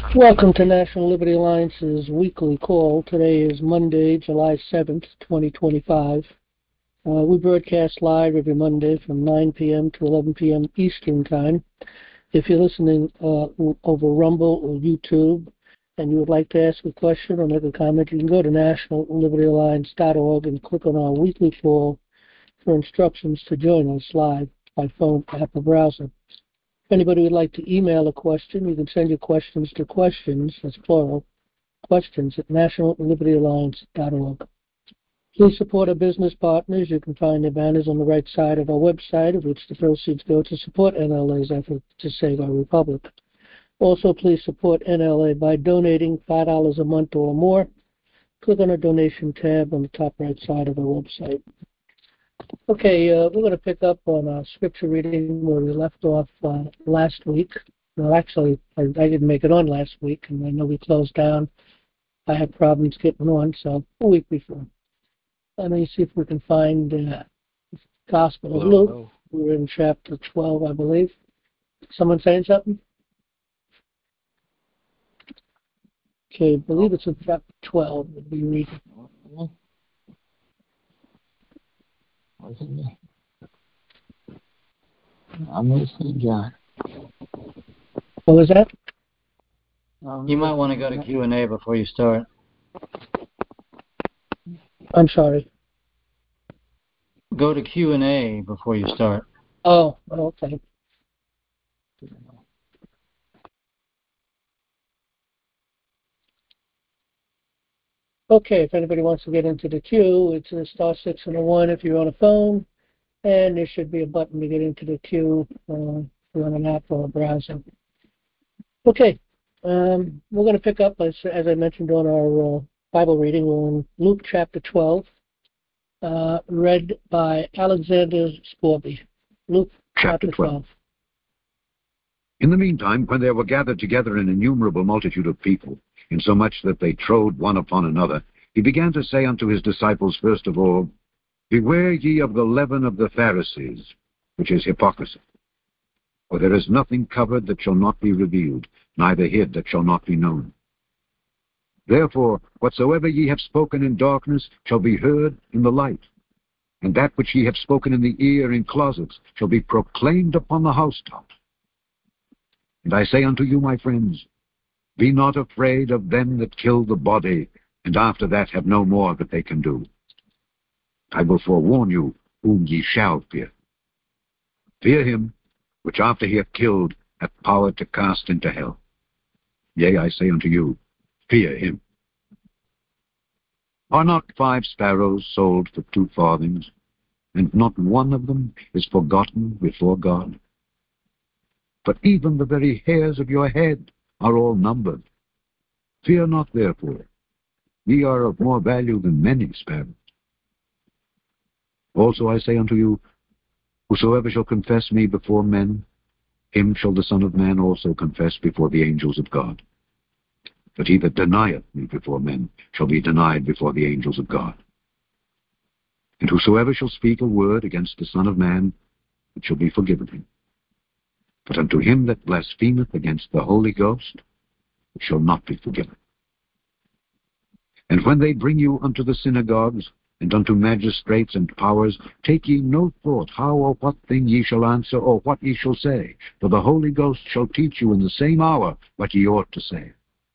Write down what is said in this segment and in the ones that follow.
Welcome to National Liberty Alliance's weekly call. Today is Monday, July 7th, 2025. We broadcast live every Monday from 9 p.m. to 11 p.m. Eastern Time. If you're listening over Rumble or YouTube and you would like to ask a question or make a comment, you can go to nationallibertyalliance.org and click on our weekly call for instructions to join us live by phone, app, or browser. If anybody would like to email a question, you can send your questions to questions, that's plural, questions at nationallibertyalliance.org. Please support our business partners. You can find their banners on the right side of our website, of which the proceeds go to support NLA's effort to save our republic. Also, please support NLA by donating $5 a month or more. Click on the donation tab on the top right side of our website. Okay, we're going to pick up on our scripture reading where we left off last week. Well, actually, I didn't make it on last week, and I know we closed down. I had problems getting on, so a week before. Let me see if we can find Gospel of Luke. Hello. We're in chapter 12, I believe. Someone saying something? Okay, I believe it's in chapter 12 that we read. I'm listening, John. What was that? You might want to go to Q&A before you start. I'm sorry. Go to Q&A before you start. Oh, okay. Okay, if anybody wants to get into the queue, it's a *6 and a 1 if you're on a phone, and there should be a button to get into the queue if you're on an app or a browser. Okay, we're going to pick up, as I mentioned, on our Bible reading. We're in Luke chapter 12, read by Alexander Scorby. Luke chapter 12. In the meantime, when there were gathered together an innumerable multitude of people, insomuch that they trode one upon another, he began to say unto his disciples first of all, Beware ye of the leaven of the Pharisees, which is hypocrisy. For there is nothing covered that shall not be revealed, neither hid that shall not be known. Therefore, whatsoever ye have spoken in darkness shall be heard in the light, and that which ye have spoken in the ear in closets shall be proclaimed upon the housetops. And I say unto you, my friends, be not afraid of them that kill the body, and after that have no more that they can do. I will forewarn you whom ye shall fear. Fear him, which after he hath killed hath power to cast into hell. Yea, I say unto you, fear him. Are not 5 sparrows sold for 2 farthings, and not one of them is forgotten before God? But even the very hairs of your head are all numbered. Fear not therefore, ye are of more value than many sparrows. Also I say unto you, whosoever shall confess me before men, him shall the Son of Man also confess before the angels of God. But he that denieth me before men shall be denied before the angels of God. And whosoever shall speak a word against the Son of Man, it shall be forgiven him. But unto him that blasphemeth against the Holy Ghost, it shall not be forgiven. And when they bring you unto the synagogues, and unto magistrates and powers, take ye no thought how or what thing ye shall answer, or what ye shall say, for the Holy Ghost shall teach you in the same hour what ye ought to say.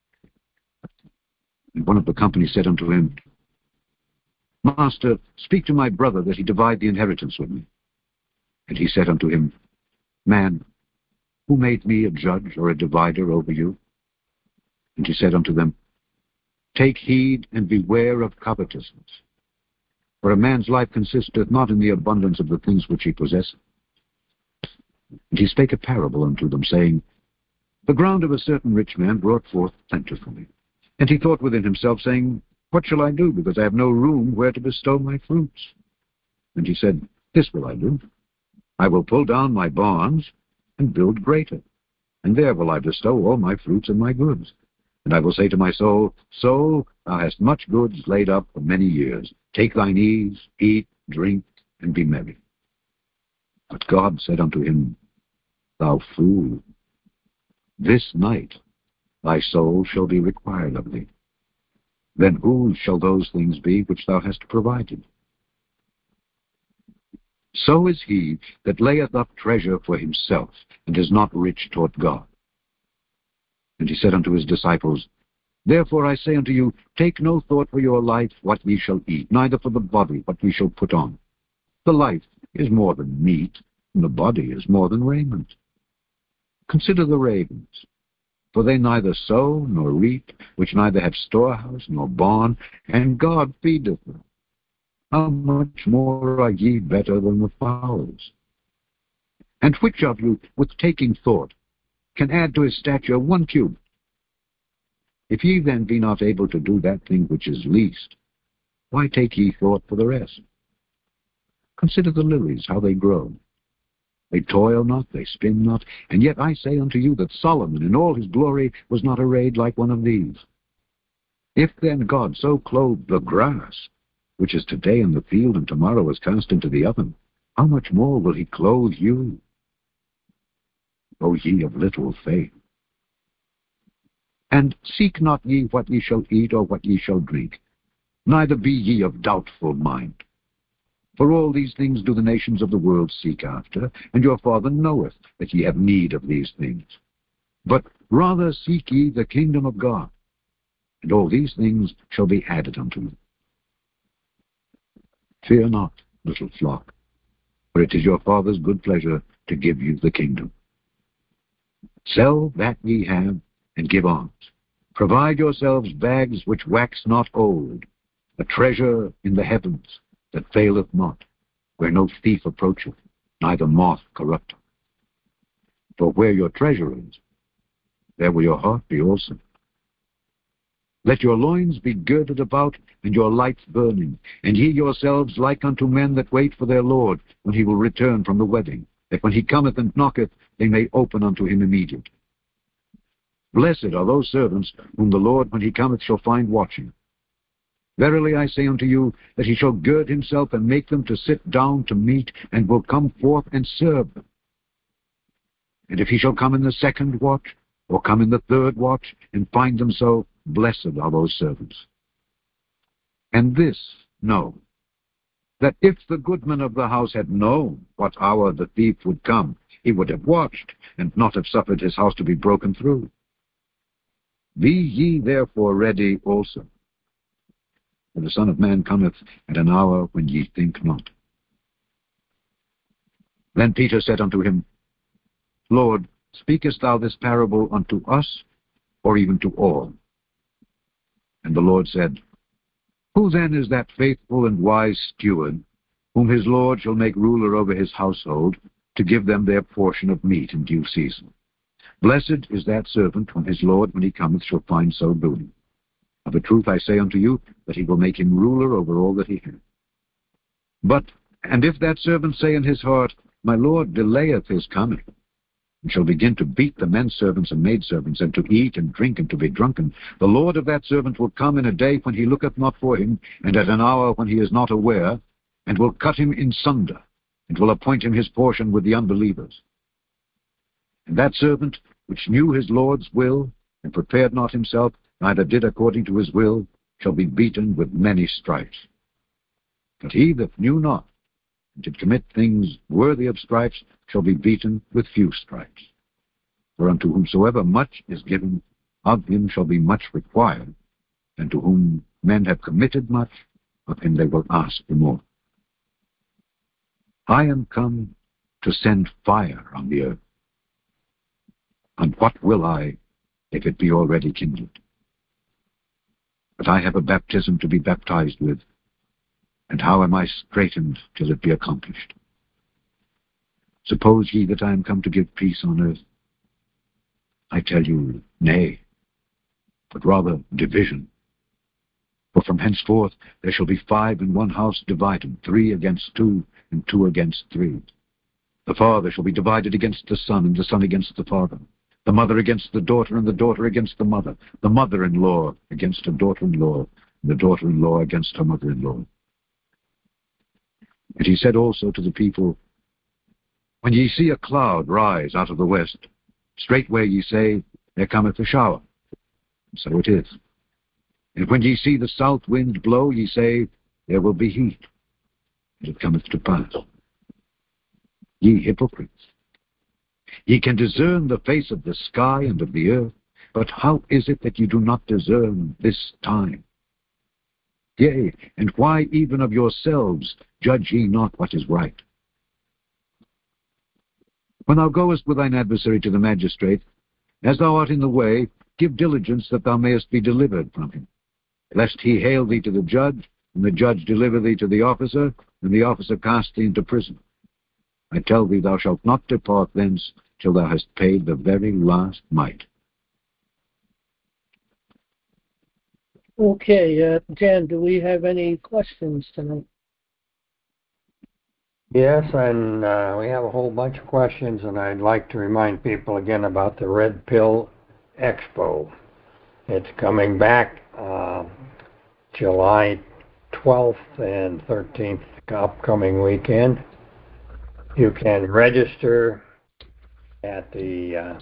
And one of the company said unto him, Master, speak to my brother that he divide the inheritance with me. And he said unto him, Man, who made me a judge or a divider over you? And he said unto them, Take heed and beware of covetousness. For a man's life consisteth not in the abundance of the things which he possesseth. And he spake a parable unto them, saying, The ground of a certain rich man brought forth plentifully. And he thought within himself, saying, What shall I do, because I have no room where to bestow my fruits? And he said, This will I do. I will pull down my barns, and build greater, and there will I bestow all my fruits and my goods. And I will say to my soul, Soul, thou hast much goods laid up for many years. Take thine ease, eat, drink, and be merry. But God said unto him, Thou fool, this night thy soul shall be required of thee. Then whose shall those things be which thou hast provided? So is he that layeth up treasure for himself, and is not rich toward God. And he said unto his disciples, Therefore I say unto you, take no thought for your life, what ye shall eat, neither for the body, what ye shall put on. The life is more than meat, and the body is more than raiment. Consider the ravens, for they neither sow nor reap, which neither have storehouse nor barn, and God feedeth them. How much more are ye better than the fowls? And which of you, with taking thought, can add to his stature 1 cubit? If ye then be not able to do that thing which is least, why take ye thought for the rest? Consider the lilies, how they grow. They toil not, they spin not, and yet I say unto you that Solomon in all his glory was not arrayed like one of these. If then God so clothed the grass, which is today in the field and tomorrow is cast into the oven, how much more will he clothe you, O ye of little faith? And seek not ye what ye shall eat or what ye shall drink, neither be ye of doubtful mind. For all these things do the nations of the world seek after, and your Father knoweth that ye have need of these things. But rather seek ye the kingdom of God, and all these things shall be added unto you. Fear not, little flock, for it is your Father's good pleasure to give you the kingdom. Sell that ye have, and give alms. Provide yourselves bags which wax not old, a treasure in the heavens that faileth not, where no thief approacheth, neither moth corrupteth. For where your treasure is, there will your heart be also. Let your loins be girded about, and your lights burning, and ye yourselves like unto men that wait for their Lord, when he will return from the wedding, that when he cometh and knocketh, they may open unto him immediately. Blessed are those servants whom the Lord, when he cometh, shall find watching. Verily I say unto you, that he shall gird himself and make them to sit down to meat, and will come forth and serve them. And if he shall come in the 2nd watch, or come in the 3rd watch, and find them so, blessed are those servants. And this know, that if the goodman of the house had known what hour the thief would come, he would have watched, and not have suffered his house to be broken through. Be ye therefore ready also, for the Son of Man cometh at an hour when ye think not. Then Peter said unto him, Lord, speakest thou this parable unto us, or even to all? And the Lord said, Who then is that faithful and wise steward, whom his Lord shall make ruler over his household, to give them their portion of meat in due season? Blessed is that servant whom his Lord, when he cometh, shall find so doing. Of a truth I say unto you, that he will make him ruler over all that he hath. And if that servant say in his heart, My Lord delayeth his coming, and shall begin to beat the menservants and maidservants, and to eat and drink and to be drunken, the Lord of that servant will come in a day when he looketh not for him, and at an hour when he is not aware, and will cut him in sunder, and will appoint him his portion with the unbelievers. And that servant, which knew his Lord's will, and prepared not himself, neither did according to his will, shall be beaten with many stripes. But he that knew not, and did commit things worthy of stripes, shall be beaten with few stripes. For unto whomsoever much is given, of him shall be much required, and to whom men have committed much, of him they will ask the more. I am come to send fire on the earth. And what will I, if it be already kindled? But I have a baptism to be baptized with, and how am I straitened till it be accomplished? Suppose ye that I am come to give peace on earth? I tell you, nay, but rather division. For from henceforth there shall be 5 in one house divided, 3 against 2, and 2 against 3. The father shall be divided against the son, and the son against the father. The mother against the daughter, and the daughter against the mother. The mother-in-law against her daughter-in-law, and the daughter-in-law against her mother-in-law. And he said also to the people, When ye see a cloud rise out of the west, straightway ye say, There cometh a shower. So it is. And when ye see the south wind blow, ye say, there will be heat. And it cometh to pass. Ye hypocrites! Ye can discern the face of the sky and of the earth, but how is it that ye do not discern this time? Yea, and why even of yourselves judge ye not what is right? When thou goest with thine adversary to the magistrate, as thou art in the way, give diligence that thou mayest be delivered from him, lest he hale thee to the judge, and the judge deliver thee to the officer, and the officer cast thee into prison. I tell thee, thou shalt not depart thence till thou hast paid the very last mite. Okay, Jan, do we have any questions tonight? Yes, and we have a whole bunch of questions, and I'd like to remind people again about the Red Pill Expo. It's coming back July 12th and 13th, upcoming weekend. You can register at the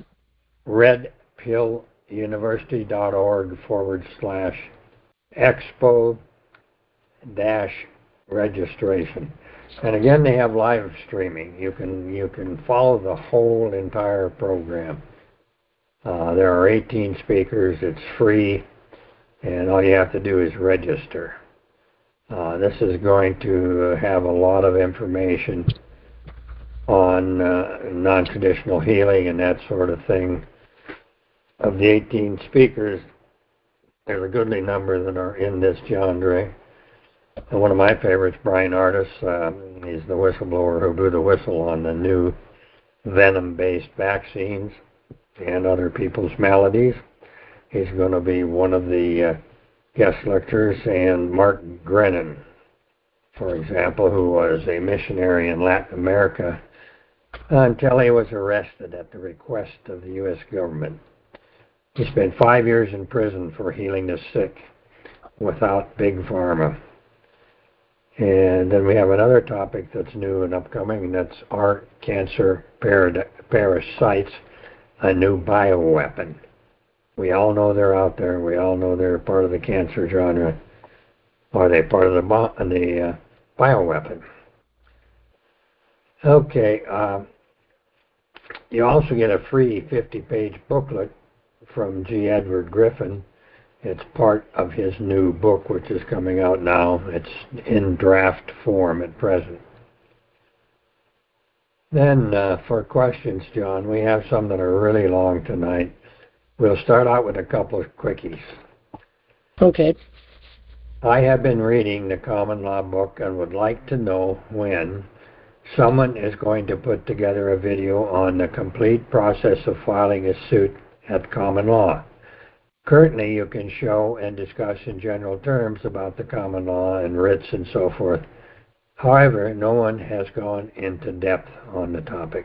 redpilluniversity.org/expo-registration. And again, they have live streaming. You can follow the whole entire program. There are 18 speakers. It's free, and all you have to do is register. This is going to have a lot of information on non-traditional healing and that sort of thing. Of the 18 speakers, there's a goodly number that are in this genre. And one of my favorites, Brian Ardis, he's the whistleblower who blew the whistle on the new venom-based vaccines and other people's maladies. He's going to be one of the guest lecturers, and Mark Grennan, for example, who was a missionary in Latin America until he was arrested at the request of the U.S. government. He spent 5 years in prison for healing the sick without big pharma. And then we have another topic that's new and upcoming, and that's Are Cancer Parasites a New Bioweapon? We all know they're out there. We all know they're part of the cancer genre. Are they part of the bioweapon? Okay. You also get a free 50-page booklet from G. Edward Griffin. It's part of his new book, which is coming out now. It's in draft form at present. Then for questions, John, we have some that are really long tonight. We'll start out with a couple of quickies. Okay. I have been reading the Common Law book and would like to know when someone is going to put together a video on the complete process of filing a suit at Common Law. Currently, you can show and discuss in general terms about the common law and writs and so forth. However, no one has gone into depth on the topic.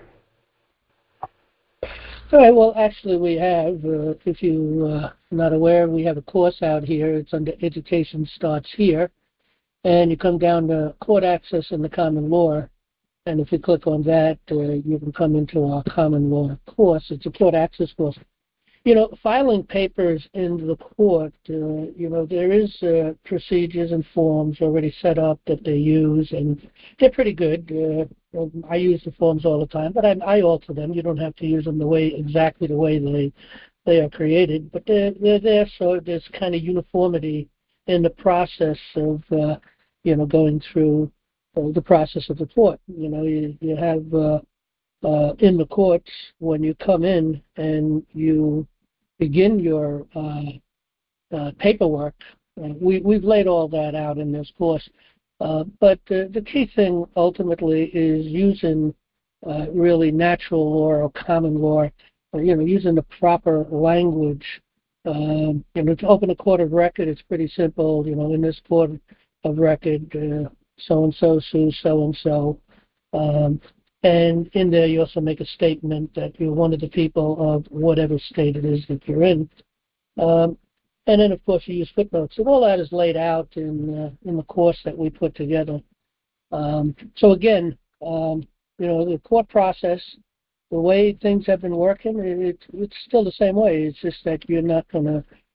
All right, well, actually we have, if you're not aware, we have a course out here. It's under Education Starts Here. And you come down to Court Access in the Common Law. And if you click on that, you can come into our Common Law course. It's a court access course. You know, filing papers in the court, you know, there is procedures and forms already set up that they use, and they're pretty good. I use the forms all the time, but I alter them. You don't have to use them exactly the way they are created, but they're there so there's kind of uniformity in the process of, you know, going through the process of the court. You know, you have in the courts, when you come in and you begin your paperwork, we've laid all that out in this course. But the key thing ultimately is using really natural law or common law, you know, using the proper language. You know, to open a court of record, it's pretty simple. You know, in this court of record, so-and-so sues so-and-so. And in there, you also make a statement that you're one of the people of whatever state it is that you're in. And then, of course, you use footnotes. And all that is laid out in the course that we put together. So again, you know, the court process, the way things have been working, it's still the same way. It's just that you're not going to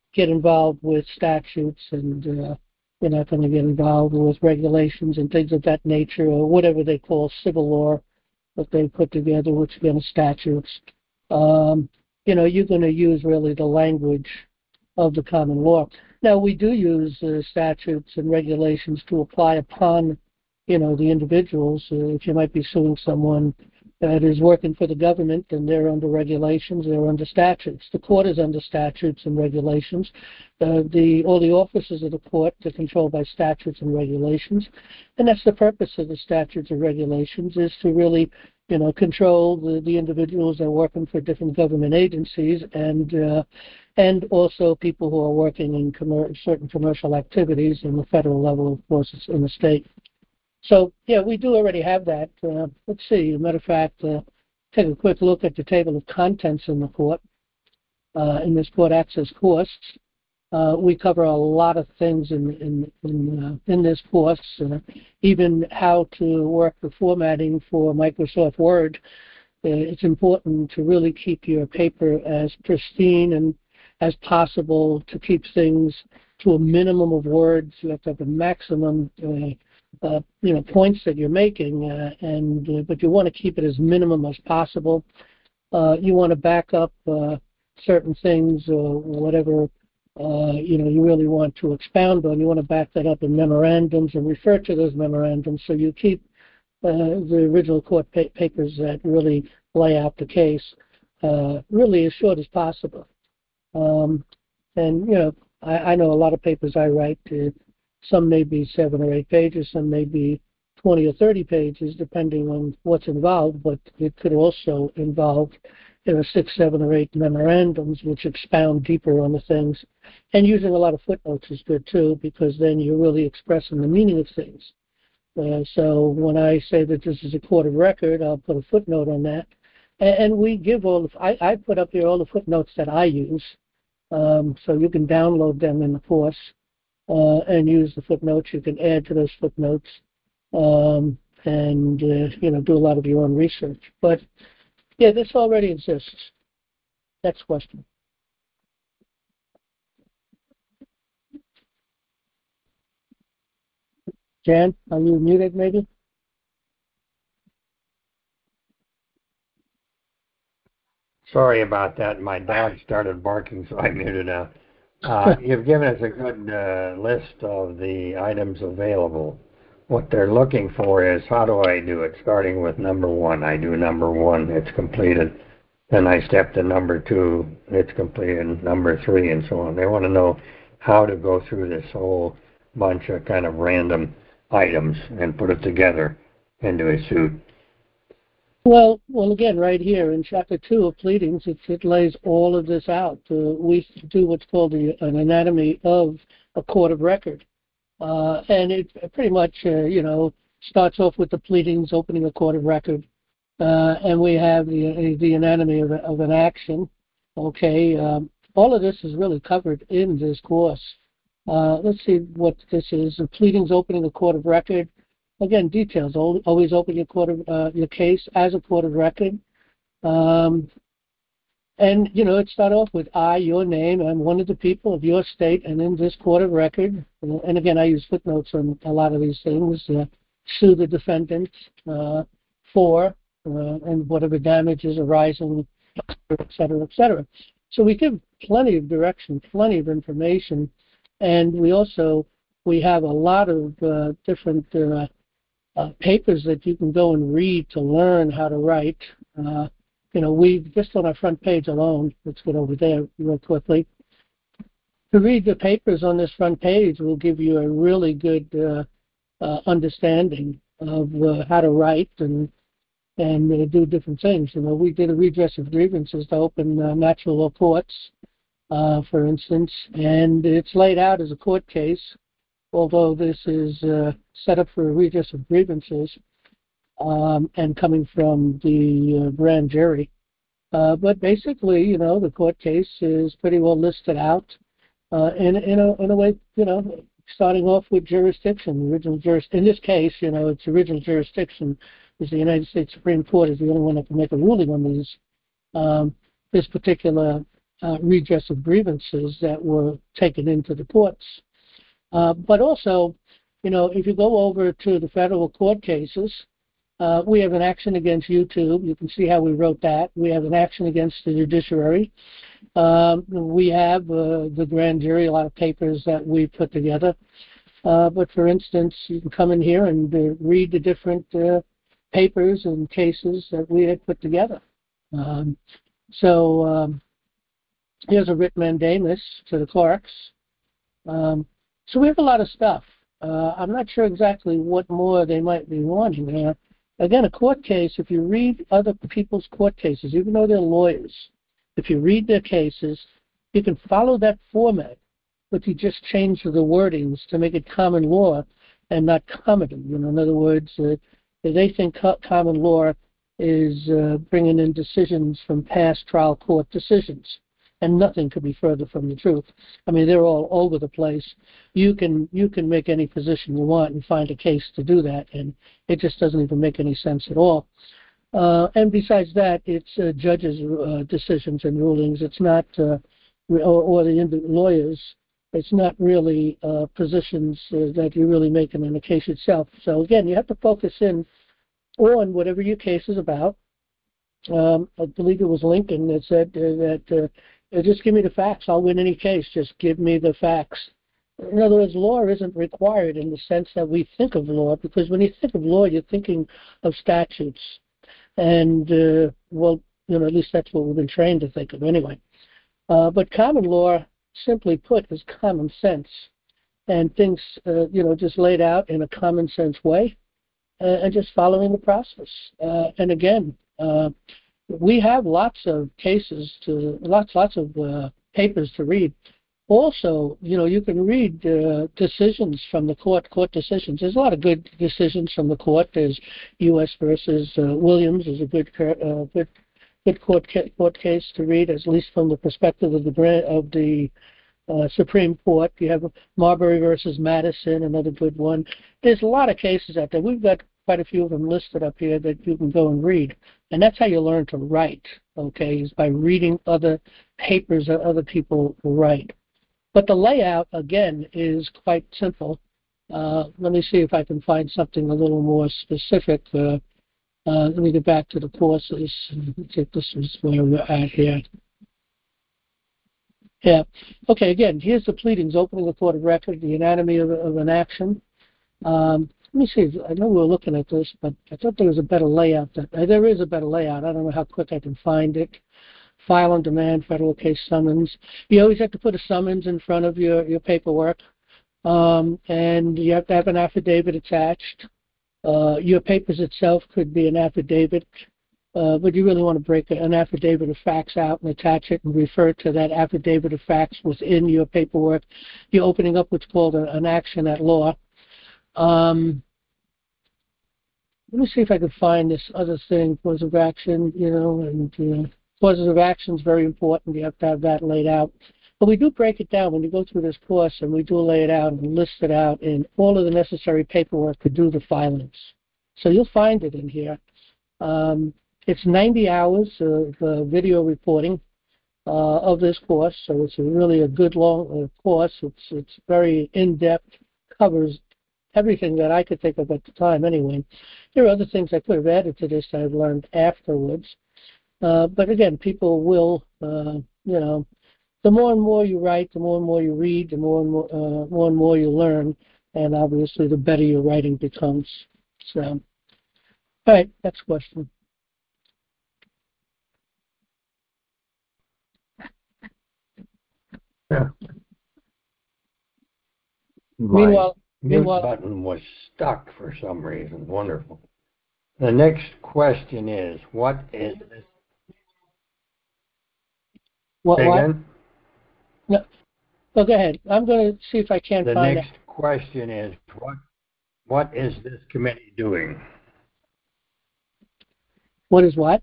get involved with statutes, and you're not going to get involved with regulations and things of that nature, or whatever they call civil law that they put together, which again is statutes. You're going to use really the language of the common law. Now, we do use statutes and regulations to apply upon, the individuals. If you might be suing someone that is working for the government, and they're under regulations, they're under statutes. The court is under statutes and regulations. All the offices of the court are controlled by statutes and regulations, and that's the purpose of the statutes and regulations, is to really, control the individuals that are working for different government agencies, and also people who are working in certain commercial activities in the federal level, of course, it's in the state. So, yeah, we do already have that. Let's see. As a matter of fact, take a quick look at the table of contents in the court, in this court access course. We cover a lot of things in this course, even how to work the formatting for Microsoft Word. It's important to really keep your paper as pristine and as possible, to keep things to a minimum of words. You have to have a maximum points that you're making, but you want to keep it as minimum as possible. You want to back up certain things, or whatever you really want to expound on. You want to back that up in memorandums and refer to those memorandums, so you keep the original court papers that really lay out the case really as short as possible. I know a lot of papers I write. Some may be 7 or 8 pages, some may be 20 or 30 pages, depending on what's involved, but it could also involve 6, 7, or 8 memorandums which expound deeper on the things. And using a lot of footnotes is good too, because then you're really expressing the meaning of things. So when I say that this is a court of record, I'll put a footnote on that. And we give I put up here all the footnotes that I use, so you can download them in the course. And use the footnotes. You can add to those footnotes, and do a lot of your own research. But yeah, this already exists. Next question. Jan, are you muted maybe? Sorry about that. My dog started barking, so I muted out. You've given us a good list of the items available. What they're looking for is, how do I do it? Starting with number 1, I do number 1, it's completed. Then I step to number 2, it's completed. Number 3, and so on. They want to know how to go through this whole bunch of kind of random items and put it together into a suit. Well, again, right here in Chapter 2 of Pleadings, it lays all of this out. We do what's called an anatomy of a court of record. And it pretty much, starts off with the pleadings, opening a court of record. And we have the anatomy of an action. Okay, all of this is really covered in this course. Let's see what this is. The pleadings, opening a court of record. Again, details. Always open your case as a court of record. And, it started off with I, your name, I'm one of the people of your state and in this court of record. And again, I use footnotes on a lot of these things. Sue the defendant for and whatever damages arising, et cetera, et cetera. So we give plenty of direction, plenty of information. And we have a lot of different papers that you can go and read to learn how to write. We've just on our front page alone, let's get over there real quickly. To read the papers on this front page will give you a really good understanding of how to write and do different things. We did a redress of grievances to open natural law courts, for instance, and it's laid out as a court case, although this is set up for a redress of grievances and coming from the grand jury. But basically, the court case is pretty well listed out in a way, starting off with jurisdiction, in this case, its original jurisdiction is the United States Supreme Court is the only one that can make a ruling on these. This particular redress of grievances that were taken into the courts. But also, if you go over to the federal court cases, we have an action against YouTube. You can see how we wrote that. We have an action against the judiciary. We have the grand jury, a lot of papers that we put together. But for instance, you can come in here and read the different papers and cases that we had put together. Here's a writ mandamus to the clerks. So we have a lot of stuff. I'm not sure exactly what more they might be wanting. Again, a court case, if you read other people's court cases, even though they're lawyers, if you read their cases, you can follow that format, but you just change the wordings to make it common law and not comedy. In other words, they think common law is bringing in decisions from past trial court decisions, and nothing could be further from the truth. I mean, they're all over the place. You can make any position you want and find a case to do that, and it just doesn't even make any sense at all. And besides that, it's judges' decisions and rulings. It's not, or the lawyers. It's not really positions that you're really making in the case itself. So again, you have to focus in on whatever your case is about. I believe it was Lincoln that said that just give me the facts. I'll win any case. Just give me the facts. In other words, law isn't required in the sense that we think of law, because when you think of law, you're thinking of statutes. And, at least that's what we've been trained to think of anyway. But common law, simply put, is common sense. And things, just laid out in a common sense way and just following the process. And again, we have lots of cases lots of papers to read. Also, you can read decisions from the court decisions. There's a lot of good decisions from the court. There's U.S. versus Williams is a good court case to read, at least from the perspective of the Supreme Court. You have Marbury versus Madison, another good one. There's a lot of cases out there. We've got quite a few of them listed up here that you can go and read. And that's how you learn to write, okay, is by reading other papers that other people write. But the layout, again, is quite simple. Let me see if I can find something a little more specific. Let me get back to the courses. I think this is where we're at here. Yeah. Okay, again, here's the pleadings, opening the court of record, the anatomy of an action. Let me see. I know we were looking at this, but I thought there was a better layout. There is a better layout. I don't know how quick I can find it. File on demand, federal case summons. You always have to put a summons in front of your paperwork, and you have to have an affidavit attached. Your papers itself could be an affidavit, but you really want to break an affidavit of facts out and attach it and refer to that affidavit of facts within your paperwork. You're opening up what's called an action at law. Let me see if I can find this other thing, cause of action, and causes of action is very important. You have to have that laid out. But we do break it down when you go through this course, and we do lay it out and list it out in all of the necessary paperwork to do the filings. So you'll find it in here. It's 90 hours of video reporting of this course, so it's really a good long course. It's very in-depth, covers everything that I could think of at the time anyway. There are other things I could have added to this that I've learned afterwards. But again, people will, the more and more you write, the more and more you read, the more and more you learn, and obviously the better your writing becomes. So, all right, next question. Yeah. Meanwhile, mute button was stuck for some reason. Wonderful. The next question is, what is this? What? Again? No. Oh, go ahead. I'm going to see if I can find it. The next question is, what is this committee doing? What is what?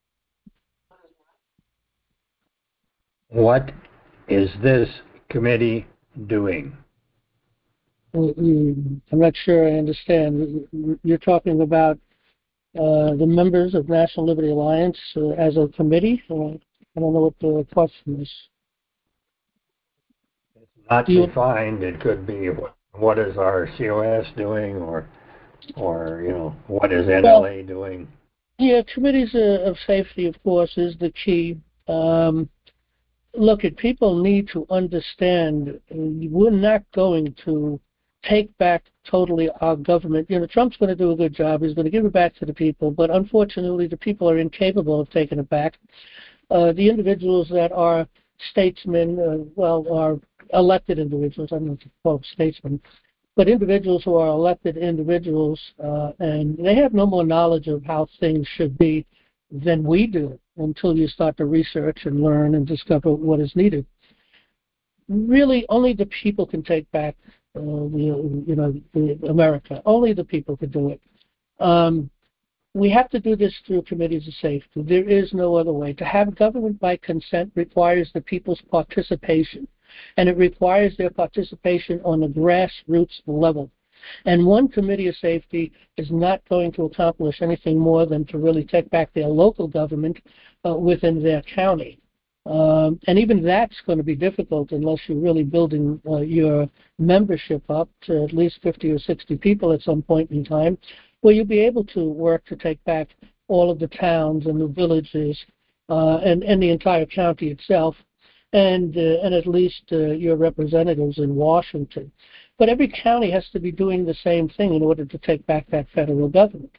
What is this committee doing? I'm not sure I understand. You're talking about the members of National Liberty Alliance as a committee? I don't know what the question is. Not defined. It could be what is our COS doing, or what is NLA doing. Yeah, committees of safety, of course, is the key. Look, people need to understand we're not going to take back totally our government. Trump's going to do a good job. He's going to give it back to the people, but unfortunately, the people are incapable of taking it back. The individuals that are statesmen, are elected individuals. I don't know if you call them statesmen, but individuals who are elected individuals, and they have no more knowledge of how things should be than we do until you start to research and learn and discover what is needed. Really, only the people can take back America. Only the people can do it. We have to do this through committees of safety. There is no other way. To have government by consent requires the people's participation, and it requires their participation on the grassroots level. And one committee of safety is not going to accomplish anything more than to really take back their local government within their county. And even that's going to be difficult unless you're really building your membership up to at least 50 or 60 people at some point in time, where you'll be able to work to take back all of the towns and the villages and the entire county itself, and at least your representatives in Washington. But every county has to be doing the same thing in order to take back that federal government.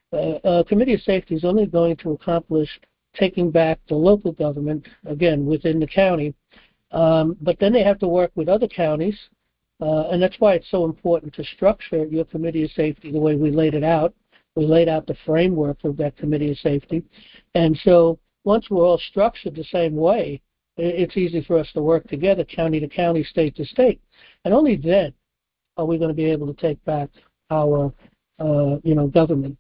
A committee of safety is only going to accomplish taking back the local government, again, within the county. But then they have to work with other counties, and that's why it's so important to structure your committee of safety the way we laid it out. We laid out the framework of that committee of safety. And so once we're all structured the same way, it's easy for us to work together, county to county, state to state. And only then are we going to be able to take back our, government.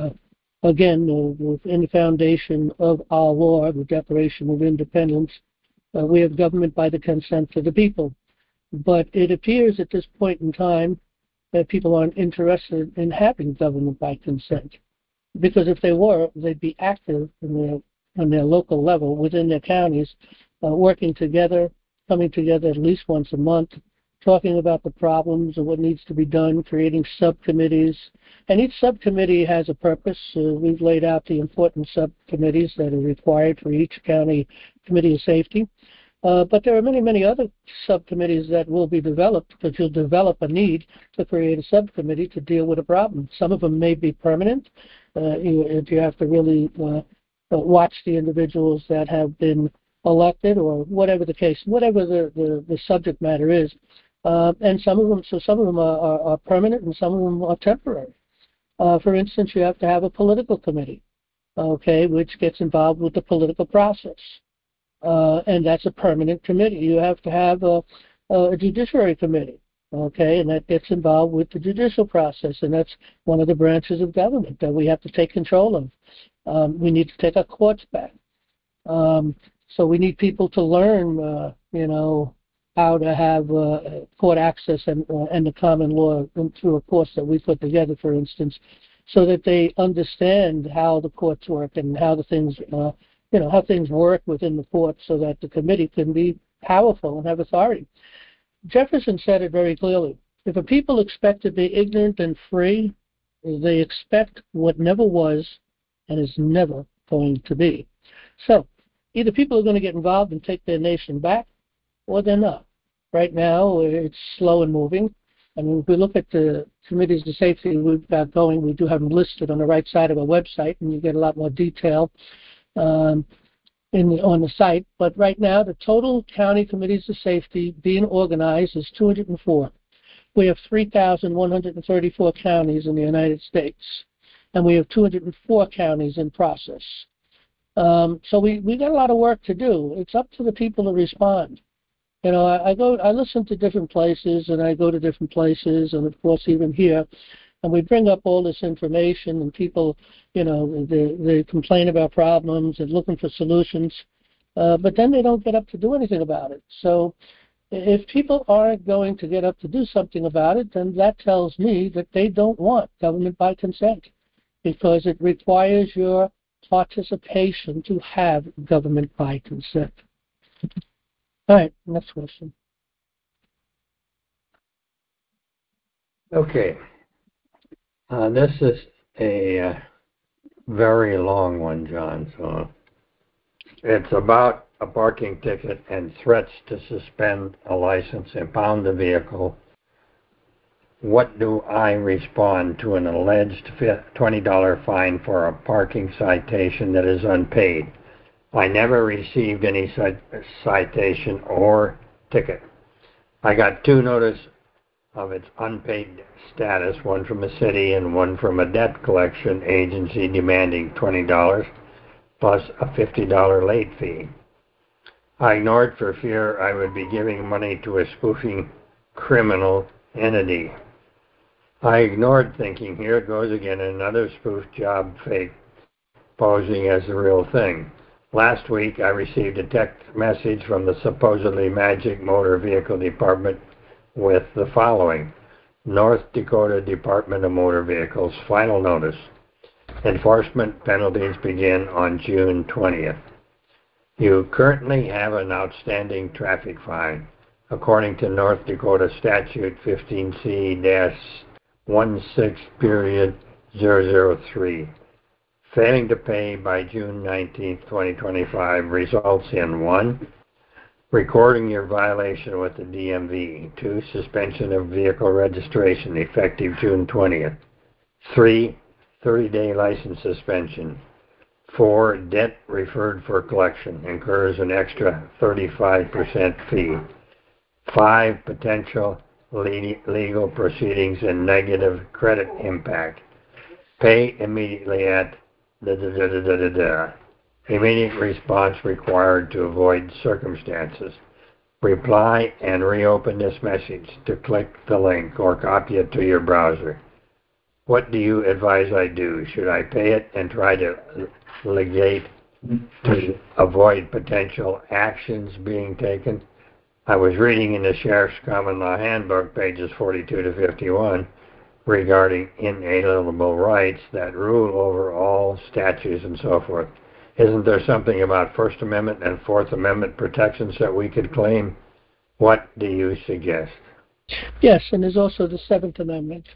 Again, within the foundation of our law, the Declaration of Independence, we have government by the consent of the people. But it appears at this point in time that people aren't interested in having government by consent. Because if they were, they'd be active on their local level, within their counties, working together, coming together at least once a month, talking about the problems and what needs to be done, creating subcommittees. And each subcommittee has a purpose. We've laid out the important subcommittees that are required for each county committee of safety. But there are many, many other subcommittees that will be developed, because you'll develop a need to create a subcommittee to deal with a problem. Some of them may be permanent. You have to really watch the individuals that have been elected, or whatever the case, whatever the subject matter is. And some of them are permanent, and some of them are temporary. For instance, you have to have a political committee, which gets involved with the political process. And that's a permanent committee. You have to have a judiciary committee, and that gets involved with the judicial process, and that's one of the branches of government that we have to take control of. We need to take our courts back. So we need people to learn, how to have court access and the common law through a course that we put together, for instance, so that they understand how the courts work and how the things how things work within the court, so that the committee can be powerful and have authority. Jefferson said it very clearly. If a people expect to be ignorant and free, they expect what never was and is never going to be. So either people are going to get involved and take their nation back, or they're not. Right now, it's slow and moving. I mean, if we look at the committees of safety we've got going, we do have them listed on the right side of our website, and you get a lot more detail on the site. But right now, the total county committees of safety being organized is 204. We have 3,134 counties in the United States, and we have 204 counties in process. So we got a lot of work to do. It's up to the people to respond. I listen to different places, and I go to different places, and of course even here, and we bring up all this information, and people, they complain about problems and looking for solutions, but then they don't get up to do anything about it. So if people aren't going to get up to do something about it, then that tells me that they don't want government by consent, because it requires your participation to have government by consent. All right, next question. Okay. This is a very long one, John. So it's about a parking ticket and threats to suspend a license, impound the vehicle. What do I respond to an alleged $20 fine for a parking citation that is unpaid? I never received any citation or ticket. I got 2 notice of its unpaid status, one from the city and one from a debt collection agency demanding $20 plus a $50 late fee. I ignored for fear I would be giving money to a spoofing criminal entity. I ignored, thinking, here it goes again, another spoof job fake posing as the real thing. Last week I received a text message from the supposedly Magic Motor Vehicle Department with the following: North Dakota Department of Motor Vehicles, final notice. Enforcement penalties begin on June 20th. You currently have an outstanding traffic fine, according to North Dakota Statute 15C-16.003. Failing to pay by June 19, 2025 results in 1. Recording your violation with the DMV. 2. Suspension of vehicle registration effective June 20th. 3. 30-day license suspension. 4. Debt referred for collection. Incurs an extra 35% fee. 5. Potential legal proceedings and negative credit impact. Pay immediately at Immediate response required to avoid circumstances. Reply and reopen this message to click the link or copy it to your browser. What do you advise I do? Should I pay it and try to litigate to avoid potential actions being taken? I was reading in the Sheriff's Common Law Handbook, pages 42 to 51, regarding inalienable rights that rule over all statutes and so forth. Isn't there something about First Amendment and Fourth Amendment protections that we could claim? What do you suggest? Yes, and there's also the Seventh Amendment.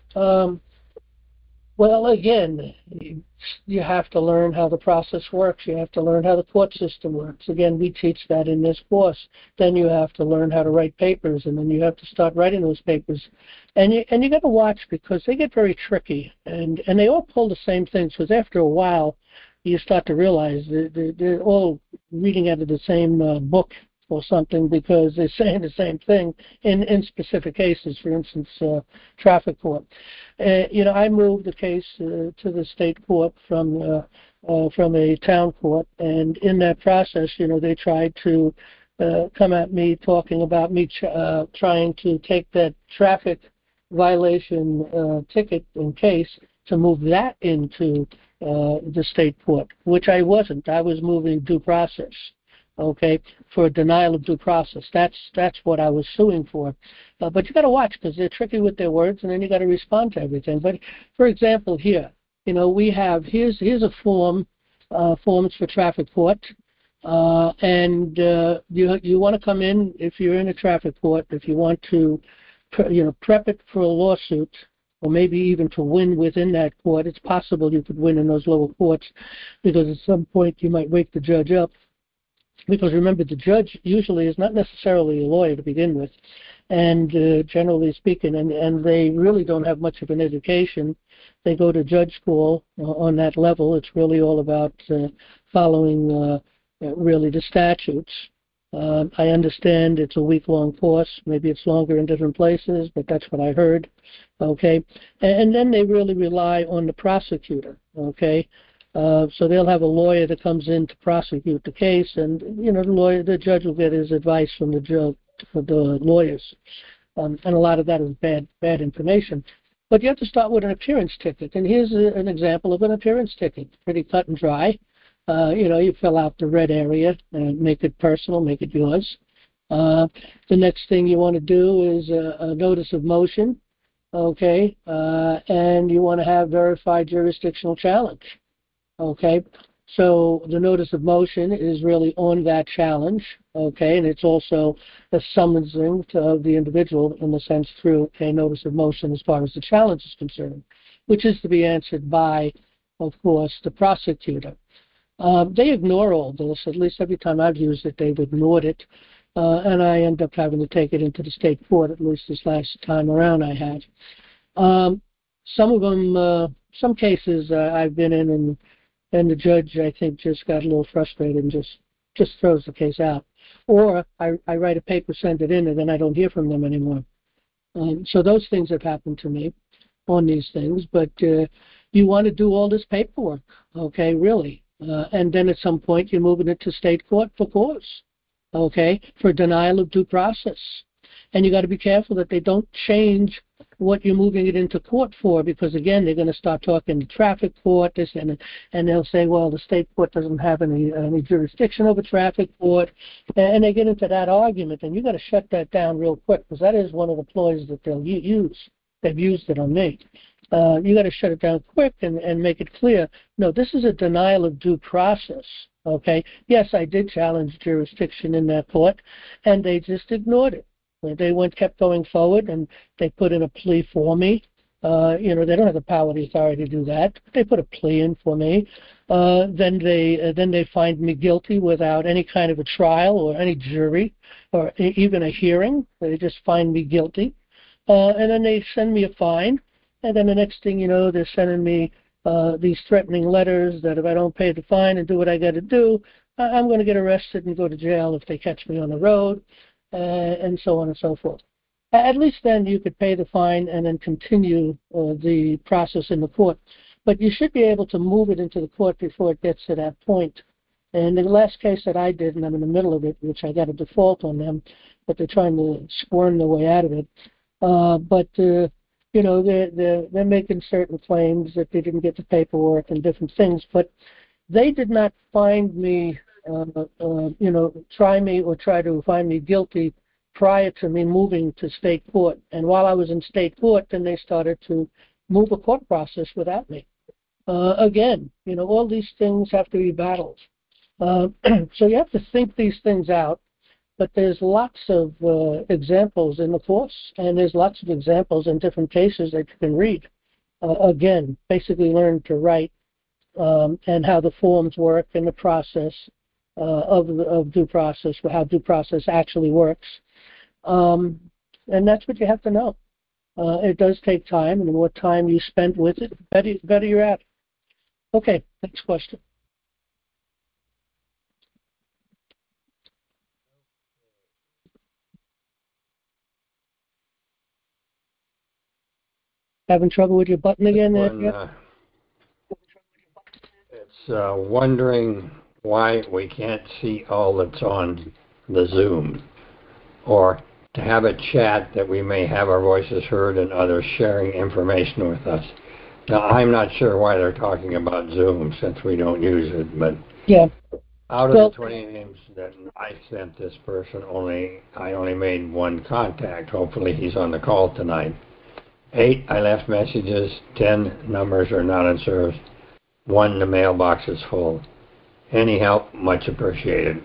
Well, again, you have to learn how the process works. You have to learn how the court system works. Again, we teach that in this course. Then you have to learn how to write papers, and then you have to start writing those papers. And you got to watch, because they get very tricky, and they all pull the same things, because after a while, you start to realize they're all reading out of the same book or something, because they're saying the same thing in specific cases. For instance, traffic court. I moved the case to the state court from a town court, and in that process, they tried to come at me talking about me trying to take that traffic violation ticket in case to move that into the state court, which I wasn't. I was moving due process. Okay, for denial of due process. That's what I was suing for. But you got to watch, because they're tricky with their words, and then you got to respond to everything. But for example, here, we have here's a forms for traffic court, and you want to come in if you're in a traffic court. If you want to, prep it for a lawsuit, or maybe even to win within that court. It's possible you could win in those lower courts, because at some point you might wake the judge up. Because remember, the judge usually is not necessarily a lawyer to begin with, and generally speaking, and they really don't have much of an education. They go to judge school on that level. It's really all about following really the statutes. I understand it's a week-long course. Maybe it's longer in different places, but that's what I heard. Okay, and then they really rely on the prosecutor. Okay. So they'll have a lawyer that comes in to prosecute the case, and the judge will get his advice from the lawyers, and a lot of that is bad information. But you have to start with an appearance ticket, and here's an example of an appearance ticket, pretty cut and dry. You fill out the red area and make it personal, make it yours. The next thing you want to do is a notice of motion, okay, and you want to have verified jurisdictional challenge. Okay, So the notice of motion is really on that challenge, okay, and it's also a summoning of the individual in a sense through a notice of motion as far as the challenge is concerned, which is to be answered by, of course, the prosecutor. They ignore all this. At least every time I've used it, they've ignored it, and I end up having to take it into the state court, at least this last time around I had. Some of them, some cases I've been in, and the judge, I think, just got a little frustrated and just throws the case out. Or I write a paper, send it in, and then I don't hear from them anymore. So those things have happened to me on these things. But you want to do all this paperwork, okay, really. And then at some point you're moving it to state court for cause, okay, for denial of due process. And you got to be careful that they don't change what you're moving it into court for, because again, they're going to start talking to traffic court, this and they'll say, well, the state court doesn't have any jurisdiction over traffic court, and they get into that argument, and you got to shut that down real quick, because that is one of the ploys that they'll use. They've used it on me. You got to shut it down quick and make it clear. No, this is a denial of due process. Okay. Yes, I did challenge jurisdiction in that court, and they just ignored it. They kept going forward, and they put in a plea for me. They don't have the power, the authority to do that. They put a plea in for me. Then they find me guilty without any kind of a trial or any jury or even a hearing. They just find me guilty, and then they send me a fine. And then the next thing you know, they're sending me these threatening letters that if I don't pay the fine and do what I got to do, I'm going to get arrested and go to jail if they catch me on the road. And so on and so forth. At least then you could pay the fine and then continue the process in the court. But you should be able to move it into the court before it gets to that point. And the last case that I did, and I'm in the middle of it, which I got a default on them, but they're trying to squirm their way out of it. They're making certain claims that they didn't get the paperwork and different things, but they did not find me try to find me guilty prior to me moving to state court. And while I was in state court, then they started to move a court process without me. Again, all these things have to be battled. So you have to think these things out, but there's lots of examples in the course, and there's lots of examples in different cases that you can read. Again, basically learn to write and how the forms work and the process of due process, how due process actually works. And that's what you have to know. It does take time, and the more time you spend with it, better you're at it. Okay, next question. Having trouble with your button again there? It's wondering why we can't see all that's on the Zoom, or to have a chat that we may have our voices heard and others sharing information with us. Now, I'm not sure why they're talking about Zoom since we don't use it, but yeah. Out of the 20 names that I sent this person, I only made one contact. Hopefully he's on the call tonight. 8, I left messages. 10 numbers are not in service. 1, the mailbox is full. Any help, much appreciated.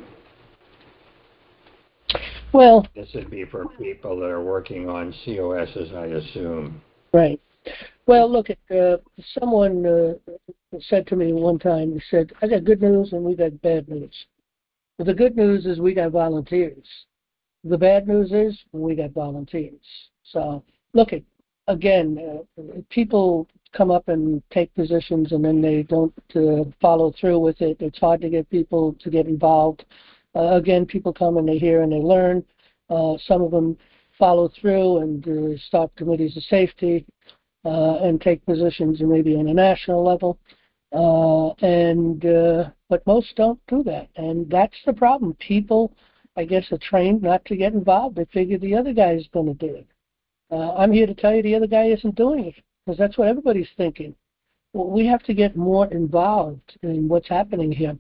Well, this would be for people that are working on COSs, I assume. Right. Well, look, someone said to me one time, he said, I got good news and we got bad news. The good news is we got volunteers. The bad news is we got volunteers. So, look, again, people come up and take positions and then they don't follow through with it. It's hard to get people to get involved. Again, people come and they hear and they learn. Some of them follow through and start committees of safety and take positions maybe on a national level. But most don't do that. And that's the problem. People, I guess, are trained not to get involved. They figure the other guy is going to do it. I'm here to tell you the other guy isn't doing it, because that's what everybody's thinking. Well, we have to get more involved in what's happening here.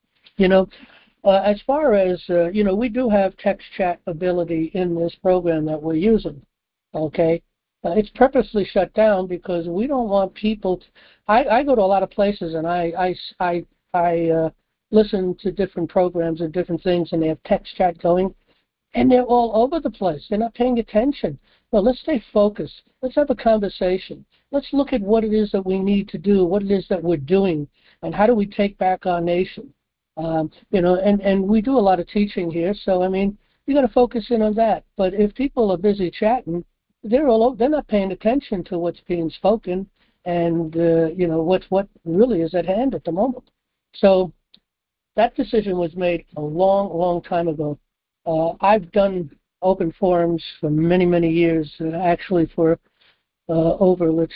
As far as, we do have text chat ability in this program that we're using, okay? It's purposely shut down because we don't want people I go to a lot of places and I I listen to different programs and different things, and they have text chat going, and they're all over the place. They're not paying attention. Well, let's stay focused. Let's have a conversation. Let's look at what it is that we need to do, what it is that we're doing, and how do we take back our nation. And we do a lot of teaching here, so, I mean, you got to focus in on that. But if people are busy chatting, they're not paying attention to what's being spoken and, what really is at hand at the moment. So that decision was made a long, long time ago. I've done open forums for many, many years, actually for over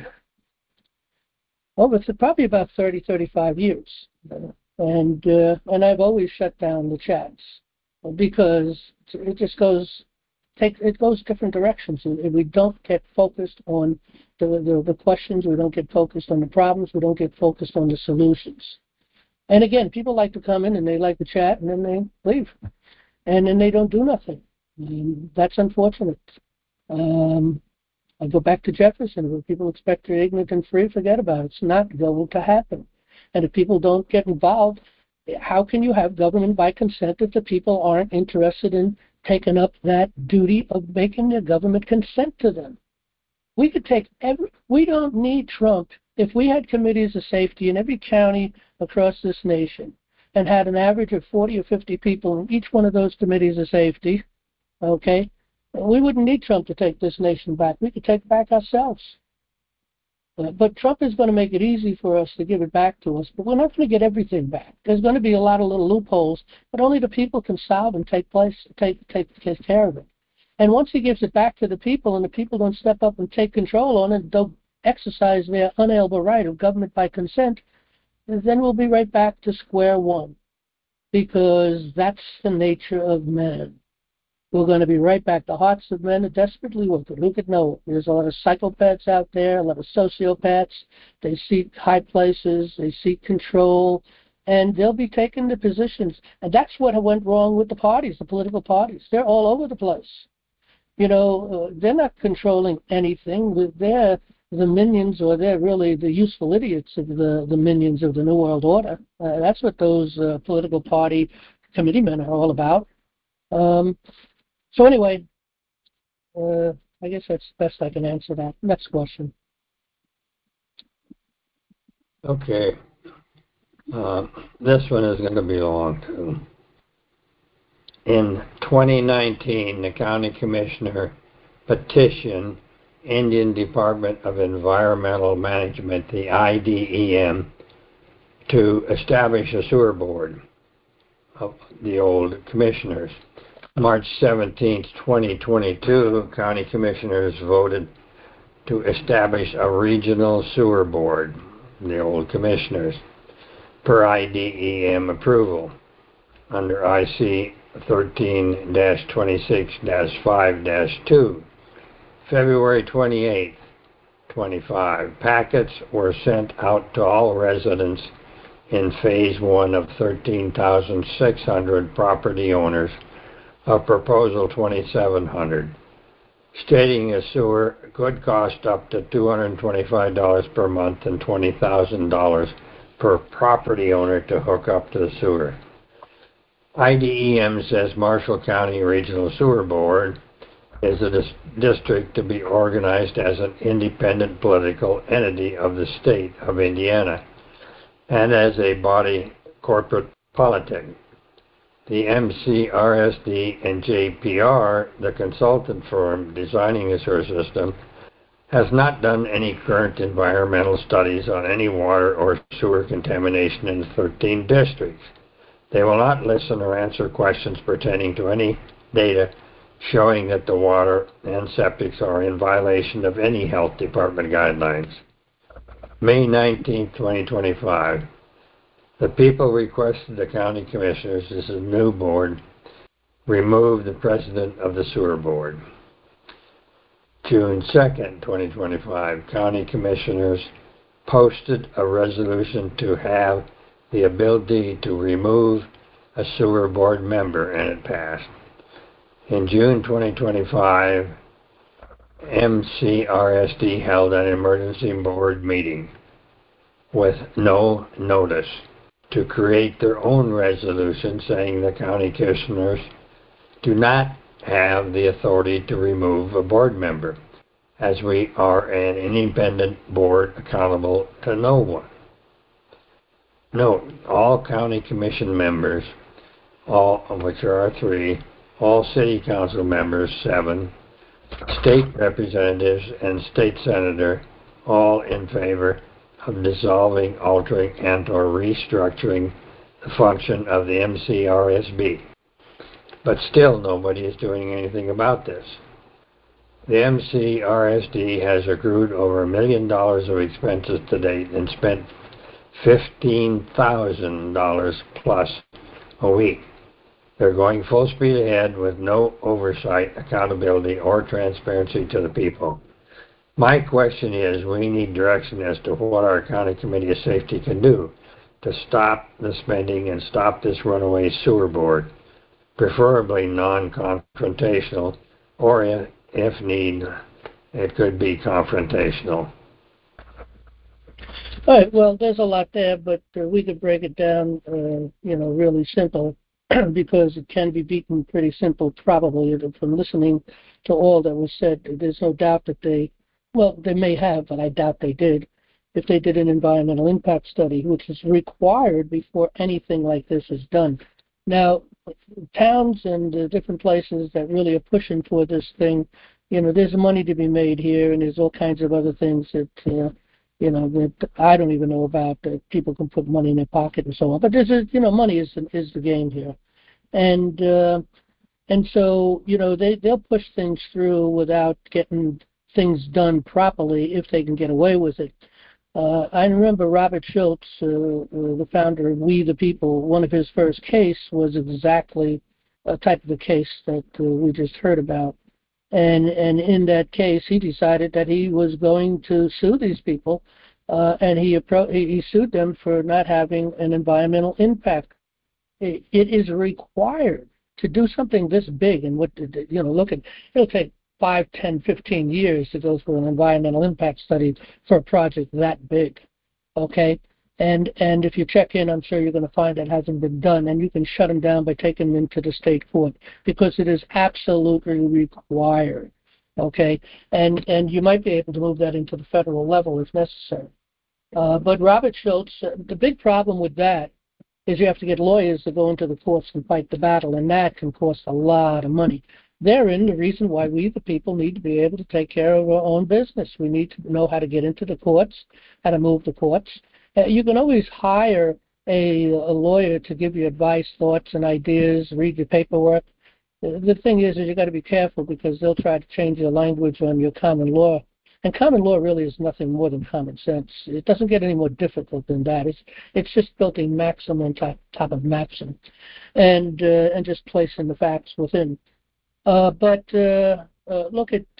probably about 30, 35 years. And I've always shut down the chats because it just goes different directions. And we don't get focused on the questions, we don't get focused on the problems, we don't get focused on the solutions. And again, people like to come in and they like to chat and then they leave. And then they don't do nothing. And that's unfortunate. I go back to Jefferson, where people expect they're ignorant and free, forget about it. It's not going to happen. And if people don't get involved, how can you have government by consent if the people aren't interested in taking up that duty of making the government consent to them? We don't need Trump. If we had committees of safety in every county across this nation and had an average of 40 or 50 people in each one of those committees of safety, okay, we wouldn't need Trump to take this nation back. We could take it back ourselves. But Trump is going to make it easy for us to give it back to us, but we're not going to get everything back. There's going to be a lot of little loopholes, but only the people can solve and take care of it. And once he gives it back to the people and the people don't step up and take control on it, don't exercise their unalienable right of government by consent, then we'll be right back to square one, because that's the nature of man. We're going to be right back. The hearts of men are desperately wicked. Who could know it? There's a lot of psychopaths out there, a lot of sociopaths. They seek high places, they seek control, and they'll be taking the positions. And that's what went wrong with the parties, the political parties. They're all over the place. They're not controlling anything. They're the minions, or they're really the useful idiots of the minions of the New World Order. That's what those political party committee men are all about. So anyway, I guess that's the best I can answer that. Next question. Okay. This one is going to be long, too. In 2019, the county commissioner petitioned Indian Department of Environmental Management, the IDEM, to establish a sewer board of the old commissioners. March 17, 2022, county commissioners voted to establish a regional sewer board, the old commissioners, per IDEM approval under IC 13-26-5-2. February 28, 25. Packets were sent out to all residents in Phase 1 of 13,600 property owners of Proposal 2,700, stating a sewer could cost up to $225 per month and $20,000 per property owner to hook up to the sewer. IDEM says Marshall County Regional Sewer Board is a district to be organized as an independent political entity of the state of Indiana and as a body corporate politic. The MCRSD and JPR, the consultant firm designing the sewer system, has not done any current environmental studies on any water or sewer contamination in the 13 districts. They will not listen or answer questions pertaining to any data showing that the water and septics are in violation of any health department guidelines. May 19, 2025. The people requested the county commissioners, this is a new board, remove the president of the sewer board. June 2nd, 2025, county commissioners posted a resolution to have the ability to remove a sewer board member, and it passed. In June 2025, MCRSD held an emergency board meeting with no notice. to create their own resolution saying the county commissioners do not have the authority to remove a board member, as we are an independent board accountable to no one. Note, all county commission members, all which are 3, all city council members, 7, state representatives, and state senator, all in favor of dissolving, altering, and or restructuring the function of the MCRSB. But still nobody is doing anything about this. The MCRSD has accrued over $1 million of expenses to date and spent $15,000 plus a week. They're going full speed ahead with no oversight, accountability, or transparency to the people. My question is, we need direction as to what our County Committee of Safety can do to stop the spending and stop this runaway sewer board, preferably non-confrontational, or if need, it could be confrontational. All right, well, there's a lot there, but we could break it down, really simple, because it can be beaten pretty simple, probably, from listening to all that was said. There's no doubt that they may have, but I doubt they did, if they did an environmental impact study, which is required before anything like this is done. Now, towns and different places that really are pushing for this thing, there's money to be made here, and there's all kinds of other things that, that I don't even know about, that people can put money in their pocket and so on. But there's money is the game here. And so, they'll push things through without getting things done properly if they can get away with it. I remember Robert Schultz, the founder of We the People, one of his first case was exactly a type of a case that we just heard about. And in that case, he decided that he was going to sue these people, and he sued them for not having an environmental impact. It is required to do something this big, and look at, it'll take 5, 10, 15 years to go through an environmental impact study for a project that big, okay? And if you check in, I'm sure you're going to find it hasn't been done, and you can shut them down by taking them into the state court, because it is absolutely required, okay? And you might be able to move that into the federal level if necessary. But Robert Schultz, the big problem with that is you have to get lawyers to go into the courts and fight the battle, and that can cost a lot of money. Therein, the reason why we, the people, need to be able to take care of our own business. We need to know how to get into the courts, how to move the courts. You can always hire a lawyer to give you advice, thoughts, and ideas, read your paperwork. The thing is you got to be careful, because they'll try to change your language on your common law. And common law really is nothing more than common sense. It doesn't get any more difficult than that. It's just building maxim on top of maxim, and just placing the facts within. But look at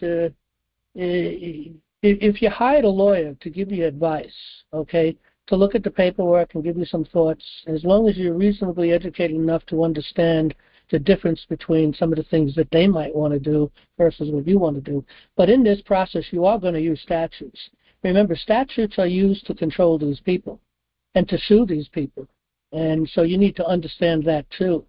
if you hired a lawyer to give you advice, okay, to look at the paperwork and give you some thoughts, as long as you're reasonably educated enough to understand the difference between some of the things that they might want to do versus what you want to do. But in this process, you are going to use statutes. Remember, statutes are used to control these people and to sue these people. And so you need to understand that too.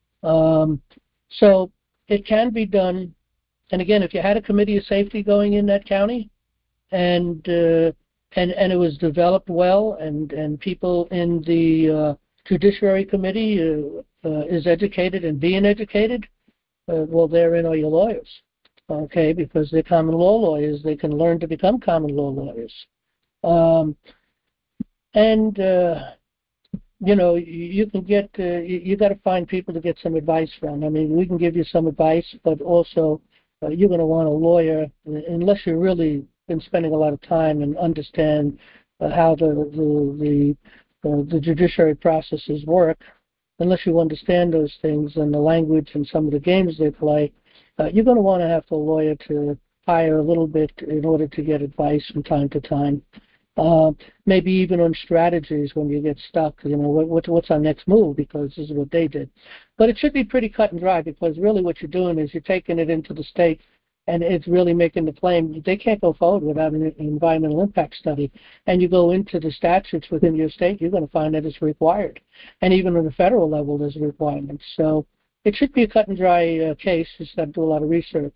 So it can be done. And again, if you had a committee of safety going in that county, and it was developed well, and people in the Judiciary Committee is educated and being educated, well, therein are your lawyers, okay, because they're common law lawyers. They can learn to become common law lawyers. You can get, you got to find people to get some advice from. I mean, we can give you some advice, but also you're going to want a lawyer, unless you've really been spending a lot of time and understand how the judiciary processes work. Unless you understand those things and the language and some of the games they play, you're going to want to have a lawyer to hire a little bit in order to get advice from time to time. Maybe even on strategies when you get stuck, what's our next move, because this is what they did. But it should be pretty cut and dry, because really what you're doing is you're taking it into the state and it's really making the claim, they can't go forward without an environmental impact study. And you go into the statutes within your state, you're going to find that it's required. And even on the federal level, there's requirements. So it should be a cut and dry case. Just got to do a lot of research.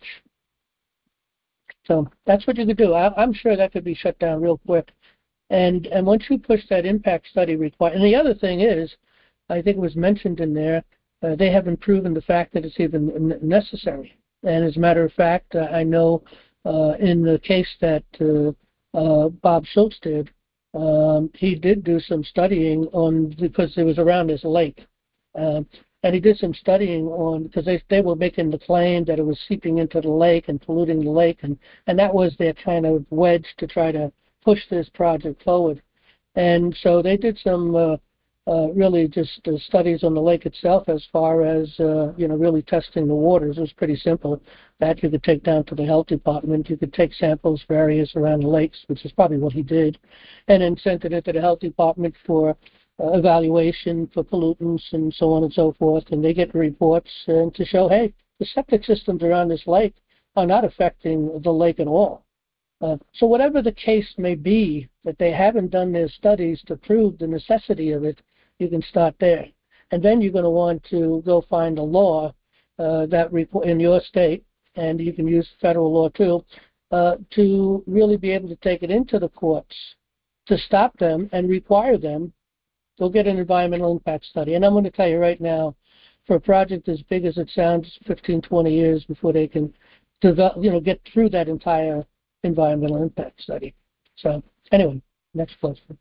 So that's what you could do. I'm sure that could be shut down real quick. And once you push that impact study requirement, and the other thing is, I think it was mentioned in there, they haven't proven the fact that it's even necessary. And as a matter of fact, I know in the case that Bob Schultz did, he did do some studying on, because it was around this lake. And he did some studying on, because they were making the claim that it was seeping into the lake and polluting the lake, and that was their kind of wedge to try to push this project forward. And so they did some really just studies on the lake itself, as far as really testing the waters. It was pretty simple. That you could take down to the health department. You could take samples various around the lakes, which is probably what he did, and then sent it into the health department for evaluation for pollutants and so on and so forth. And they get reports to show, hey, the septic systems around this lake are not affecting the lake at all. So whatever the case may be, that they haven't done their studies to prove the necessity of it, you can start there. And then you're going to want to go find a law that in your state, and you can use federal law too, to really be able to take it into the courts to stop them and require them to get an environmental impact study. And I'm going to tell you right now, for a project as big as it sounds, 15, 20 years before they can develop, get through that entire environmental impact study. So anyway, next question.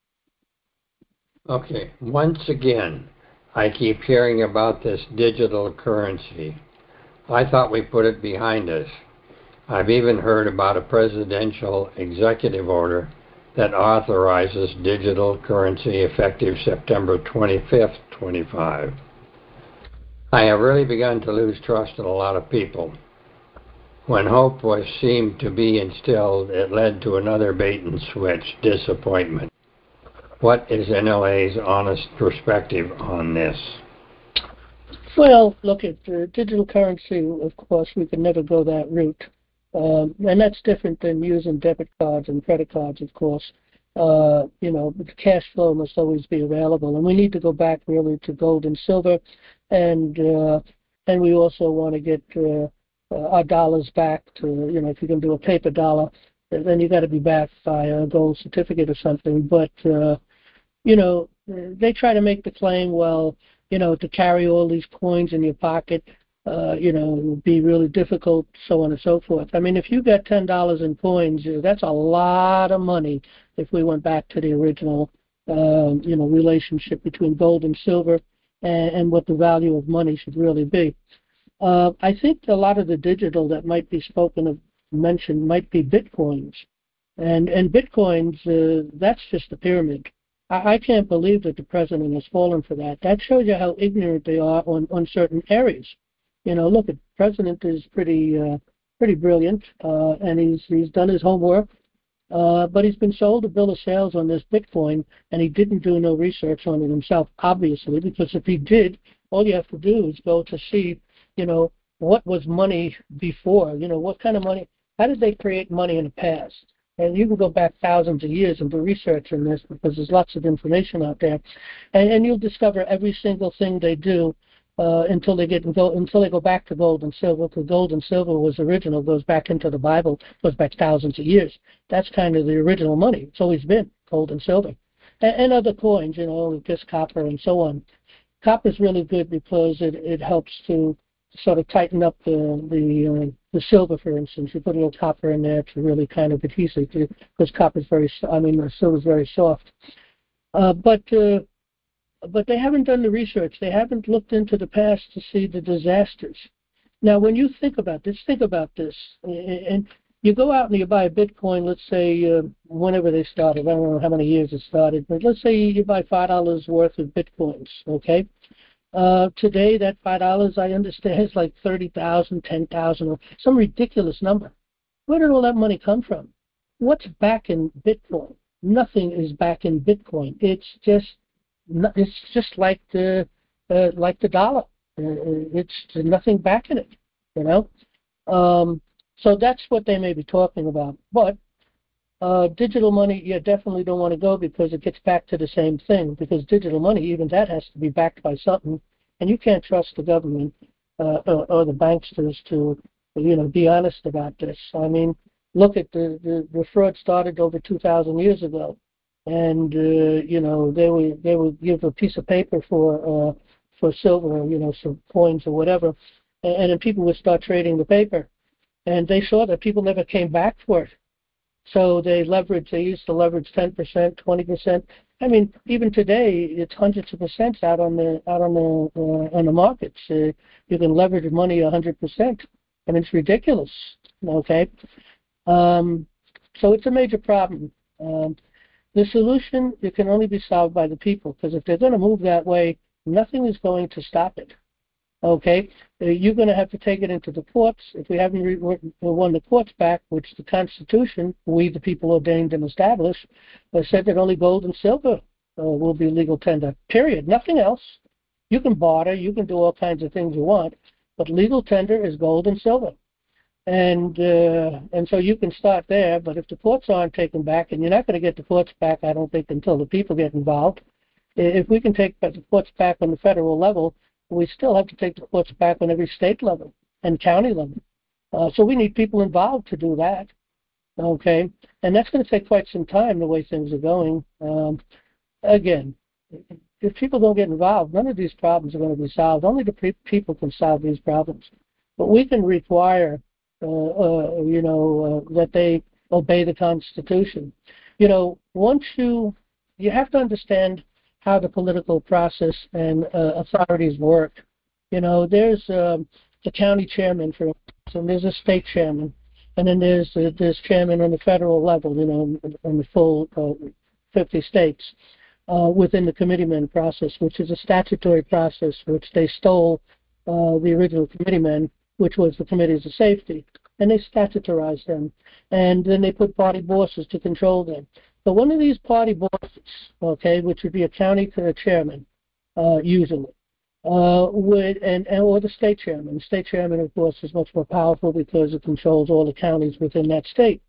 Okay, once again, I keep hearing about this digital currency. I thought we put it behind us. I've even heard about a presidential executive order that authorizes digital currency effective September 25th, 25. I have really begun to lose trust in a lot of people. When hope was seemed to be instilled, it led to another bait and switch, disappointment. What is NLA's honest perspective on this? Well, look, at digital currency, of course, we can never go that route. And that's different than using debit cards and credit cards, of course. But the cash flow must always be available. And we need to go back really to gold and silver. And we also want to get our dollars back to, if you can do a paper dollar, then you got to be backed by a gold certificate or something. But, they try to make the claim, well, to carry all these coins in your pocket, it would be really difficult, so on and so forth. I mean, if you got $10 in coins, that's a lot of money if we went back to the original, relationship between gold and silver and what the value of money should really be. I think a lot of the digital that might be mentioned might be bitcoins. And bitcoins, that's just a pyramid. I can't believe that the president has fallen for that. That shows you how ignorant they are on certain areas. Look, the president is pretty brilliant, and he's done his homework, but he's been sold a bill of sales on this Bitcoin, and he didn't do no research on it himself, obviously, because if he did, all you have to do is go to see, what was money before, what kind of money, how did they create money in the past? And you can go back thousands of years and do research on this, because there's lots of information out there, and you'll discover every single thing they do until they go back to gold and silver. Because gold and silver was original, goes back into the Bible, goes back thousands of years. That's kind of the original money. It's always been gold and silver, and other coins, just copper and so on. Copper is really good because it helps to sort of tighten up the silver, for instance. You put a little copper in there to really kind of adhesive, because silver is very soft. But they haven't done the research. They haven't looked into the past to see the disasters. Now, when you think about this, and you go out and you buy a Bitcoin, let's say whenever they started, I don't know how many years it started, but let's say you buy $5 worth of Bitcoins, okay? Today, that $5, I understand, is like 30,000, 10,000, or some ridiculous number. Where did all that money come from? What's back in Bitcoin? Nothing is back in Bitcoin. It's just like the dollar. It's nothing back in it, So that's what they may be talking about. But digital money, you definitely don't want to go because it gets back to the same thing. Because digital money, even that has to be backed by something, and you can't trust the government or the banksters to, be honest about this. I mean, look at the fraud started over 2,000 years ago, and they would give a piece of paper for silver, some coins or whatever, and then people would start trading the paper, and they saw that people never came back for it. So they used to leverage 10%, 20%. I mean, even today, it's hundreds of percents out on the markets. You can leverage money 100%, and it's ridiculous. Okay, so it's a major problem. The solution, it can only be solved by the people, because if they're going to move that way, nothing is going to stop it. Okay, you're going to have to take it into the courts. If we haven't won the courts back, which the Constitution, we the people ordained and established, said that only gold and silver will be legal tender, period. Nothing else. You can barter, you can do all kinds of things you want, but legal tender is gold and silver. And so you can start there, but if the courts aren't taken back, and you're not going to get the courts back, I don't think, until the people get involved. If we can take the courts back on the federal level, we still have to take the courts back on every state level and county level. So we need people involved to do that. Okay, and that's going to take quite some time the way things are going. Again, if people don't get involved, none of these problems are going to be solved. Only the people can solve these problems. But we can require, that they obey the Constitution. Once you have to understand how the political process and authorities work. There's the county chairman, for instance, and there's a state chairman, and then there's chairman on the federal level, on the full 50 states, within the committeeman process, which is a statutory process, which they stole the original committeemen, which was the committees of safety, and they statutorized them, and then they put party bosses to control them. But one of these party bosses, okay, which would be a county chairman, usually, or the state chairman. The state chairman, of course, is much more powerful because it controls all the counties within that state.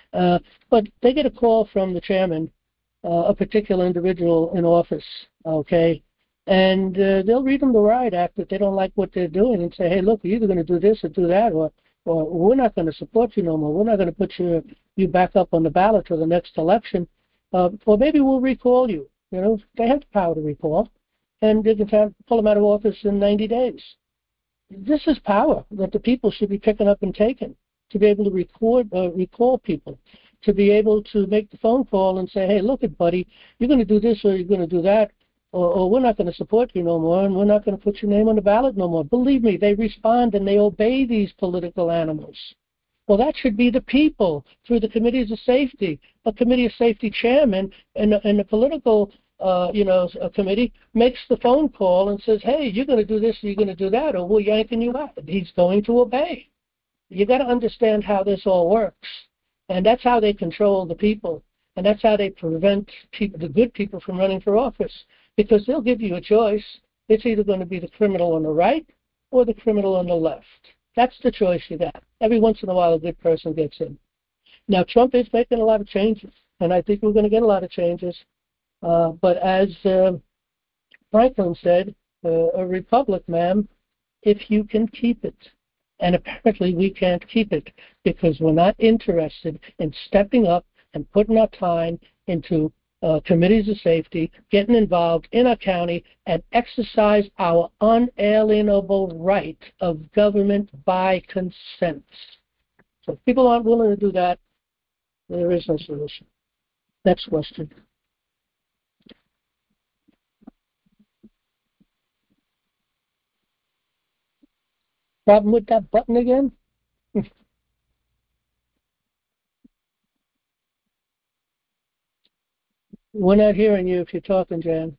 But they get a call from the chairman, a particular individual in office, okay, and they'll read them the riot act if they don't like what they're doing and say, hey, look, you're either going to do this or do that, or we're not going to support you no more. We're not going to put you back up on the ballot for the next election. Or maybe we'll recall you. They have the power to recall. And they can pull them out of office in 90 days. This is power that the people should be picking up and taking, to be able to recall people, to be able to make the phone call and say, hey, look, buddy, you're going to do this or you're going to do that, or we're not going to support you no more, and we're not going to put your name on the ballot no more. Believe me, they respond and they obey these political animals. Well, that should be the people through the committees of safety. A committee of safety chairman and a political, a committee makes the phone call and says, hey, you're going to do this or you're going to do that, or we're yanking you out. He's going to obey. You got to understand how this all works. And that's how they control the people. And that's how they prevent the good people from running for office. Because they'll give you a choice. It's either going to be the criminal on the right or the criminal on the left. That's the choice you got. Every once in a while, a good person gets in. Now, Trump is making a lot of changes, and I think we're going to get a lot of changes. But as Franklin said, a republic, ma'am, if you can keep it. And apparently we can't keep it because we're not interested in stepping up and putting our time into committees of safety, getting involved in our county, and exercise our unalienable right of government by consent. So if people aren't willing to do that, there is no solution. Next question. Problem with that button again? We're not hearing you if you're talking, Jan.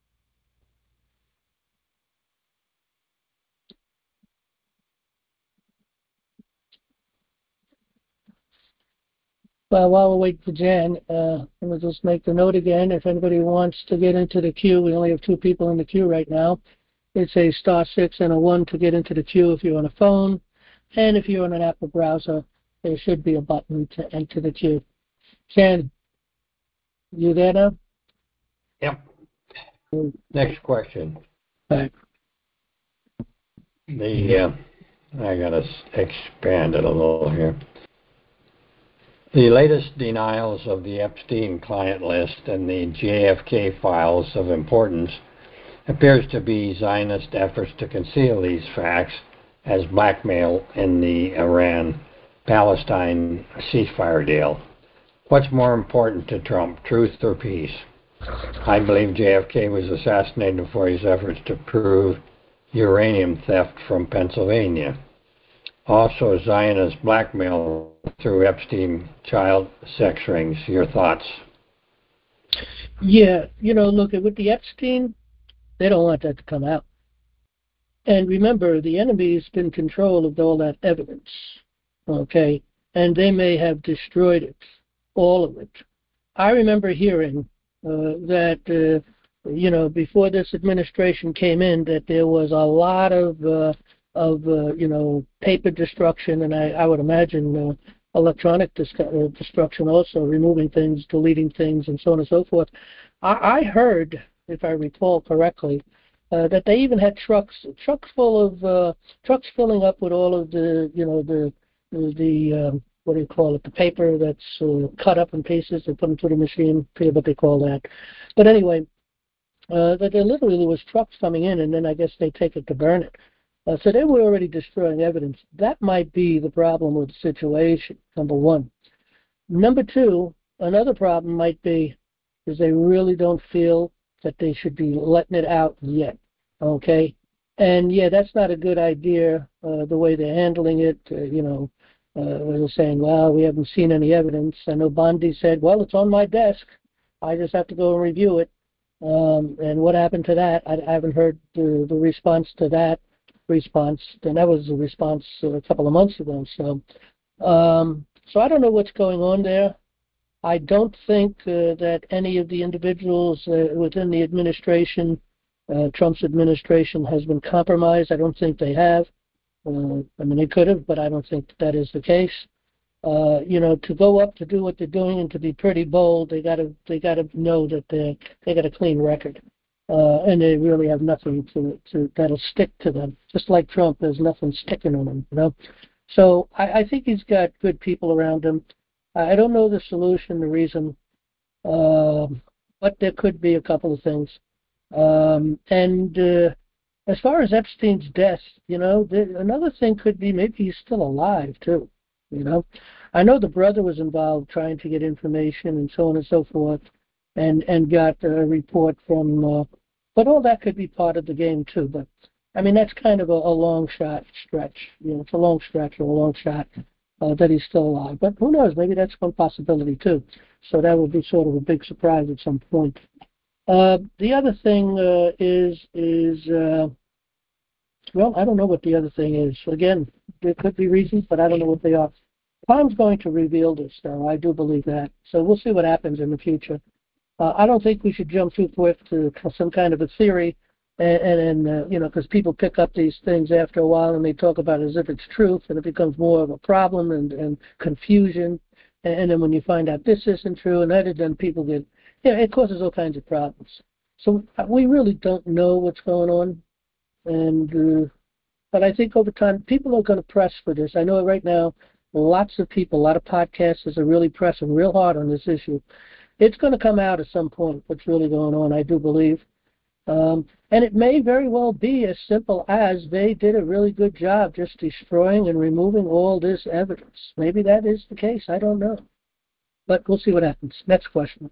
Well, while we're waiting for Jan, we'll just make the note again. If anybody wants to get into the queue, we only have 2 people in the queue right now. It's a *6 and a 1 to get into the queue if you're on a phone. And if you're on an Apple browser, there should be a button to enter the queue. Shannon, you there now? Yep. Next question. Right. I gotta expand it a little here. The latest denials of the Epstein client list and the JFK files of importance appears to be Zionist efforts to conceal these facts as blackmail in the Iran-Palestine ceasefire deal. What's more important to Trump, truth or peace? I believe JFK was assassinated for his efforts to prove uranium theft from Pennsylvania. Also, Zionist blackmail through Epstein child sex rings. Your thoughts? Yeah, look, with the Epstein, they don't want that to come out. And remember, the enemy's been in control of all that evidence, okay? And they may have destroyed it, all of it. I remember hearing that, before this administration came in, that there was a lot of paper destruction, and I would imagine electronic destruction also, removing things, deleting things, and so on and so forth. I heard, if I recall correctly, that they even had trucks filling up with all of the what do you call it, the paper that's cut up in pieces. They put them through the machine, I forget what they call that. But anyway, that there literally was trucks coming in, and then I guess they take it to burn it. So they were already destroying evidence. That might be the problem with the situation, number one. Number two, another problem might be is they really don't feel that they should be letting it out yet, okay? And, yeah, that's not a good idea, the way they're handling it. They're saying, well, we haven't seen any evidence. I know Bondi said, well, it's on my desk. I just have to go and review it. And what happened to that? I haven't heard the response to that response. And that was a response a couple of months ago. So I don't know what's going on there. I don't think that any of the individuals within the administration, Trump's administration, has been compromised. I don't think they have. They could have, but I don't think that is the case. To go up to do what they're doing and to be pretty bold, they got to know that they got a clean record, and they really have nothing to that'll stick to them. Just like Trump, there's nothing sticking on him, So I think he's got good people around him. I don't know the solution, the reason, but there could be a couple of things. As far as Epstein's death, another thing could be maybe he's still alive too. I know the brother was involved trying to get information and so on and so forth, and got a report from. But all that could be part of the game too. But that's kind of a long stretch. It's a long stretch or a long shot that he's still alive. But who knows? Maybe that's one possibility too. So that would be sort of a big surprise at some point. The other thing is well, I don't know what the other thing is. Again, there could be reasons, but I don't know what they are. Time's going to reveal this, though. I do believe that. So we'll see what happens in the future. I don't think we should jump too quick to some kind of a theory, and because people pick up these things after a while and they talk about it as if it's truth, and it becomes more of a problem and confusion. And then when you find out this isn't true and that, then people get, it causes all kinds of problems. So we really don't know what's going on. But I think over time, people are going to press for this. I know right now, lots of people, a lot of podcasters are really pressing real hard on this issue. It's going to come out at some point what's really going on, I do believe. And it may very well be as simple as they did a really good job just destroying and removing all this evidence. Maybe that is the case. I don't know. But we'll see what happens. Next question.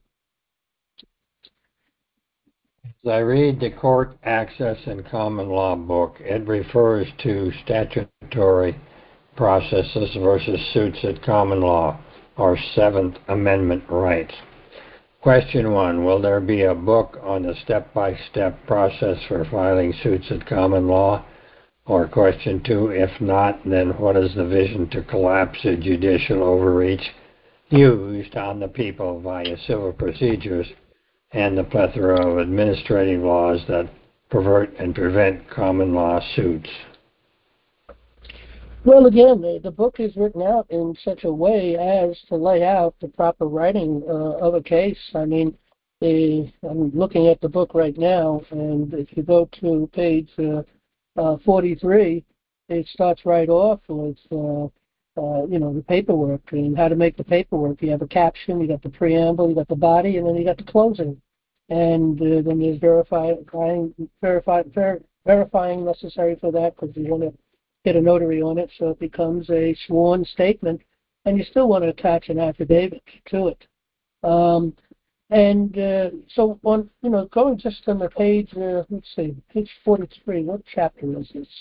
As I read the Court Access and Common Law book, it refers to statutory processes versus suits at common law, or Seventh Amendment rights. Question 1, will there be a book on the step-by-step process for filing suits at common law? Or question 2, if not, then what is the vision to collapse the judicial overreach used on the people via civil procedures and the plethora of administrative laws that pervert and prevent common law suits? Well, again, the book is written out in such a way as to lay out the proper writing of a case. I mean, I'm looking at the book right now, and if you go to page 43, it starts right off with, the paperwork and how to make the paperwork. You have a caption, you got the preamble, you got the body, and then you got the closing. And then there's verifying necessary for that because you want to get a notary on it, so it becomes a sworn statement, and you still want to attach an affidavit to it. So on, going just on the page, let's see, page 43, what chapter is this?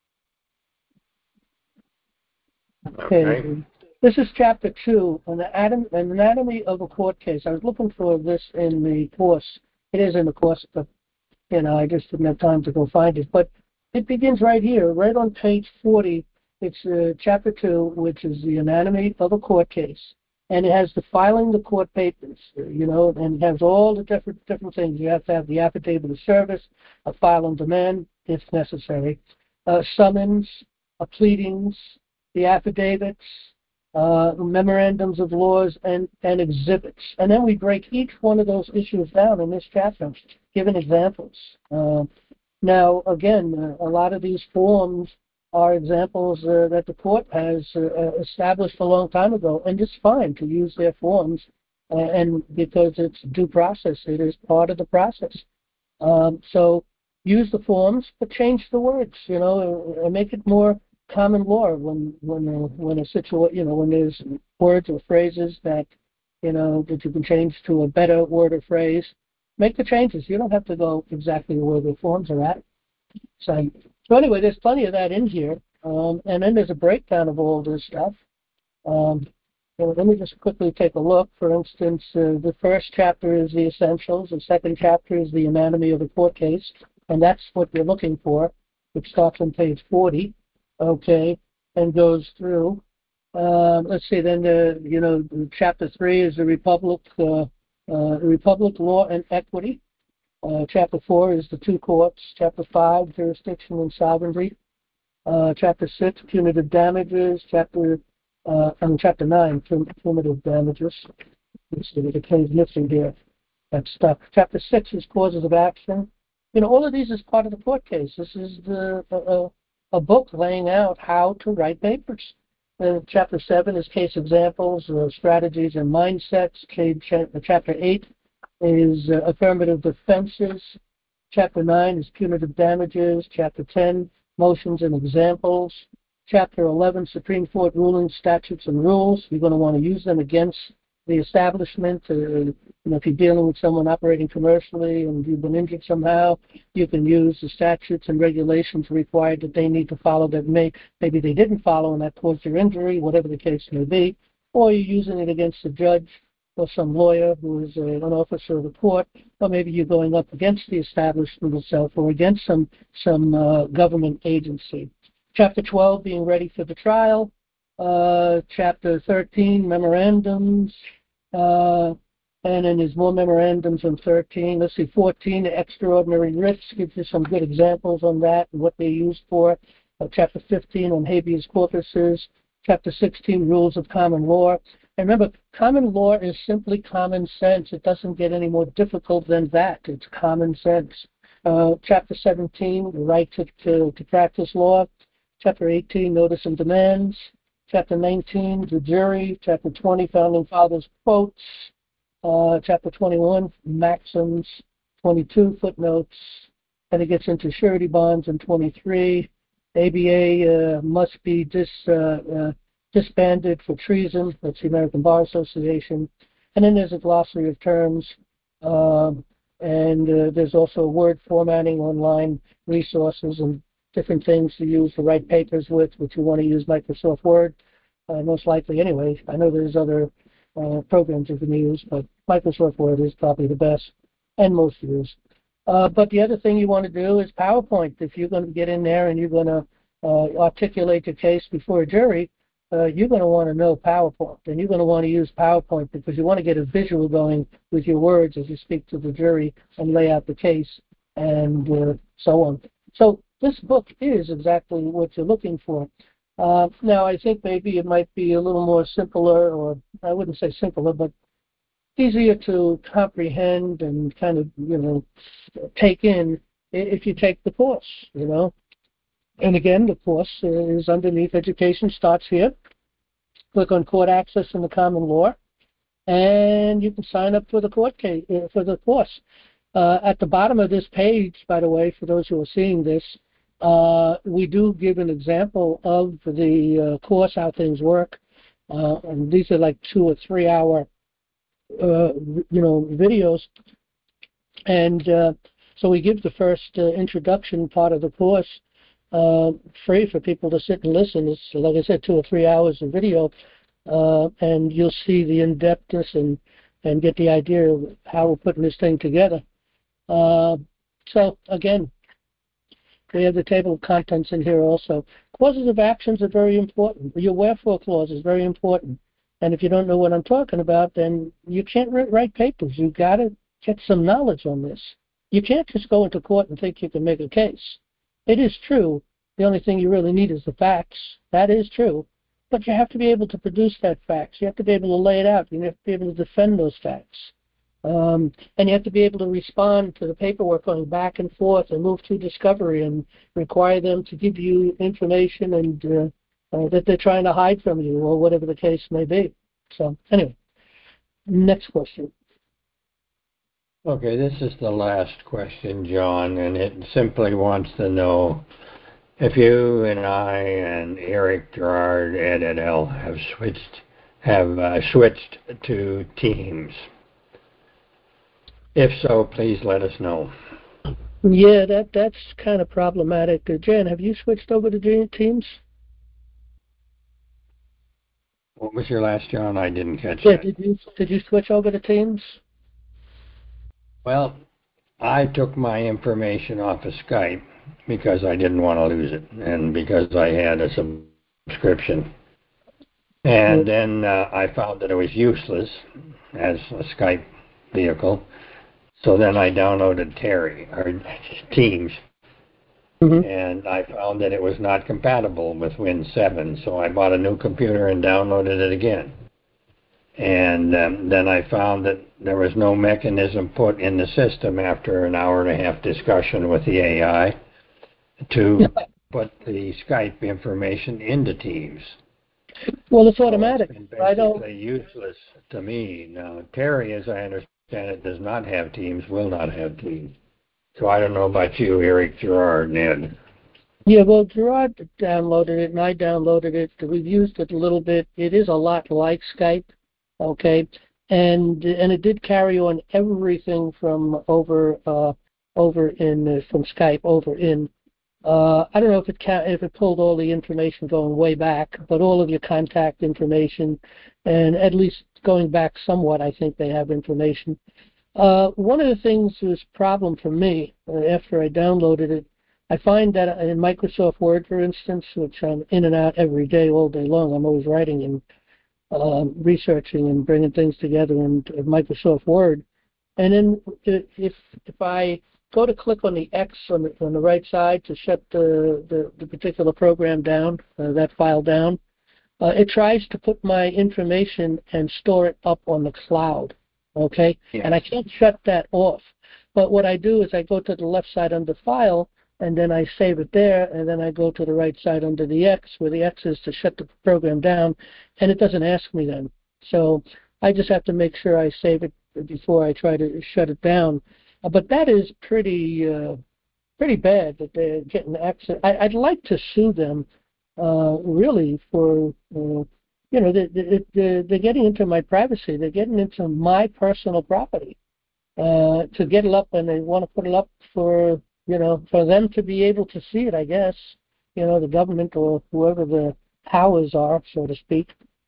Okay. This is chapter 2, an anatomy of a court case. I was looking for this in the course. It is in the course, but, I just didn't have time to go find it. But it begins right here, right on page 40. It's chapter 2, which is the anatomy of a court case. And it has the filing the court papers, and it has all the different things. You have to have the affidavit of service, a file on demand, if necessary, summons, pleadings, the affidavits, memorandums of laws, and exhibits. And then we break each one of those issues down in this chapter, giving examples. Now, again, a lot of these forms are examples that the court has established a long time ago, and it's fine to use their forms, and because it's due process, it is part of the process. So use the forms, but change the words, and make it more common law when there's words or phrases that that you can change to a better word or phrase. Make the changes. You don't have to go exactly where the forms are at. So anyway, there's plenty of that in here, and then there's a breakdown of all this stuff. Let me just quickly take a look. For instance, the first chapter is the essentials. The second chapter is the anatomy of a court case, and that's what you're looking for, which starts on page 40. Okay, and goes through. Let's see. Then chapter 3 is the Republic Law and Equity. Chapter 4 is the two courts. Chapter 5, jurisdiction and sovereignty. Chapter 6, punitive damages. Chapter 9, punitive damages. Let's see, the case missing here. That's stuck. Chapter 6 is causes of action. All of these is part of the court case. This is a book laying out how to write papers. Chapter 7 is case examples, strategies and mindsets. Chapter 8 is affirmative defenses. Chapter 9 is punitive damages. Chapter 10, motions and examples. Chapter 11, Supreme Court rulings, statutes, and rules. You're going to want to use them against the establishment. If you're dealing with someone operating commercially and you've been injured somehow, you can use the statutes and regulations required that they need to follow that maybe they didn't follow and that caused your injury, whatever the case may be. Or you're using it against a judge or some lawyer who is an officer of the court, or maybe you're going up against the establishment itself or against some government agency. Chapter 12, being ready for the trial. Chapter 13, memorandums. And then there's more memorandums on 13. Let's see, 14, extraordinary risks. Gives you some good examples on that and what they're used for. Chapter 15 on habeas corpuses. Chapter 16, rules of common law. And remember, common law is simply common sense. It doesn't get any more difficult than that. It's common sense. Chapter 17, the right to practice law. Chapter 18, notice and demands. Chapter 19, the jury. Chapter 20, Founding Fathers quotes. Chapter 21, maxims. 22, footnotes. And it gets into surety bonds. And 23, ABA must be disbanded for treason. That's the American Bar Association. And then there's a glossary of terms. And there's also word formatting, online resources, and different things to use to write papers with, which you want to use Microsoft Word, most likely anyway. I know there's other programs you can use, but Microsoft Word is probably the best and most used. But the other thing you want to do is PowerPoint. If you're going to get in there and you're going to articulate your case before a jury, you're going to want to know PowerPoint, and you're going to want to use PowerPoint because you want to get a visual going with your words as you speak to the jury and lay out the case and so on. So this book is exactly what you're looking for. Now, I think maybe it might be a little more simpler, or I wouldn't say simpler, but easier to comprehend and kind of, take in if you take the course, And again, the course is underneath Education Starts Here. Click on Court Access in the Common Law, and you can sign up for the course. At the bottom of this page, by the way, for those who are seeing this, we do give an example of the course, how things work. And these are like 2 or 3 hour, videos. And so we give the first introduction part of the course free for people to sit and listen. It's, like I said, 2 or 3 hours of video, and you'll see the in-depthness and get the idea of how we're putting this thing together. So again, we have the table of contents in here also. Causes of actions are very important. Your wherefore clause is very important. And if you don't know what I'm talking about, then you can't write papers. You've got to get some knowledge on this. You can't just go into court and think you can make a case. It is true. The only thing you really need is the facts. That is true. But you have to be able to produce that facts. You have to be able to lay it out. You have to be able to defend those facts. And you have to be able to respond to the paperwork going back and forth and move through discovery and require them to give you information and that they're trying to hide from you or whatever the case may be. So anyway, next question. Okay, this is the last question, John, and it simply wants to know if you and I and Eric Gerard, Ed et al. have switched to Teams. If so, please let us know. Yeah, that's kind of problematic. Jan, have you switched over to Teams? What was your last, John? I didn't catch that. Did you switch over to Teams? Well, I took my information off of Skype because I didn't want to lose it and because I had a subscription. And then I found that it was useless as a Skype vehicle. So then I downloaded Teams, and I found that it was not compatible with Win 7. So I bought a new computer and downloaded it again. And then I found that there was no mechanism put in the system after an hour and a half discussion with the AI to put the Skype information into Teams. Well, it's automatic. So it's been basically useless to me. Now, Terry, as I understand it, does not have Teams, will not have Teams. So I don't know about you, Eric, Gerard, and Ed. Yeah, well, Gerard downloaded it, and I downloaded it. We've used it a little bit. It is a lot like Skype, okay? And it did carry on everything from from Skype over in. I don't know if it pulled all the information going way back, but all of your contact information, and at least going back somewhat, I think they have information. One of the things that was a problem for me after I downloaded it, I find that in Microsoft Word, for instance, which I'm in and out every day, all day long, I'm always writing and researching and bringing things together in Microsoft Word. And then if I go to click on the X on the right side to shut the particular program down, that file down, it tries to put my information and store it up on the cloud, okay? Yeah. And I can't shut that off. But what I do is I go to the left side under File, and then I save it there, and then I go to the right side under the X, where the X is to shut the program down, and it doesn't ask me then. So I just have to make sure I save it before I try to shut it down. But that is pretty bad that they're getting access. I'd like to sue them, really, for they're getting into my privacy. They're getting into my personal property to get it up, and they want to put it up for them to be able to see it. I guess the government or whoever the powers are, so to speak.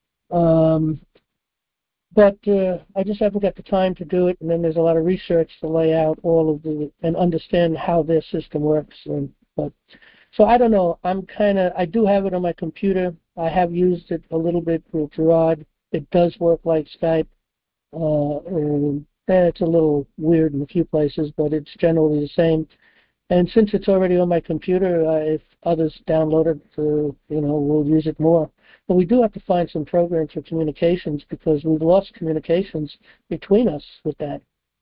But I just haven't got the time to do it, and then there's a lot of research to lay out all of and understand how their system works. So I don't know. I do have it on my computer. I have used it a little bit with Gerard. It does work like Skype. It's a little weird in a few places, but it's generally the same. And since it's already on my computer, if others download it, we'll use it more. But we do have to find some programs for communications because we've lost communications between us with that,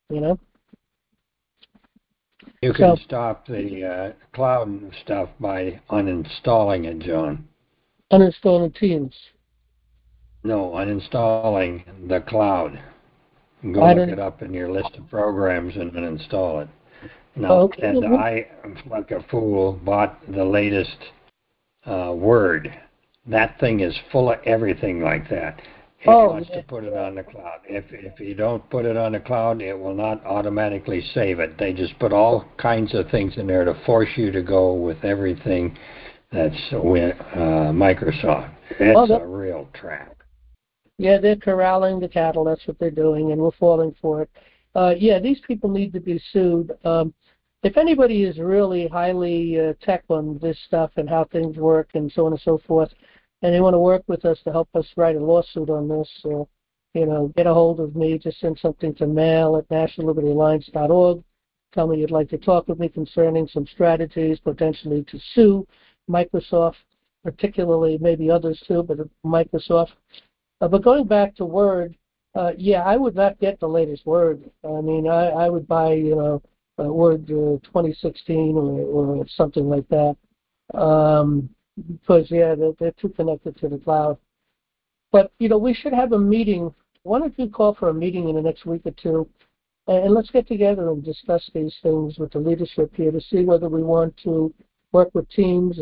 You can stop the cloud stuff by uninstalling it, John. Uninstalling Teams. No, uninstalling the cloud. Go look it up in your list of programs and uninstall it. Now, I, like a fool, bought the latest Word. That thing is full of everything like that. It wants to put it on the cloud. If you don't put it on the cloud, it will not automatically save it. They just put all kinds of things in there to force you to go with everything that's with Microsoft. It's a real trap. Yeah, they're corralling the cattle. That's what they're doing, and we're falling for it. These people need to be sued. If anybody is really highly tech on this stuff and how things work and so on and so forth, and they want to work with us to help us write a lawsuit on this, get a hold of me. Just send something to mail@nationallibertyalliance.org. Tell me you'd like to talk with me concerning some strategies potentially to sue Microsoft, particularly maybe others too, but Microsoft. But going back to Word, I would not get the latest Word. I mean, I would buy, Word 2016 or something like that. Because, they're too connected to the cloud. But, we should have a meeting. Why don't you call for a meeting in the next week or two, and let's get together and discuss these things with the leadership here to see whether we want to work with teams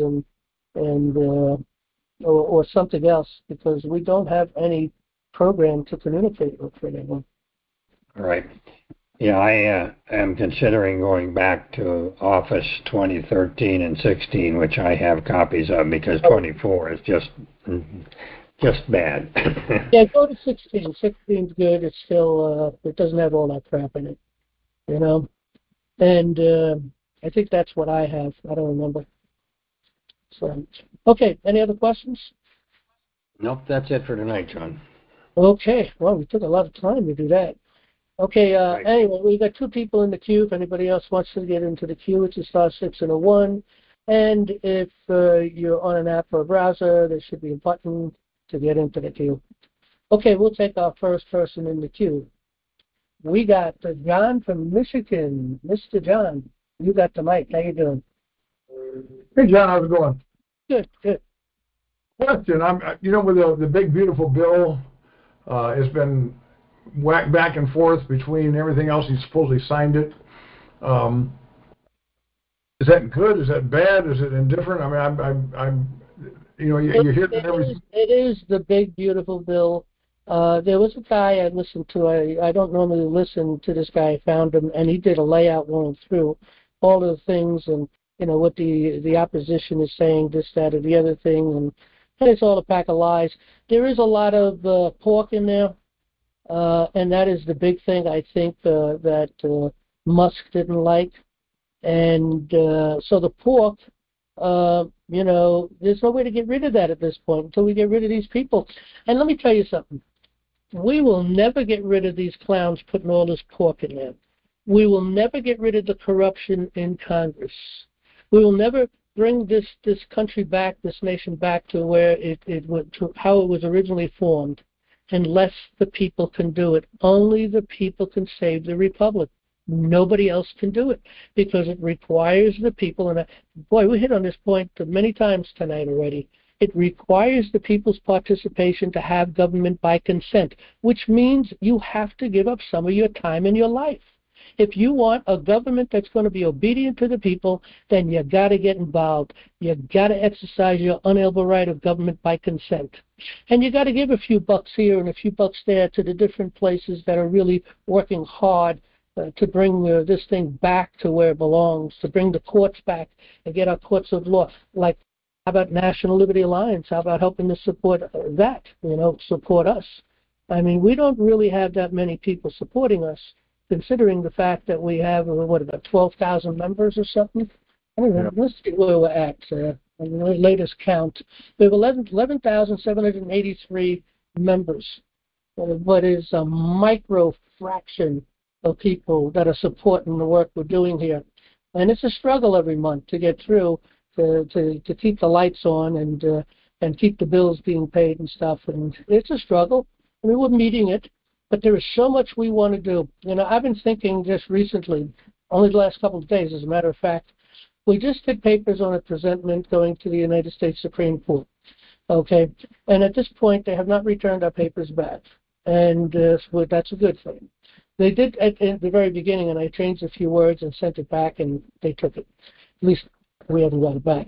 or something else, because we don't have any program to communicate with anyone. All right. Yeah, I am considering going back to Office 2013 and 16, which I have copies of, because 24 is just bad. Yeah, go to 16. 16's good. It's still, it doesn't have all that crap in it, And I think that's what I have. I don't remember. So, okay, any other questions? Nope, that's it for tonight, John. Okay, well, we took a lot of time to do that. Okay, right. Anyway, we got 2 people in the queue. If anybody else wants to get into the queue, it's a *6 and a 1. And if you're on an app or a browser, there should be a button to get into the queue. Okay, we'll take our first person in the queue. We got John from Michigan. Mr. John, you got the mic. How you doing? Hey, John, how's it going? Good, good. Question, with the big, beautiful bill, it's been whacked back and forth between everything else. He supposedly signed it. Is that good? Is that bad? Is it indifferent? I mean, you're hitting everything. It is the big, beautiful bill. There was a guy I listened to. I don't normally listen to this guy. I found him, and he did a layout going through all the things and, what the opposition is saying, this, that, or the other thing, and it's all a pack of lies. There is a lot of pork in there, and that is the big thing I think that Musk didn't like. And so the pork, there's no way to get rid of that at this point until we get rid of these people. And let me tell you something. We will never get rid of these clowns putting all this pork in there. We will never get rid of the corruption in Congress. We will never bring this country back, this nation back to where to how it was originally formed, unless the people can do it. Only the people can save the republic. Nobody else can do it, because it requires the people. And boy, we hit on this point many times tonight already. It requires the people's participation to have government by consent, which means you have to give up some of your time in your life. If you want a government that's going to be obedient to the people, then you got to get involved. You got to exercise your unalienable right of government by consent. And you got to give a few bucks here and a few bucks there to the different places that are really working hard to bring this thing back to where it belongs, to bring the courts back and get our courts of law. Like, how about National Liberty Alliance? How about helping to support that, support us? I mean, we don't really have that many people supporting us, considering the fact that we have, about 12,000 members or something? I don't know. Let's see where we're at on the latest count. We have 11,783 members, but is a micro fraction of people that are supporting the work we're doing here. And it's a struggle every month to get through to keep the lights on and keep the bills being paid and stuff. And it's a struggle. I mean, we're meeting it, but there is so much we want to do. You know, I've been thinking just recently, only the last couple of days, as a matter of fact, we just did papers on a presentment going to the United States Supreme Court. Okay, and at this point, they have not returned our papers back, and so that's a good thing. They did at the very beginning, and I changed a few words and sent it back, and they took it. At least we haven't got it back.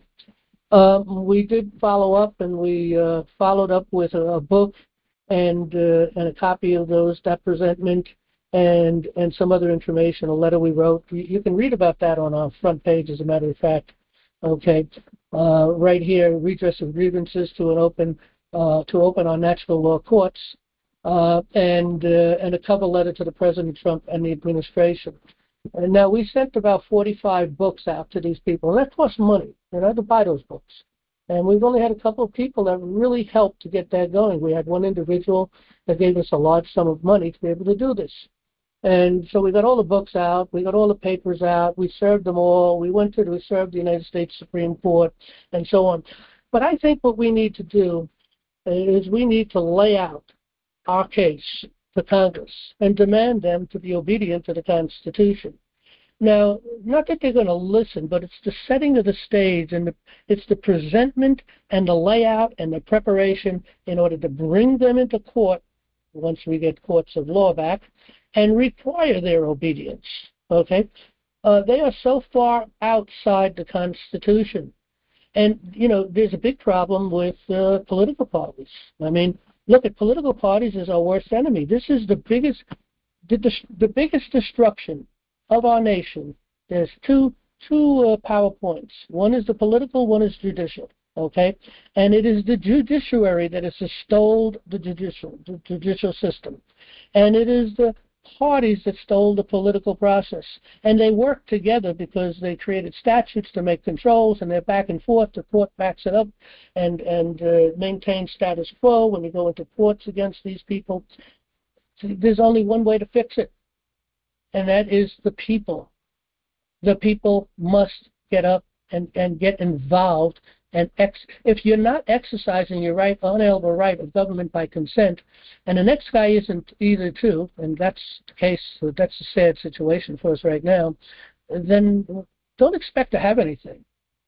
We did follow up, and we followed up with a book and a copy of that presentment and some other information, a letter we wrote. You can read about that on our front page, as a matter of fact. Okay, right here, redress of grievances to open our natural law courts, and a cover letter to the President Trump and the administration. And now we sent about 45 books out to these people, and that costs money, to buy those books. And we've only had a couple of people that really helped to get that going. We had one individual that gave us a large sum of money to be able to do this. And so we got all the books out, we got all the papers out, we served them all, we served the United States Supreme Court, and so on. But I think what we need to do is we need to lay out our case to Congress and demand them to be obedient to the Constitution. Now, not that they're going to listen, but it's the setting of the stage, and it's the presentment and the layout and the preparation in order to bring them into court once we get courts of law back and require their obedience. Okay? They are so far outside the Constitution. And, there's a big problem with political parties. I mean, look at political parties as our worst enemy. This is the biggest destruction of our nation. There's two PowerPoints. One is the political, one is judicial. Okay, and it is the judiciary that has stole the judicial system, and it is the parties that stole the political process. And they work together because they created statutes to make controls, and they're back and forth. The court backs it up and maintains status quo when you go into courts against these people. There's only one way to fix it, and that is the people. The people must get up and get involved. And if you're not exercising your unalienable right of government by consent, and the next guy isn't either too, and that's the case, that's a sad situation for us right now, then don't expect to have anything.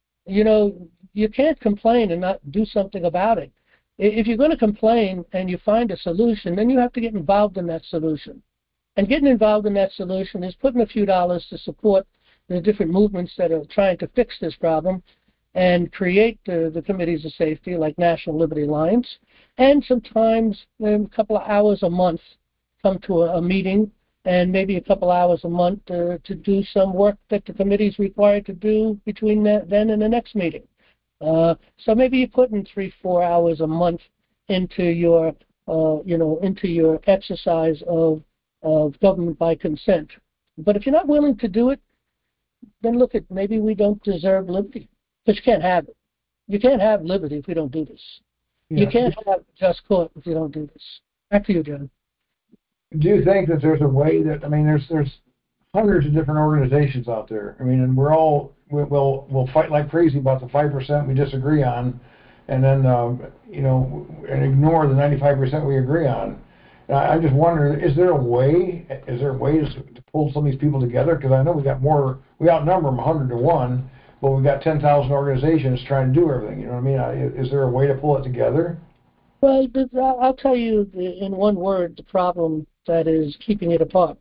You can't complain and not do something about it. If you're going to complain and you find a solution, then you have to get involved in that solution. And getting involved in that solution is putting a few dollars to support the different movements that are trying to fix this problem and create the committees of safety like National Liberty Alliance, and sometimes a couple of hours a month come to a meeting, and maybe a couple hours a month to do some work that the committee is required to do between then and the next meeting. So maybe you put in 3-4 hours a month into your exercise of government by consent. But if you're not willing to do it, then look at maybe we don't deserve liberty. But you can't have it. You can't have liberty if we don't do this. Yeah. You can't have just court if you don't do this. Back to you, John. Do you think that there's a way that, there's hundreds of different organizations out there. And we'll fight like crazy about the 5% we disagree on, and then and ignore the 95% we agree on. And I'm just wondering, is there a way to pull some of these people together? Because I know we outnumber them 100 to 1. But we've got 10,000 organizations trying to do everything. You know what I mean? Is there a way to pull it together? Well, I'll tell you in one word the problem that is keeping it apart.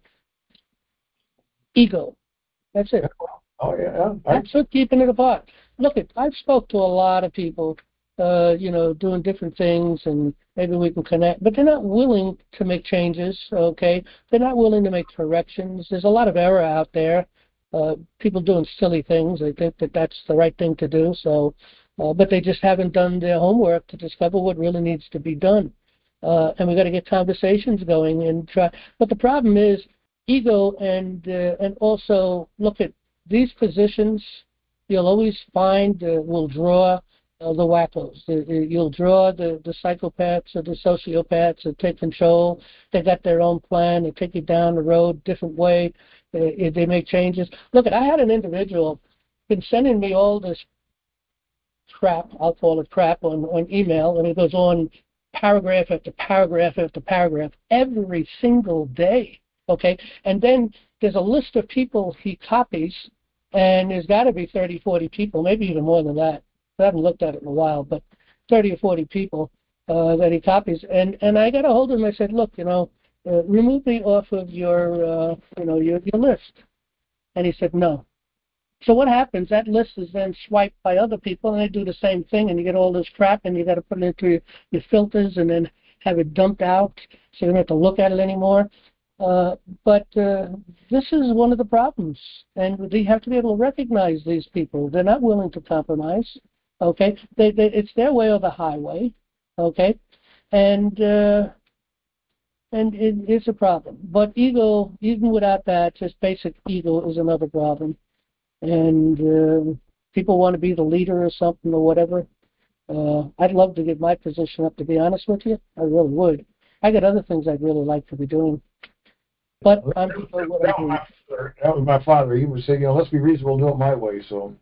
Ego. That's it. Oh, yeah. That's what's keeping it apart. Look, I've spoke to a lot of people, doing different things, and maybe we can connect, but they're not willing to make changes, okay? They're not willing to make corrections. There's a lot of error out there. People doing silly things. They think that that's the right thing to do. So, but they just haven't done their homework to discover what really needs to be done. And we got to get conversations going and try. But the problem is ego, and also look at these positions. You'll always find will draw the wackos. You'll draw the psychopaths or the sociopaths that take control. They got their own plan. They take you down the road different way. they make changes. Look, I had an individual been sending me all this crap, I'll call it crap, on email, and it goes on paragraph after paragraph after paragraph every single day, okay? And then there's a list of people he copies, and there's got to be 30, 40 people, maybe even more than that. I haven't looked at it in a while, but 30 or 40 people that he copies. And I got a hold of him. I said, look, remove me off of your list. And he said, no. So what happens, that list is then swiped by other people, and they do the same thing, and you get all this crap, and you got to put it into your filters and then have it dumped out so you don't have to look at it anymore. But this is one of the problems, and we have to be able to recognize these people. They're not willing to compromise, okay? It's their way or the highway, okay? And it's a problem. But ego, even without that, just basic ego is another problem. And people want to be the leader or something or whatever. I'd love to give my position up, to be honest with you. I really would. I got other things I'd really like to be doing. But I'm what I do. That was my father. He would say, let's be reasonable, do it my way. So.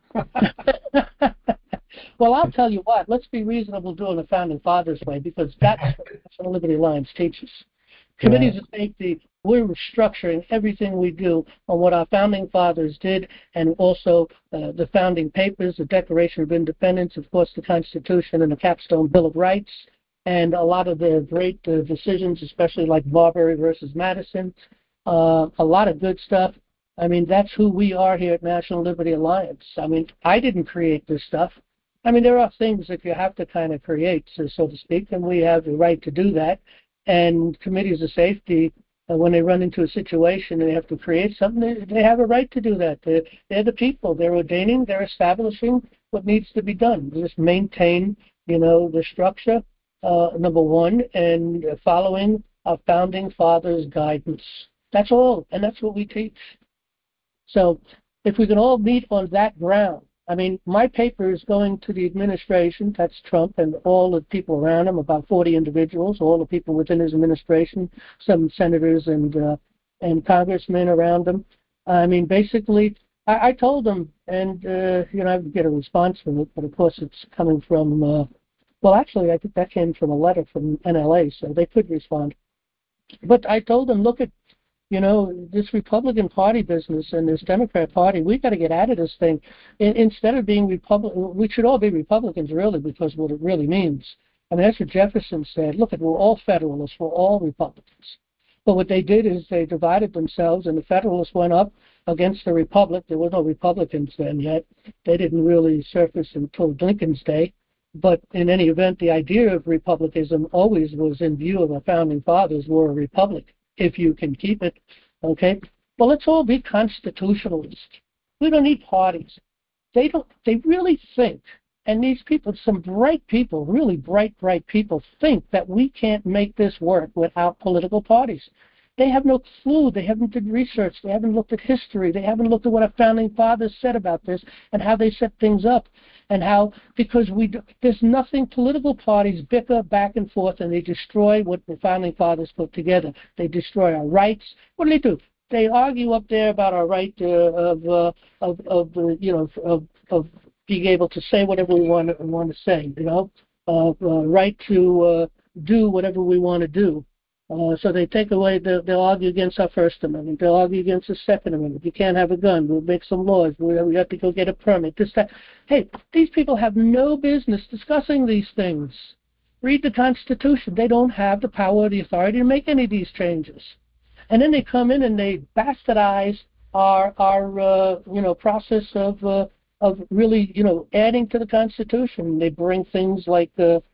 Well, I'll tell you what. Let's be reasonable doing the Founding Fathers way, because that's what National Liberty Alliance teaches. Committees of safety, we're restructuring everything we do on what our Founding Fathers did, and also the founding papers, the Declaration of Independence, of course, the Constitution, and the Capstone Bill of Rights, and a lot of the great decisions, especially like Marbury versus Madison. A lot of good stuff. I mean, that's who we are here at National Liberty Alliance. I mean, I didn't create this stuff. I mean, there are things that you have to kind of create, so to speak, and we have the right to do that. And committees of safety, when they run into a situation and they have to create something, they have a right to do that. They're the people. They're ordaining, they're establishing what needs to be done. Just maintain, the structure, number one, and following our Founding Fathers' guidance. That's all, and that's what we teach. So if we can all meet on that ground, I mean, my paper is going to the administration, that's Trump and all the people around him, about 40 individuals, all the people within his administration, some senators and congressmen around him. I mean, basically, I told them, and, I would get a response from it, but of course it's coming from, well, actually, I think that came from a letter from NLA, so they could respond. But I told them, look at, this Republican Party business and this Democrat Party, we've got to get out of this thing. Instead of being Republican, we should all be Republicans, really, because what it really means. I mean, that's what Jefferson said. Look, we're all Federalists, we're all Republicans. But what they did is they divided themselves, and the Federalists went up against the Republic. There were no Republicans then yet. They didn't really surface until Lincoln's day. But in any event, the idea of republicanism always was in view of our Founding Fathers were a republic, if you can keep it, okay? Well, let's all be constitutionalists. We don't need parties. They really think, and these people, some bright people, really bright people, think that we can't make this work without political parties. They have no clue. They haven't did research. They haven't looked at history. They haven't looked at what our Founding Fathers said about this and how they set things up. And how, because there's nothing, political parties bicker back and forth, and they destroy what the Founding Fathers put together. They destroy our rights. What do? They argue up there about our right of being able to say whatever we want to say, right to do whatever we want to do. So they take away, they'll argue against our First Amendment. They'll argue against the Second Amendment. You can't have a gun. We'll make some laws. We have to go get a permit. This, that. Hey, these people have no business discussing these things. Read the Constitution. They don't have the power or the authority to make any of these changes. And then they come in and they bastardize our process of really, adding to the Constitution. They bring things like the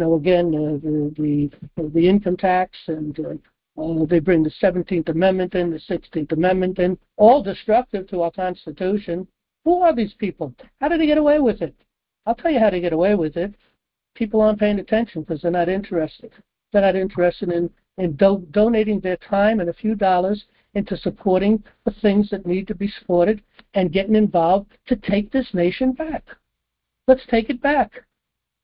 income tax, and they bring the 17th Amendment in, the 16th Amendment in, all destructive to our Constitution. Who are these people? How did they get away with it? I'll tell you how to get away with it. People aren't paying attention because they're not interested. They're not interested in donating their time and a few dollars into supporting the things that need to be supported and getting involved to take this nation back. Let's take it back.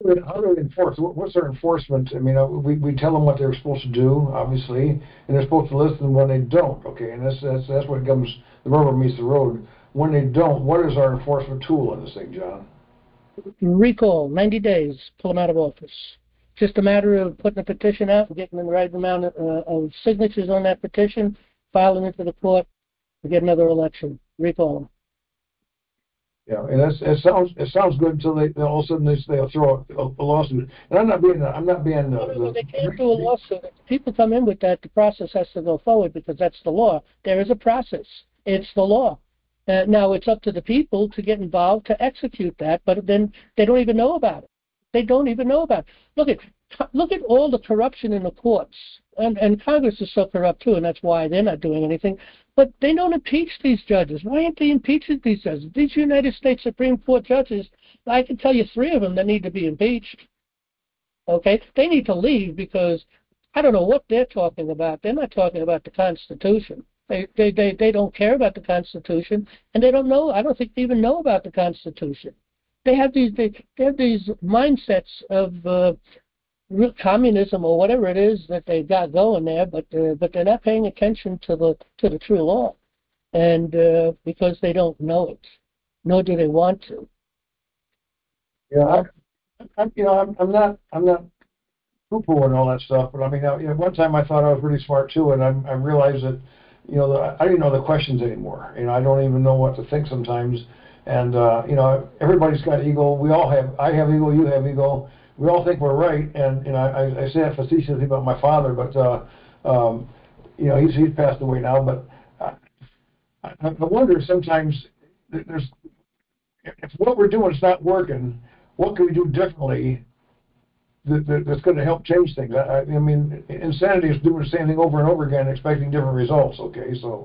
how do we enforce? What's our enforcement? I mean, we tell them what they're supposed to do, obviously, and they're supposed to listen when they don't. Okay, and that's what comes. The rubber meets the road. When they don't, what is our enforcement tool in this thing, John? Recall, 90 days, pull them out of office. Just a matter of putting a petition out, getting the right amount of signatures on that petition, filing it to the court, to get another election. Recall them. Yeah, and it sounds good until they all of a sudden they'll throw a lawsuit. And I'm not being They can't do a lawsuit. If people come in with that, the process has to go forward because that's the law. There is a process. It's the law. Now it's up to the people to get involved to execute that, but then they don't even know about it. They don't even know about it. Look at all the corruption in the courts, and Congress is so corrupt too, and that's why they're not doing anything. But they don't impeach these judges. Why aren't they impeaching these judges? These United States Supreme Court judges, I can tell you 3 of them that need to be impeached. Okay, they need to leave because I don't know what they're talking about. They're not talking about the Constitution. They don't care about the Constitution, and they don't know. I don't think they even know about the Constitution. They have these mindsets of communism or whatever it is that they've got going there, but they're not paying attention to the true law, and because they don't know it, nor do they want to. Yeah, I'm not poo-pooing all that stuff, but I mean, one time I thought I was really smart too, and I realized that, I didn't know the questions anymore. I don't even know what to think sometimes. And, everybody's got ego. I have ego, you have ego. We all think we're right. And I say that facetiously about my father, but, he's passed away now. But I wonder sometimes if what we're doing is not working, what can we do differently that's going to help change things? I mean, insanity is doing the same thing over and over again, expecting different results. Okay, so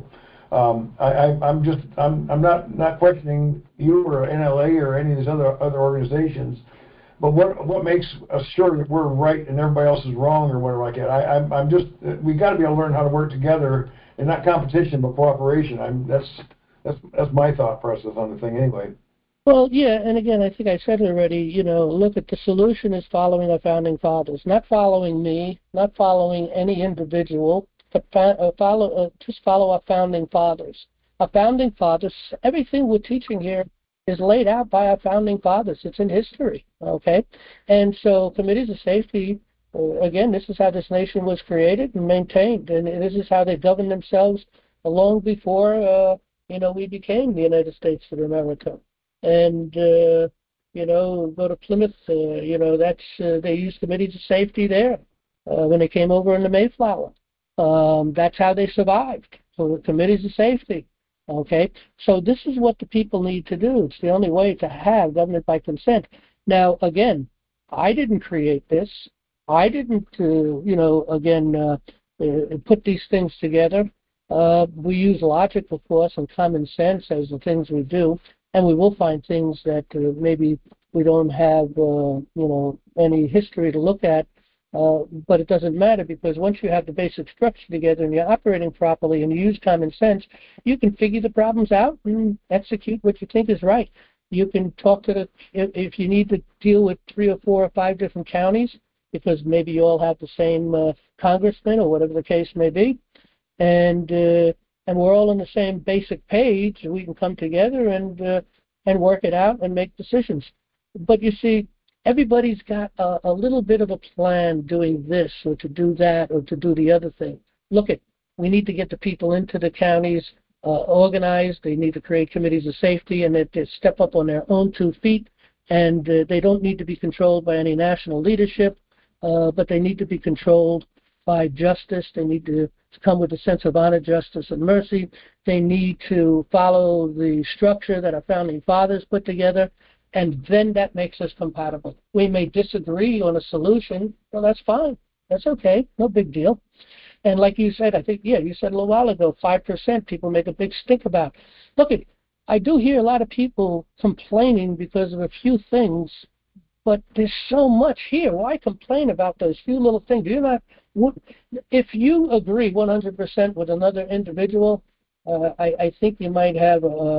I'm not questioning you or NLA or any of these other organizations, but what makes us sure that we're right and everybody else is wrong or whatever like that? We got to be able to learn how to work together, and not competition but cooperation. That's my thought process on the thing anyway. Well, yeah, and again, I think I said it already, look at the solution is following our founding fathers, not following me, not following any individual, but just follow our founding fathers. Our founding fathers, everything we're teaching here is laid out by our founding fathers. It's in history, okay? And so committees of safety, again, this is how this nation was created and maintained, and this is how they governed themselves long before, we became the United States of America. And go to Plymouth. They used committees of safety there when they came over in the Mayflower. That's how they survived. So the committees of safety. Okay, so this is what the people need to do. It's the only way to have government by consent. Now, again, I didn't create this. I didn't, put these things together. We use logic, of course, and common sense as the things we do. And we will find things that maybe we don't have, any history to look at, but it doesn't matter because once you have the basic structure together and you're operating properly and you use common sense, you can figure the problems out and execute what you think is right. You can talk to if you need to deal with 3 or 4 or 5 different counties because maybe you all have the same congressman or whatever the case may be, and we're all on the same basic page, we can come together and work it out and make decisions. But you see, everybody's got a little bit of a plan doing this or to do that or to do the other thing. We need to get the people into the counties organized. They need to create committees of safety and they step up on their own 2 feet. And they don't need to be controlled by any national leadership, but they need to be controlled by justice. They need to come with a sense of honor, justice, and mercy. They need to follow the structure that our founding fathers put together, and then that makes us compatible. We may disagree on a solution. Well, that's fine. That's okay. No big deal. And like you said, I think, you said a little while ago, 5% people make a big stink about. I do hear a lot of people complaining because of a few things, but there's so much here. Why complain about those few little things? If you agree 100% with another individual, I think you might have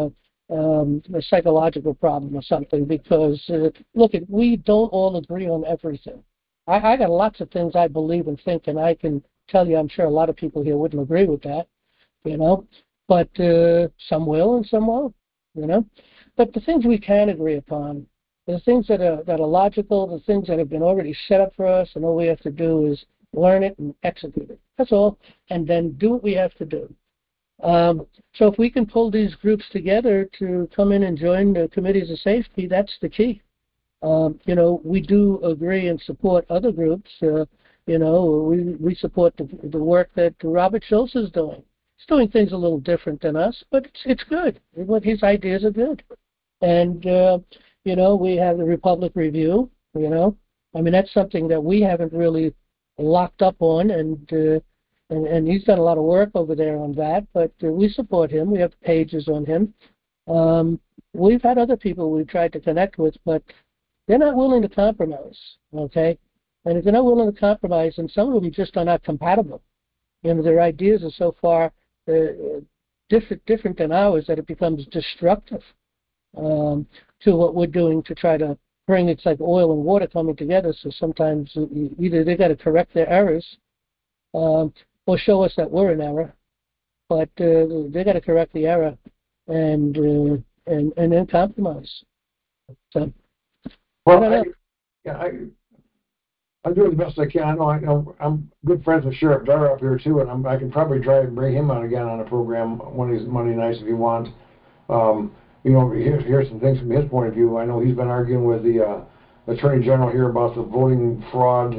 a psychological problem or something, because look, we don't all agree on everything. I got lots of things I believe and think, and I can tell you, I'm sure a lot of people here wouldn't agree with that, but some will and some won't, But the things we can agree upon, the things that are logical, the things that have been already set up for us, and all we have to do is learn it and execute it. That's all, and then do what we have to do. So if we can pull these groups together to come in and join the committees of safety, that's the key. We do agree and support other groups. We support the work that Robert Schultz is doing. He's doing things a little different than us, but it's good. His ideas are good. And, we have the Republic Review, that's something that we haven't really locked up on, and he's done a lot of work over there on that, but we support him. We have pages on him. We've had other people we've tried to connect with, but they're not willing to compromise, okay? And if they're not willing to compromise, then some of them just are not compatible. Their ideas are so far different than ours that it becomes destructive to what we're doing to try to bring. It's like oil and water coming together, so sometimes either they got to correct their errors or show us that we're in error, but they got to correct the error and then compromise. So, well, I'm doing the best I can. I know I'm good friends with Sheriff Dar up here too, and I can probably try and bring him on again on a program one of these Monday nights if you want. Here's some things from his point of view. I know he's been arguing with the Attorney General here about the voting fraud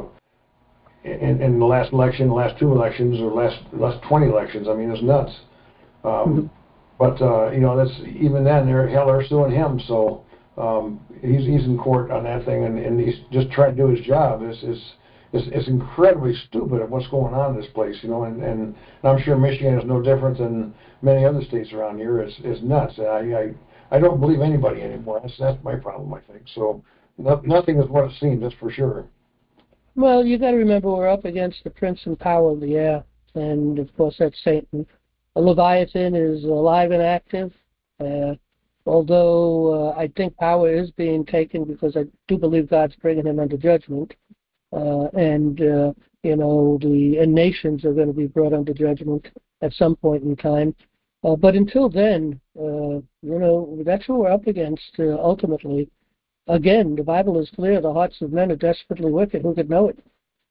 in the last election, the last two elections, or last 20 elections. I mean, it's nuts. But that's even then they're suing him. So he's in court on that thing, and he's just trying to do his job. It's incredibly stupid of what's going on in this place, and I'm sure Michigan is no different than many other states around here. It's nuts. I don't believe anybody anymore. That's my problem, I think. So nothing is what it seems, that's for sure. Well, you got to remember we're up against the prince and power of the air, and of course that's Satan. A Leviathan is alive and active, although I think power is being taken because I do believe God's bringing him under judgment, and the nations are going to be brought under judgment at some point in time. But until then, that's who we're up against ultimately. Again, the Bible is clear, the hearts of men are desperately wicked. Who could know it?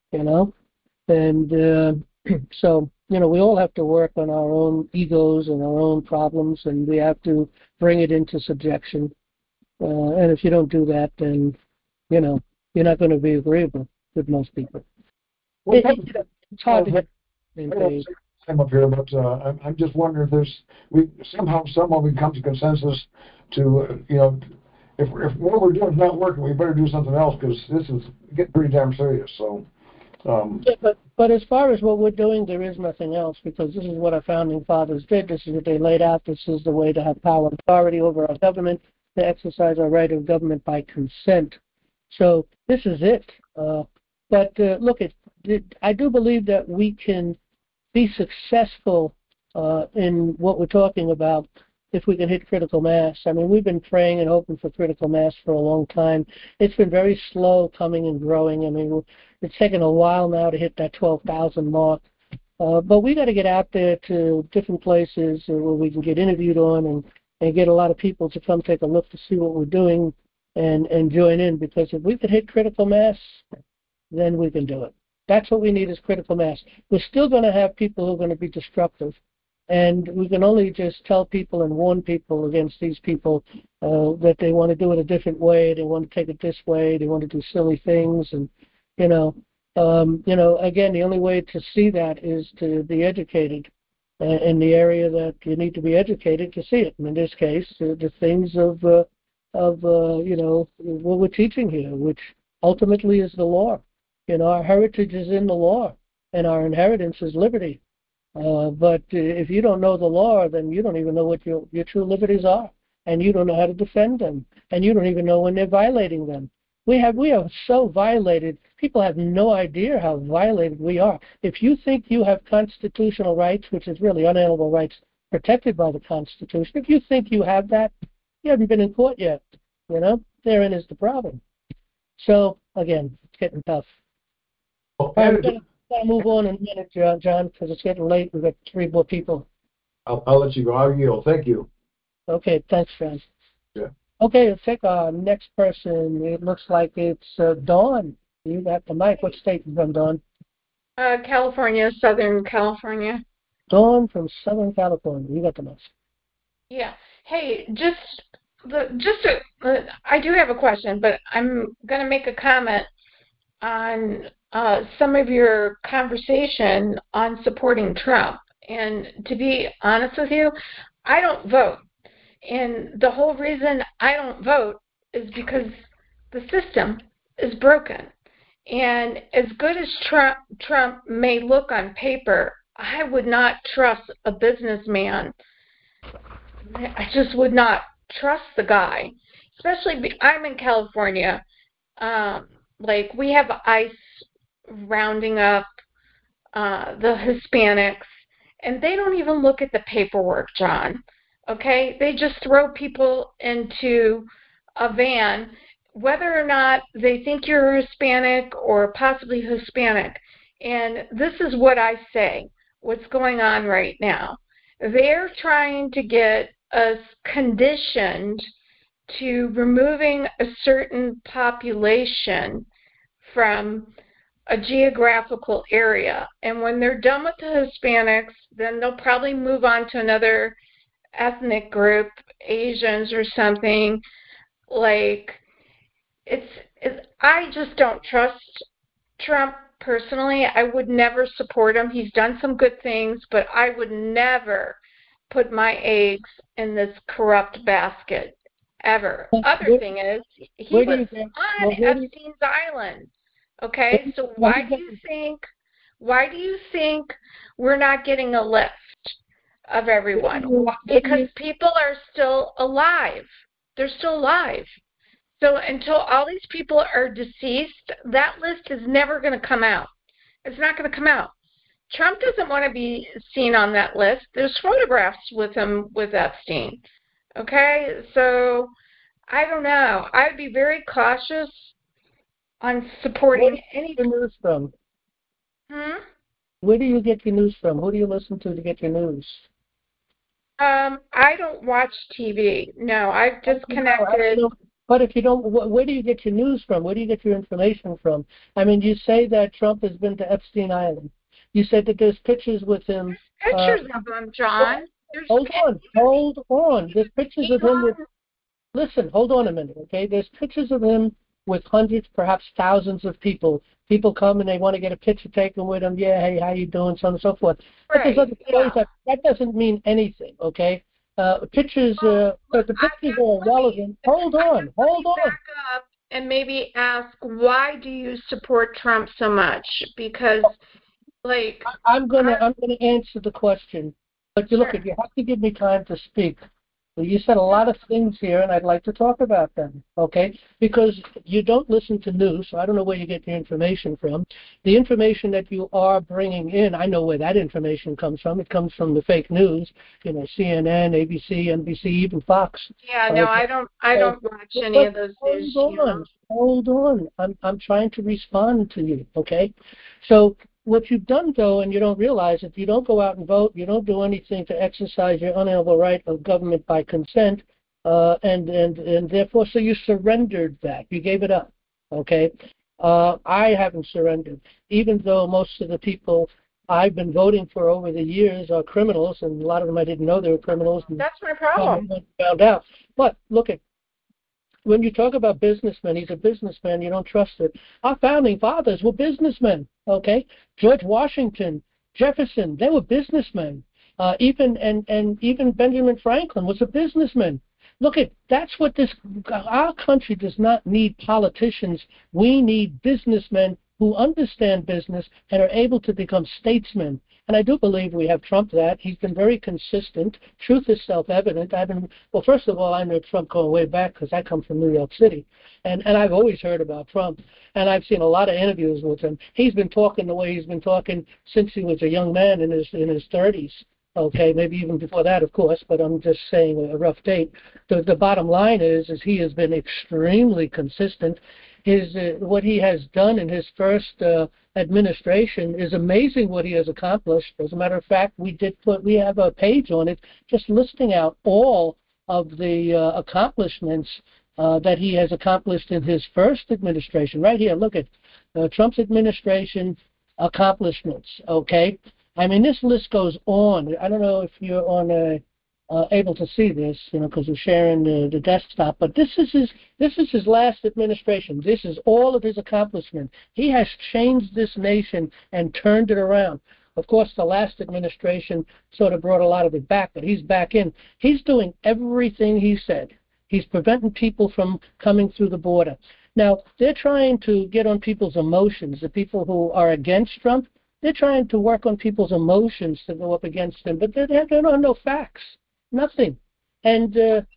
And so, we all have to work on our own egos and our own problems, and we have to bring it into subjection. And if you don't do that, then, you're not going to be agreeable with most people. It's hard to get I'm up here, but I'm just wondering if we somehow we come to consensus to, if what we're doing is not working, we better do something else, because this is getting pretty damn serious. So. But as far as what we're doing, there is nothing else, because this is what our founding fathers did. This is what they laid out. This is the way to have power and authority over our government, to exercise our right of government by consent. So this is it. But look, I do believe that we can be successful in what we're talking about if we can hit critical mass. I mean, we've been praying and hoping for critical mass for a long time. It's been very slow coming and growing. I mean, it's taken a while now to hit that 12,000 mark. But we got to get out there to different places where we can get interviewed on and get a lot of people to come take a look to see what we're doing and join in. Because if we could hit critical mass, then we can do it. That's what we need, is critical mass. We're still going to have people who are going to be destructive. And we can only just tell people and warn people against these people that they want to do it a different way, they want to take it this way, they want to do silly things, and again, the only way to see that is to be educated in the area that you need to be educated to see it. And in this case, the things of what we're teaching here, which ultimately is the law. Our heritage is in the law, and our inheritance is liberty. But if you don't know the law, then you don't even know what your true liberties are, and you don't know how to defend them, and you don't even know when they're violating them. We are so violated. People have no idea how violated we are. If you think you have constitutional rights, which is really unalienable rights, protected by the Constitution. If you think you have that, you haven't been in court yet. Therein is the problem. So again, it's getting tough. Well, All right, we're gonna move on in a minute, John, because it's getting late. We've got 3 more people. I'll let you go. I'll yield. Thank you. Okay, thanks, John. Yeah. Okay, let's take our next person. It looks like it's Dawn. You got the mic. What state you from, Dawn? California, Southern California. Dawn from Southern California. You got the mic. Yeah. Hey, I do have a question, but I'm going to make a comment on some of your conversation on supporting Trump. And to be honest with you, I don't vote. And the whole reason I don't vote is because the system is broken. And as good as Trump may look on paper, I would not trust a businessman. I just would not trust the guy. Especially, I'm in California. Like, we have ICE rounding up the Hispanics, and they don't even look at the paperwork, John. Okay? They just throw people into a van, whether or not they think you're Hispanic or possibly Hispanic. And this is what I say, what's going on right now. They're trying to get us conditioned to removing a certain population from a geographical area. And when they're done with the Hispanics, then they'll probably move on to another ethnic group, Asians or something. Like, I just don't trust Trump personally. I would never support him. He's done some good things, but I would never put my eggs in this corrupt basket, ever. Other thing is, he was on Epstein's Island. Okay, so why do you think we're not getting a list of everyone? Because people are still alive. They're still alive. So until all these people are deceased, that list is never going to come out. It's not going to come out. Trump doesn't want to be seen on that list. There's photographs with him with Epstein. Okay, so I don't know. I'd be very cautious on supporting any. Where do you get your news from? Where do you get your news from? Who do you listen to get your news? I don't watch TV. No, I've disconnected. But if you don't, where do you get your news from? Where do you get your information from? I mean, you say that Trump has been to Epstein Island. You said that there's pictures with him. There's pictures of him, John. Hold on. There's pictures of him with. Listen, hold on a minute, okay? There's pictures of him with hundreds, perhaps thousands of people. People come and they want to get a picture taken with him. Yeah, hey, how you doing? So on and so forth. But there's other stories that doesn't mean anything, okay? Pictures, but the pictures are relevant. Hold on. Back up and maybe ask, why do you support Trump so much? Because, like, I'm gonna answer the question, but you have to give me time to speak. You said a lot of things here, and I'd like to talk about them, okay? Because you don't listen to news, so I don't know where you get your information from. The information that you are bringing in, I know where that information comes from. It comes from the fake news, CNN, ABC, NBC, even Fox. Yeah, no, I don't watch any of those news. Hold on. I'm trying to respond to you, okay? So what you've done, though, and you don't realize it, you don't go out and vote, you don't do anything to exercise your unalienable right of government by consent, and therefore, so you surrendered that. You gave it up, okay? I haven't surrendered, even though most of the people I've been voting for over the years are criminals, and a lot of them I didn't know they were criminals. That's my problem. Found out. But look at, when you talk about businessmen, he's a businessman, you don't trust it. Our founding fathers were businessmen, okay? George Washington, Jefferson, they were businessmen. Even Benjamin Franklin was a businessman. Look at, that's what our country does not need politicians. We need businessmen who understand business and are able to become statesmen. And I do believe we have Trump that. He's been very consistent. Truth is self-evident. Well, first of all, I know Trump going way back because I come from New York City. And I've always heard about Trump. And I've seen a lot of interviews with him. He's been talking the way he's been talking since he was a young man in his 30s. Okay, maybe even before that, of course, but I'm just saying a rough date. The bottom line is he has been extremely consistent. What he has done in his first administration is amazing. What he has accomplished. As a matter of fact, we have a page on it just listing out all of the accomplishments that he has accomplished in his first administration. Right here, look at Trump's administration accomplishments. Okay. I mean, this list goes on. I don't know if you're on able to see this, because we're sharing the desktop. But this is his last administration. This is all of his accomplishment. He has changed this nation and turned it around. Of course, the last administration sort of brought a lot of it back, but he's back in. He's doing everything he said. He's preventing people from coming through the border. Now, they're trying to get on people's emotions, the people who are against Trump. They're trying to work on people's emotions to go up against him, but they don't no facts, nothing. And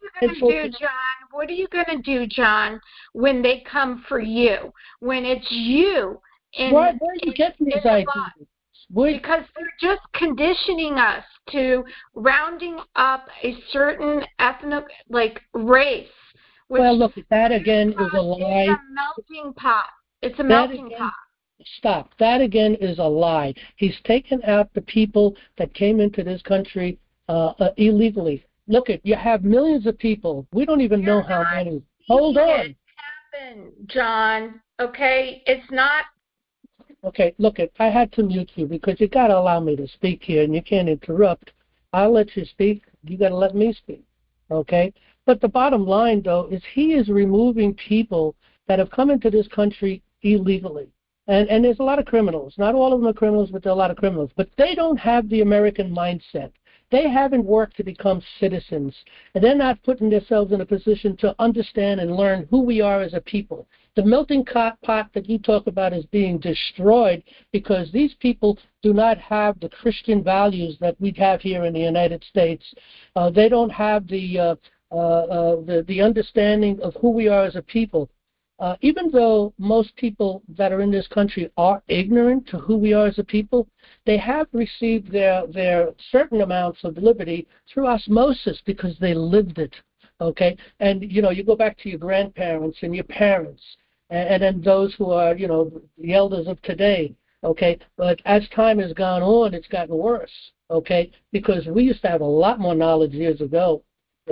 what are you going to do, John, when they come for you? When it's you? Where are you getting these ideas? Because they're just conditioning us to rounding up a certain ethnic, race. Well, look, that again is a lie. It's a melting pot. It's a melting pot. Stop. That again is a lie. He's taken out the people that came into this country illegally. Look, you have millions of people. We don't even know how many. Hold on. It happened, John. Okay, it's not. Okay, look, I had to mute you because you got to allow me to speak here, and you can't interrupt. I'll let you speak. You got to let me speak. Okay. But the bottom line, though, is he is removing people that have come into this country illegally. And there's a lot of criminals. Not all of them are criminals, but there are a lot of criminals. But they don't have the American mindset. They haven't worked to become citizens. And they're not putting themselves in a position to understand and learn who we are as a people. The melting pot that you talk about is being destroyed because these people do not have the Christian values that we have here in the United States. They don't have the understanding of who we are as a people. Even though most people that are in this country are ignorant to who we are as a people, they have received their certain amounts of liberty through osmosis because they lived it, okay? And, you go back to your grandparents and your parents, and then those who are, the elders of today, okay? But as time has gone on, it's gotten worse, okay? Because we used to have a lot more knowledge years ago.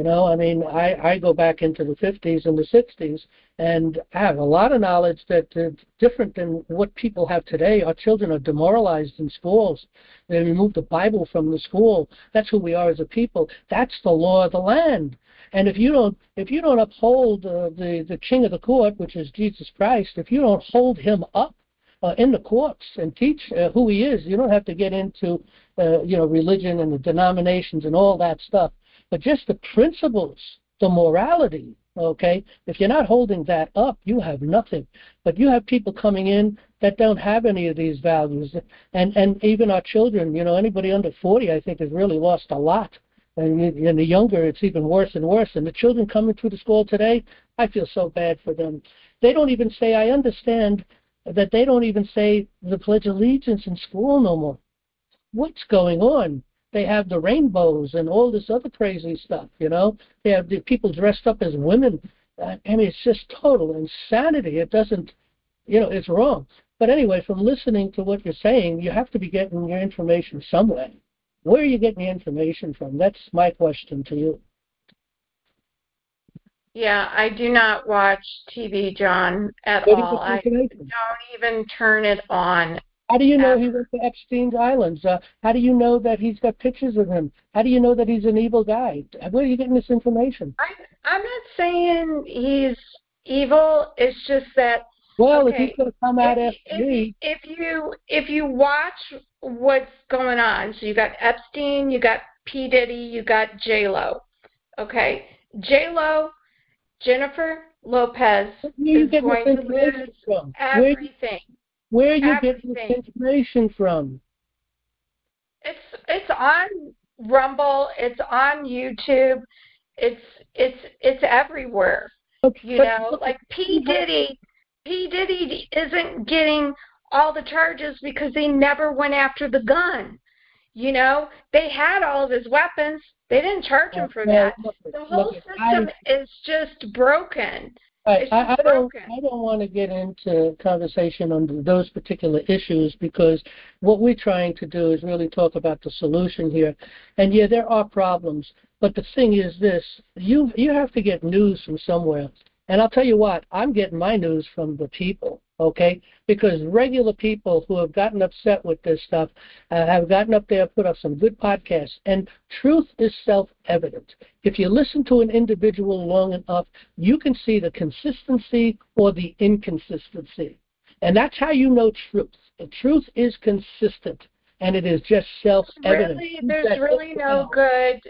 I go back into the 50s and the 60s, and I have a lot of knowledge that's different than what people have today. Our children are demoralized in schools. They remove the Bible from the school. That's who we are as a people. That's the law of the land. And if you don't uphold the king of the court, which is Jesus Christ, if you don't hold him up in the courts and teach who he is, you don't have to get into religion and the denominations and all that stuff. But just the principles, the morality, okay? If you're not holding that up, you have nothing. But you have people coming in that don't have any of these values. And even our children, anybody under 40, I think, has really lost a lot. And the younger, it's even worse and worse. And the children coming through the school today, I feel so bad for them. They don't even say, I understand that they don't even say the Pledge of Allegiance in school no more. What's going on? They have the rainbows and all this other crazy stuff, They have the people dressed up as women. I mean, it's just total insanity. It doesn't, it's wrong. But anyway, from listening to what you're saying, you have to be getting your information somewhere. Where are you getting the information from? That's my question to you. Yeah, I do not watch TV, John, at all. I don't even turn it on. How do you know he went to Epstein's Islands? How do you know that he's got pictures of him? How do you know that he's an evil guy? Where are you getting this information? I'm not saying he's evil. It's just that. Well, if he's going to come out after me. If you watch what's going on, so you got Epstein, you got P. Diddy, you got J-Lo. Okay, J-Lo, Jennifer Lopez is going to lose everything. Where are you getting this information from? It's on Rumble. It's on YouTube. It's everywhere. Okay, like P. Diddy. P. Diddy isn't getting all the charges because they never went after the gun. You know, they had all of his weapons. They didn't charge him for Well, that. look, The whole I, system is just broken. I, It's I just don't broken. I don't want to get into conversation on those particular issues because what we're trying to do is really talk about the solution here. And yeah, there are problems, but the thing is this: you have to get news from somewhere. And I'll tell you what, I'm getting my news from the people, okay? Because regular people who have gotten upset with this stuff have gotten up there, put up some good podcasts, and truth is self-evident. If you listen to an individual long enough, you can see the consistency or the inconsistency. And that's how you know truth. The truth is consistent, and it is just self-evident. There's really no good,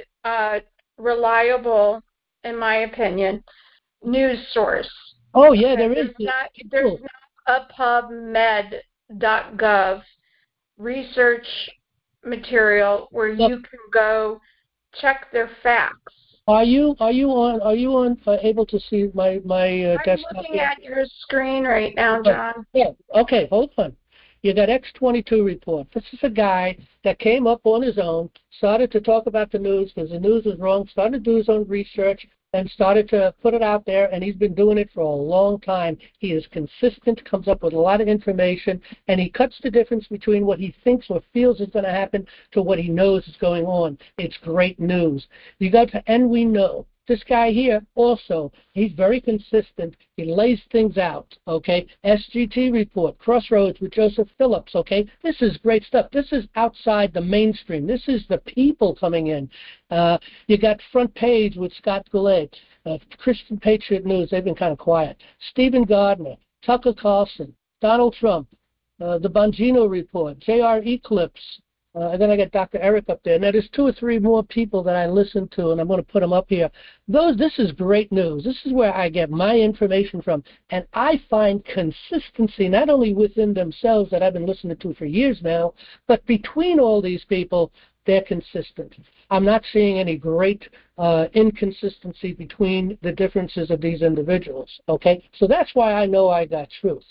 reliable, in my opinion, news source. Oh, yeah, there is. There's not a PubMed.gov research material where you can go check their facts. Are you on able to see my desktop? I'm looking at your screen right now, John. Yeah. Okay. Hold on. You got X22 report. This is a guy that came up on his own, started to talk about the news because the news was wrong, started to do his own research, and started to put it out there, and he's been doing it for a long time. He is consistent, comes up with a lot of information, and he cuts the difference between what he thinks or feels is going to happen to what he knows is going on. It's great news. You go to And We Know. This guy here also, he's very consistent. He lays things out, okay? SGT report, Crossroads with Joseph Phillips, okay? This is great stuff. This is outside the mainstream. This is the people coming in. You got Front Page with Scott Goulet, Christian Patriot News. They've been kind of quiet. Stephen Gardner, Tucker Carlson, Donald Trump, the Bongino report, J.R. Eclipse. And then I got Dr. Eric up there. Now, there's 2 or 3 more people that I listen to, and I'm going to put them up here. This is great news. This is where I get my information from. And I find consistency not only within themselves that I've been listening to for years now, but between all these people, they're consistent. I'm not seeing any great inconsistency between the differences of these individuals, okay? So that's why I know I got truth,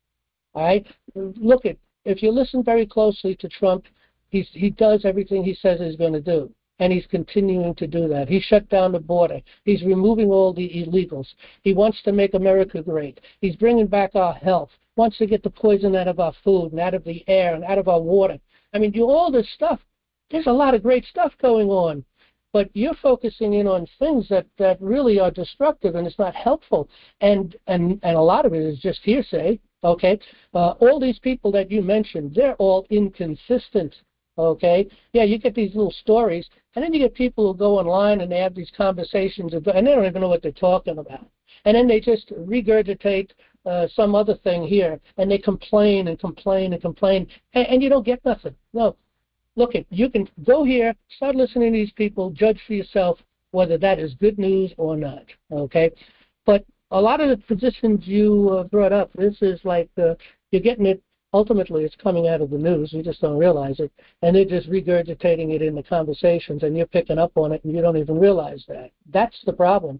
all right? Look, if you listen very closely to Trump, he does everything he says he's going to do, and he's continuing to do that. He shut down the border. He's removing all the illegals. He wants to make America great. He's bringing back our health, wants to get the poison out of our food and out of the air and out of our water. I mean, all this stuff. There's a lot of great stuff going on, but you're focusing in on things that really are destructive, and it's not helpful. And a lot of it is just hearsay, okay? All these people that you mentioned, they're all inconsistent. Okay, yeah, you get these little stories, and then you get people who go online and they have these conversations, and they don't even know what they're talking about. And then they just regurgitate some other thing here, and they complain and complain and complain, and you don't get nothing. No, look, you can go here, start listening to these people, judge for yourself whether that is good news or not. Okay, but a lot of the positions you brought up, this is like you're getting it. Ultimately, it's coming out of the news. You just don't realize it. And they're just regurgitating it in the conversations, and you're picking up on it, and you don't even realize that. That's the problem.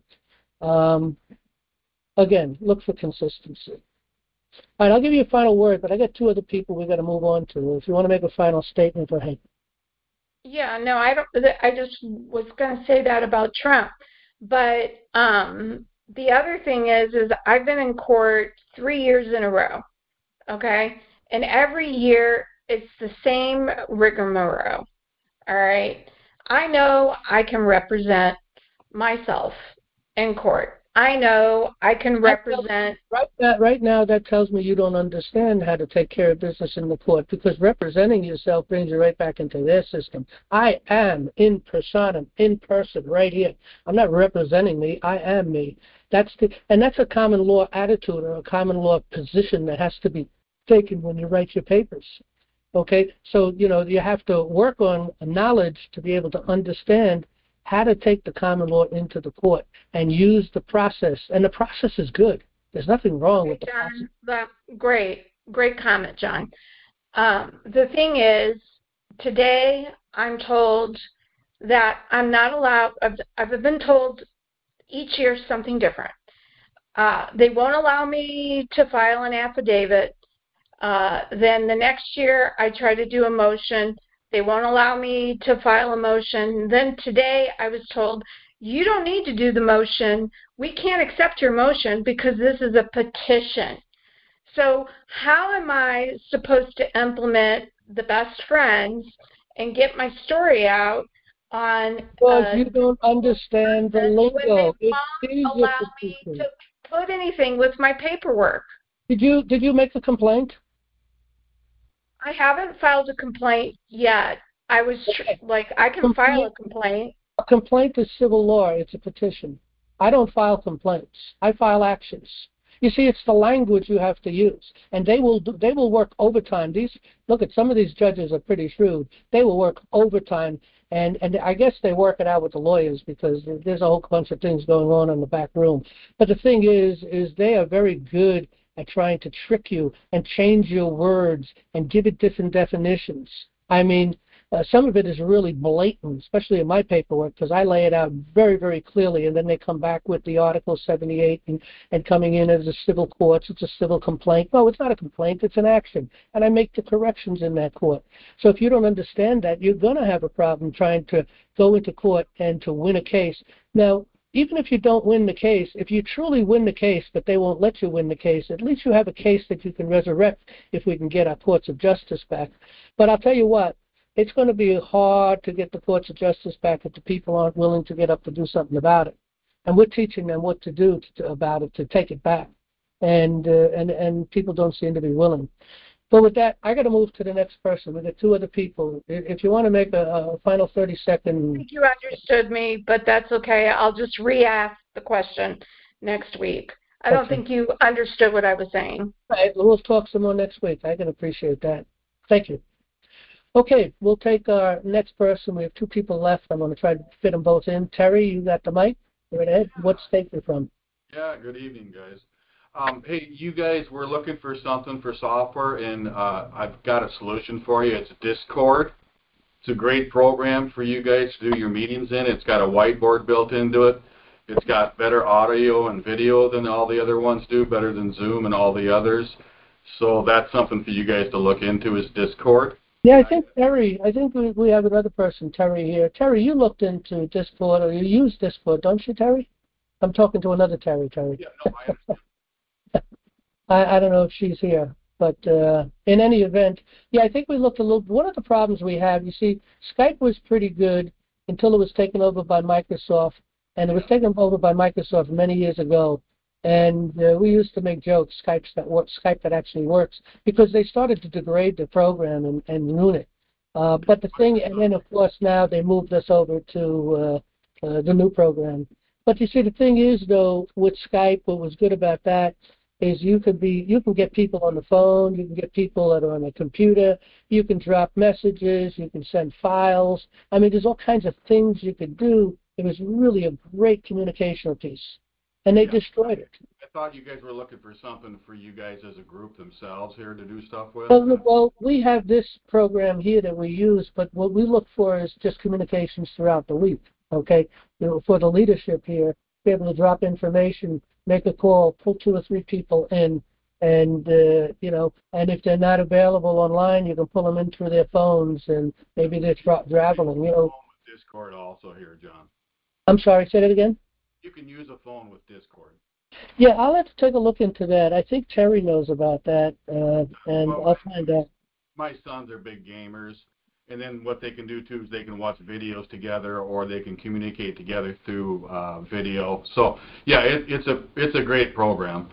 Again, look for consistency. All right, I'll give you a final word, but I got 2 other people we've got to move on to. If you want to make a final statement, go ahead. Yeah, no, I don't. I just was going to say that about Trump. But the other thing is I've been in court 3 years in a row, okay? And every year, it's the same rigmarole, all right? I know I can represent myself in court. I know I can represent... Right now, that tells me you don't understand how to take care of business in the court, because representing yourself brings you right back into their system. I am in person, right here. I'm not representing me. I am me. That's a common law attitude or a common law position that has to be taken when you write your papers. Okay, so you have to work on knowledge to be able to understand how to take the common law into the court and use the process. And the process is good. There's nothing wrong with the process. Great comment, John. The thing is, today I'm told that I'm not allowed. I've been told each year something different. They won't allow me to file an affidavit. Then the next year I try to do a motion They won't allow me to file a motion. Then today I was told, you don't need to do the motion. We can't accept your motion because this is a petition. So how am I supposed to implement the best friends and get my story out on Because you don't understand the when they lingo. It won't is a allow me petition. to put anything with my paperwork? Did you make a complaint? I haven't filed a complaint yet. I was like, I can file a complaint. A complaint is civil law. It's a petition. I don't file complaints. I file actions. You see, it's the language you have to use, and they will work overtime. Look at some of these judges are pretty shrewd. They will work overtime, and I guess they work it out with the lawyers because there's a whole bunch of things going on in the back room. But the thing is they are very good at trying to trick you and change your words and give it different definitions. I mean, some of it is really blatant, especially in my paperwork, because I lay it out very, very clearly, and then they come back with the Article 78 and coming in as a civil court. It's a civil complaint. No, it's not a complaint. It's an action, and I make the corrections in that court. So if you don't understand that, you're going to have a problem trying to go into court and to win a case. Now, even if you don't win the case, if you truly win the case, but they won't let you win the case, at least you have a case that you can resurrect if we can get our courts of justice back. But I'll tell you what, it's going to be hard to get the courts of justice back if the people aren't willing to get up to do something about it. And we're teaching them what to do about it, to take it back. And people don't seem to be willing. But with that, I got to move to the next person. We've got two other people. If you want to make a final 30-second. I think you understood me, but that's okay. I'll just re-ask the question next week. I don't think you understood what I was saying. All right, we'll talk some more next week. I can appreciate that. Thank you. Okay, we'll take our next person. We have two people left. I'm going to try to fit them both in. Terry, you got the mic? Go right ahead. What state you're from? Yeah, good evening, guys. Hey, you guys were looking for something for software, and I've got a solution for you. It's Discord. It's a great program for you guys to do your meetings in. It's got a whiteboard built into it. It's got better audio and video than all the other ones do, better than Zoom and all the others. So that's something for you guys to look into is Discord. Yeah, I think we have another person, Terry, here. Terry, you looked into Discord, or you use Discord, don't you, Terry? I'm talking to another Terry. Yeah, no, I understand. I don't know if she's here, but in any event, yeah, I think we looked a little. One of the problems we have, you see, Skype was pretty good until it was taken over by Microsoft, and it was taken over by Microsoft many years ago. And we used to make jokes, Skype that actually works, because they started to degrade the program and ruin it. But the thing, and then of course now they moved us over to the new program. But you see, the thing is though, with Skype, what was good about that is you can get people on the phone, you can get people that are on a computer, you can drop messages, you can send files. I mean, there's all kinds of things you could do. It was really a great communicational piece. And they destroyed it. I thought you guys were looking for something for you guys as a group themselves here to do stuff with. Well, we have this program here that we use, but what we look for is just communications throughout the week, okay? For the leadership here, be able to drop information, make a call, pull 2 or 3 people in, and, and if they're not available online, you can pull them in through their phones, and maybe they're traveling, Discord also here, John. I'm sorry, say that again? You can use a phone with Discord. Yeah, I'll have to take a look into that. I think Terry knows about that, and I'll find out. My sons are big gamers, and then what they can do too is they can watch videos together, or they can communicate together through video. So yeah, it's a great program.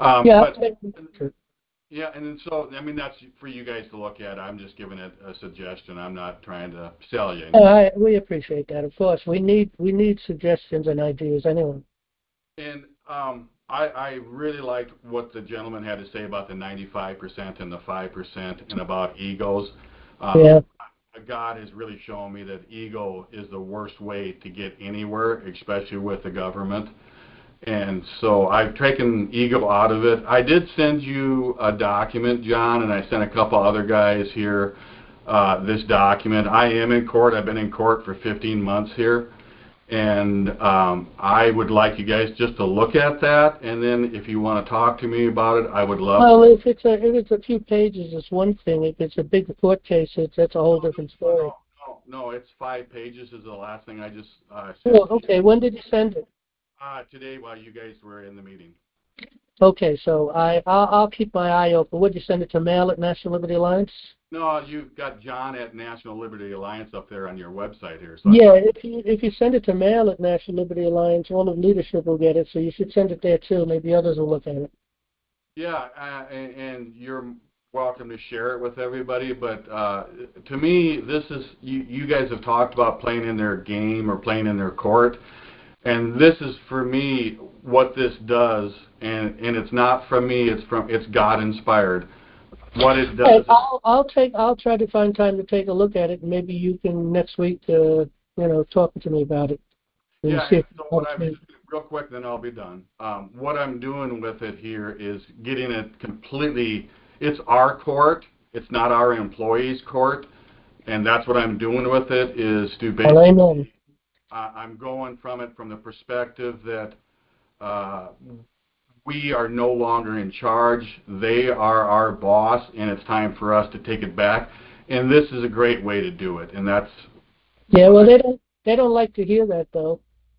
Yeah, and so I mean that's for you guys to look at. I'm just giving it a suggestion. I'm not trying to sell you. We appreciate that. Of course, we need suggestions and ideas anyway. And I really liked what the gentleman had to say about the 95% and the 5% and about egos. God has really shown me that ego is the worst way to get anywhere, especially with the government. And so I've taken ego out of it. I did send you a document, John, and I sent a couple other guys here this document. I am in court. I've been in court for 15 months here. And I would like you guys just to look at that, and then if you want to talk to me about it, I would love. Well, if it's a few pages, it's one thing. If it's a big court case, that's a whole different story. No, it's 5 pages is the last thing I just sent. Oh, okay. When did you send it? Today while you guys were in the meeting. Okay, so I'll keep my eye open. Would you send it to mail at National Liberty Alliance? No, you've got John at National Liberty Alliance up there on your website here. So yeah, if you send it to mail at National Liberty Alliance, all of leadership will get it. So you should send it there too. Maybe others will look at it. Yeah, and you're welcome to share it with everybody. But to me, this is you guys have talked about playing in their game or playing in their court. And this is, for me, what this does, and it's not from me, it's God inspired. What it does. Hey, I'll try to find time to take a look at it, and maybe you can next week, talk to me about it. Yeah. So real quick, then I'll be done. What I'm doing with it here is getting it completely. It's our court. It's not our employees' court, and that's what I'm doing with it. Is to basically. Well, amen. I'm going from the perspective that we are no longer in charge. They are our boss, and it's time for us to take it back. And this is a great way to do it. And that's. Yeah, well, they don't like to hear that, though.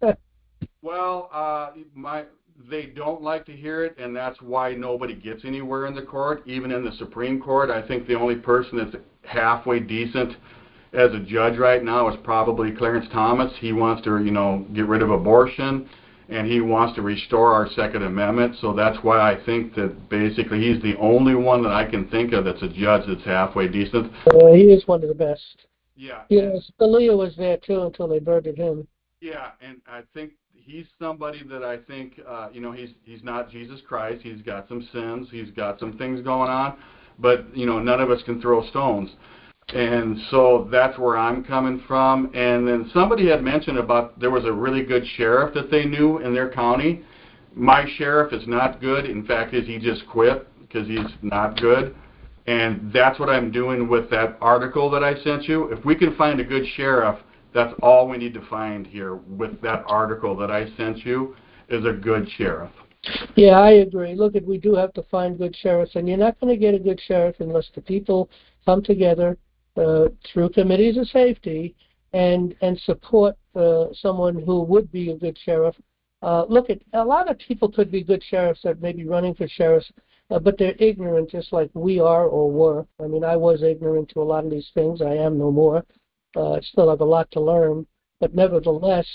Well, they don't like to hear it, and that's why nobody gets anywhere in the court, even in the Supreme Court. I think the only person that's halfway decent as a judge right now is probably Clarence Thomas. He wants to, get rid of abortion, and he wants to restore our Second Amendment. So that's why I think that basically he's the only one that I can think of that's a judge that's halfway decent. He is one of the best. Yeah. Scalia was there too until they murdered him. Yeah, and I think he's somebody that I think, he's not Jesus Christ. He's got some sins. He's got some things going on, but none of us can throw stones. And so that's where I'm coming from. And then somebody had mentioned about there was a really good sheriff that they knew in their county. My sheriff is not good. In fact, he just quit because he's not good. And that's what I'm doing with that article that I sent you. If we can find a good sheriff, that's all we need to find here with that article that I sent you is a good sheriff. Yeah, I agree. Look, we do have to find good sheriffs, and you're not going to get a good sheriff unless the people come together through committees of safety and support someone who would be a good sheriff. Look, a lot of people could be good sheriffs that may be running for sheriffs, but they're ignorant just like we are or were. I mean, I was ignorant to a lot of these things. I am no more. I still have a lot to learn. But nevertheless,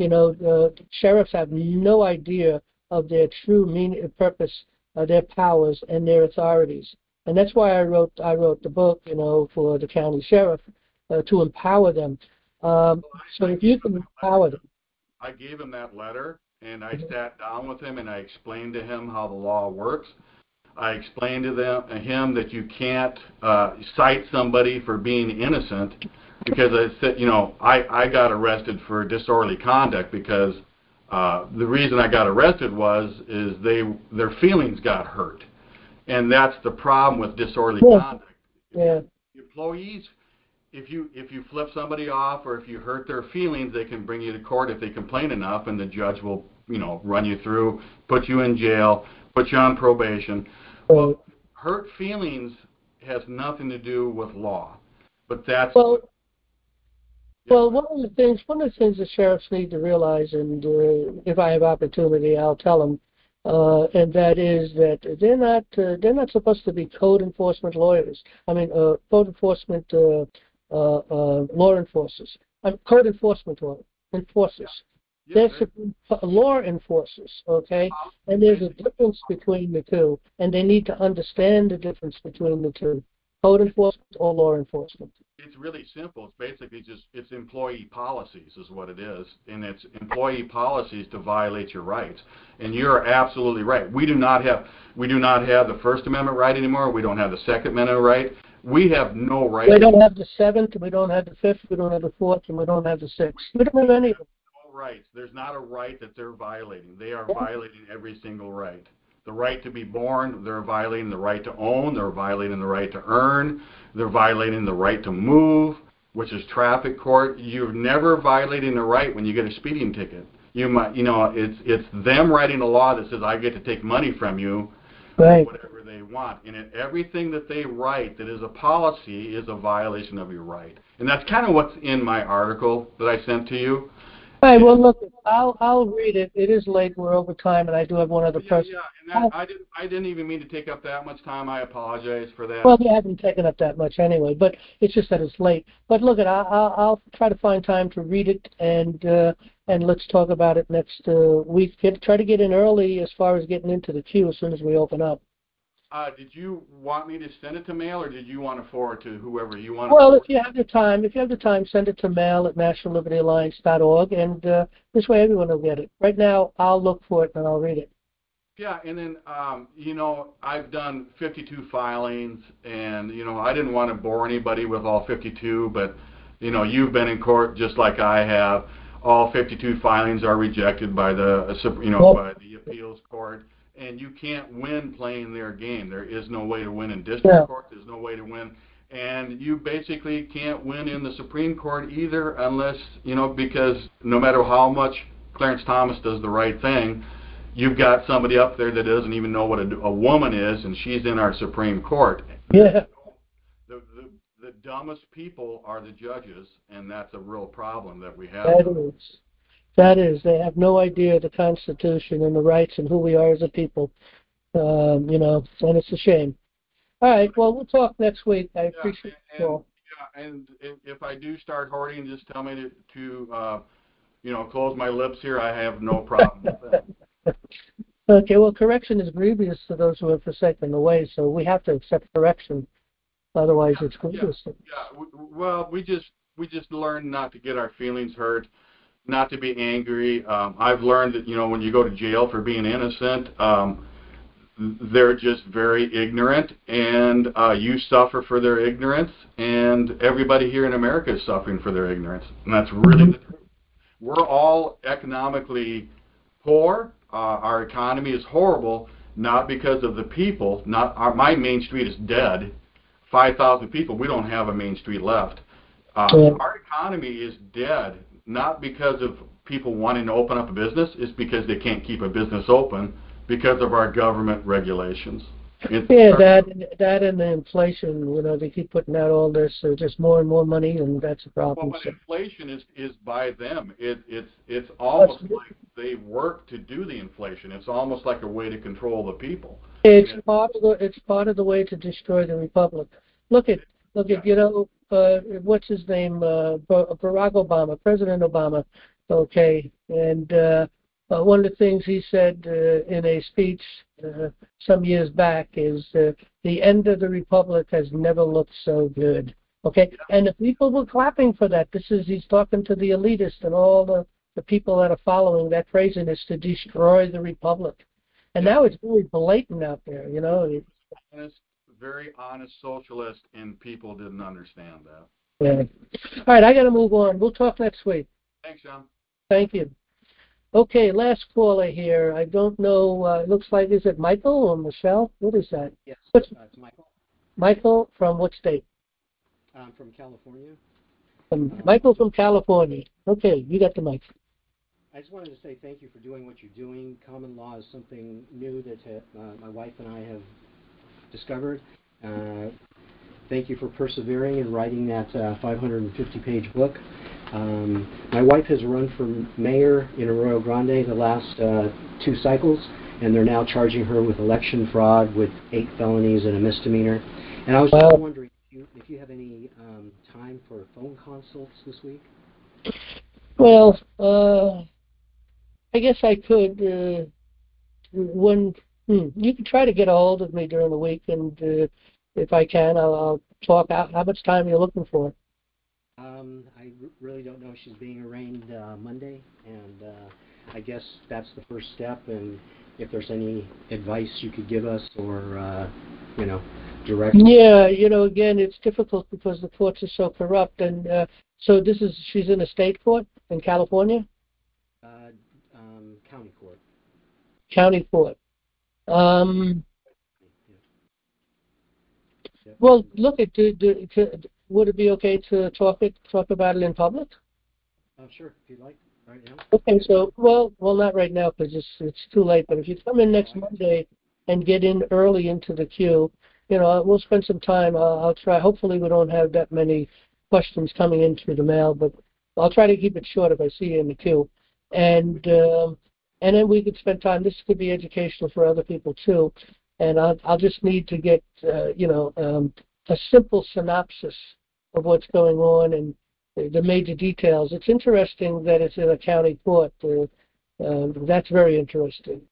sheriffs have no idea of their true purpose, their powers, and their authorities. And that's why I wrote the book, for the county sheriff, to empower them. So if you can empower them. I gave him that letter, and I sat down with him, and I explained to him how the law works. I explained to him that you can't cite somebody for being innocent, because I said, I got arrested for disorderly conduct because the reason I got arrested is their feelings got hurt. And that's the problem with disorderly conduct. Yeah. Employees, if you flip somebody off or if you hurt their feelings, they can bring you to court if they complain enough, and the judge will, run you through, put you in jail, put you on probation. Well, hurt feelings has nothing to do with law, but that's. Well, one of the things the sheriffs need to realize, and if I have opportunity, I'll tell them. And that is that they're not supposed to be code enforcement lawyers. I mean, code enforcement law enforcers. Code enforcement enforcers. They're law enforcers, okay? And there's a difference between the two, and they need to understand the difference between the two. Code enforcement or law enforcement. It's really simple. It's basically it's employee policies is what it is, and it's employee policies to violate your rights. And you're absolutely right. We do not have the First Amendment right anymore. We don't have the Second Amendment right. We have no right. We don't have the Seventh. We don't have the Fifth. We don't have the Fourth, and we don't have the Sixth. We don't have any of them. No rights. There's not a right that they're violating. They are violating every single right. The right to be born, they're violating the right to own, they're violating the right to earn, they're violating the right to move, which is traffic court. You're never violating a right when you get a speeding ticket. You might, it's them writing a law that says I get to take money from you, Right. whatever they want. And everything that they write that is a policy is a violation of your right. And that's kind of what's in my article that I sent to you. All right, well, look, I'll read it. It is late. We're over time, and I do have one other person. Yeah, and I didn't even mean to take up that much time. I apologize for that. Well, you haven't taken up that much anyway, but it's just that it's late. But look, I'll try to find time to read it, and let's talk about it next week. Try to get in early as far as getting into the queue as soon as we open up. Did you want me to send it to mail, or did you want to forward to whoever you want? Well, if you have the time, send it to mail at nationallibertyalliance.org, and this way everyone will get it. Right now, I'll look for it and I'll read it. Yeah, and then I've done 52 filings, and I didn't want to bore anybody with all 52, but you've been in court just like I have. All 52 filings are rejected by the by the appeals court. And you can't win playing their game. There is no way to win in district court. There's no way to win. And you basically can't win in the Supreme Court either unless, because no matter how much Clarence Thomas does the right thing, you've got somebody up there that doesn't even know what a woman is, and she's in our Supreme Court. Yeah. The dumbest people are the judges, and that's a real problem that we have. That is, they have no idea the Constitution and the rights and who we are as a people, and it's a shame. All right, well, we'll talk next week. I appreciate the call. Yeah, and if I do start hoarding, just tell me to close my lips here. I have no problem with that. Okay, well, correction is grievous to those who have forsaken the way, so we have to accept correction. Otherwise, it's grievous. Yeah. Well, we just learn not to get our feelings hurt, not to be angry. I've learned that, when you go to jail for being innocent, they're just very ignorant, and you suffer for their ignorance, and everybody here in America is suffering for their ignorance, and that's really the truth. We're all economically poor. Our economy is horrible, not because of the people. My main street is dead. 5,000 people. We don't have a main street left. Our economy is dead. Not because of people wanting to open up a business, it's because they can't keep a business open because of our government regulations. That and the inflation, they keep putting out all this, just more and more money, and that's a problem. Well, but inflation is by them. It's almost like they work to do the inflation. It's almost like a way to control the people. It's part of the way to destroy the republic. Look at what's his name, Barack Obama, President Obama, okay, and one of the things he said in a speech some years back is the end of the republic has never looked so good, okay, and the people were clapping for that. He's talking to the elitists and all the people that are following that craziness to destroy the republic, and now it's very blatant out there, Very honest socialist, and people didn't understand that. Yeah. All right, I got to move on. We'll talk next week. Thanks, John. Thank you. Okay, last caller here. I don't know. It looks like, is it Michael or Michelle? What is that? Yes, it's Michael. Michael from what state? From California. Michael from California. Okay, you got the mic. I just wanted to say thank you for doing what you're doing. Common law is something new that my wife and I have discovered. Thank you for persevering and writing that 550-page book. My wife has run for mayor in Arroyo Grande the last 2 cycles, and they're now charging her with election fraud with 8 felonies and a misdemeanor. And I was just wondering if you have any time for phone consults this week? Well, I guess I could. You can try to get a hold of me during the week, and if I can, I'll talk out. How much time are you looking for? I really don't know. She's being arraigned Monday, and I guess that's the first step. And if there's any advice you could give us, or direct. Yeah, again, it's difficult because the courts are so corrupt, and so she's in a state court in California. County court. County court. Well, look at would it be okay to talk about it in public? Sure, if you'd like, right now. Okay, so, well, not right now because it's too late, but if you come in next Monday and get in early into the queue, we'll spend some time. I'll try. Hopefully we don't have that many questions coming in through the mail, but I'll try to keep it short if I see you in the queue. And then we could spend time. This could be educational for other people too. And I'll just need to get, a simple synopsis of what's going on and the major details. It's interesting that it's in a county court. That's very interesting.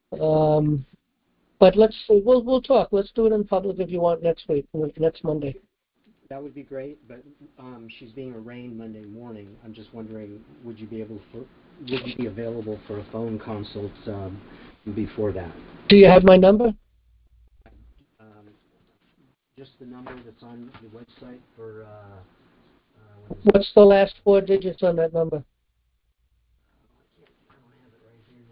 But we'll talk. Let's do it in public if you want next week, next Monday. That would be great, but she's being arraigned Monday morning. I'm just wondering, would you be available for a phone consult before that? Do you have my number? Just the number that's on the website for. What's the last 4 digits on that number? I don't have it right here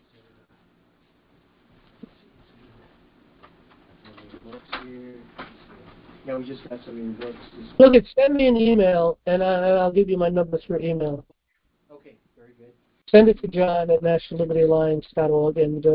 now. Let's see. Yeah, we just got some books. Look, send me an email, and I'll give you my number through email. Okay, very good. Send it to John at nationallibertyalliance.org,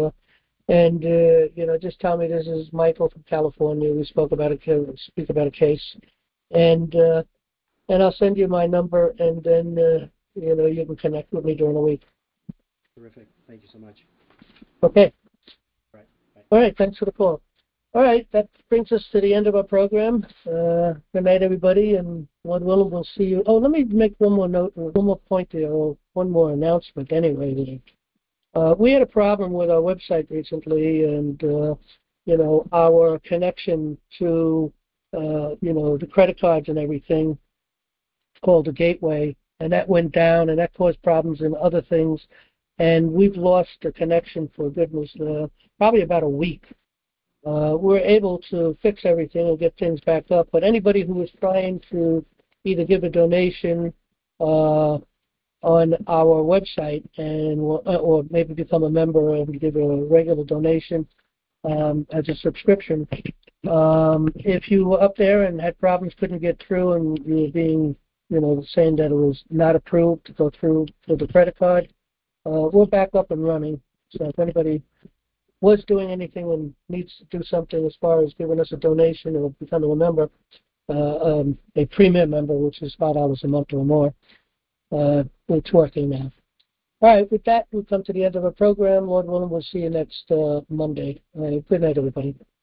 and just tell me this is Michael from California. We speak about a case, and I'll send you my number, and then you can connect with me during the week. Terrific. Thank you so much. Okay. All right. Bye. All right. Thanks for the call. All right. That brings us to the end of our program. Good night, everybody, and Lord willing, we'll see you. Oh, let me make one more note, one more point there, or one more announcement. Anyway, we had a problem with our website recently, and our connection to the credit cards and everything, called the gateway, and that went down, and that caused problems in other things, and we've lost the connection for goodness, probably about a week. We're able to fix everything and get things back up, but anybody who is trying to either give a donation on our website and or maybe become a member and give a regular donation as a subscription, if you were up there and had problems, couldn't get through, and you were being saying that it was not approved to go through for the credit card, we're back up and running. So if anybody was doing anything and needs to do something as far as giving us a donation or becoming a member, a premium member, which is $5 a month or more, it's working now. All right, with that, we've come to the end of our program. Lord willing, we'll see you next Monday. Good night, everybody.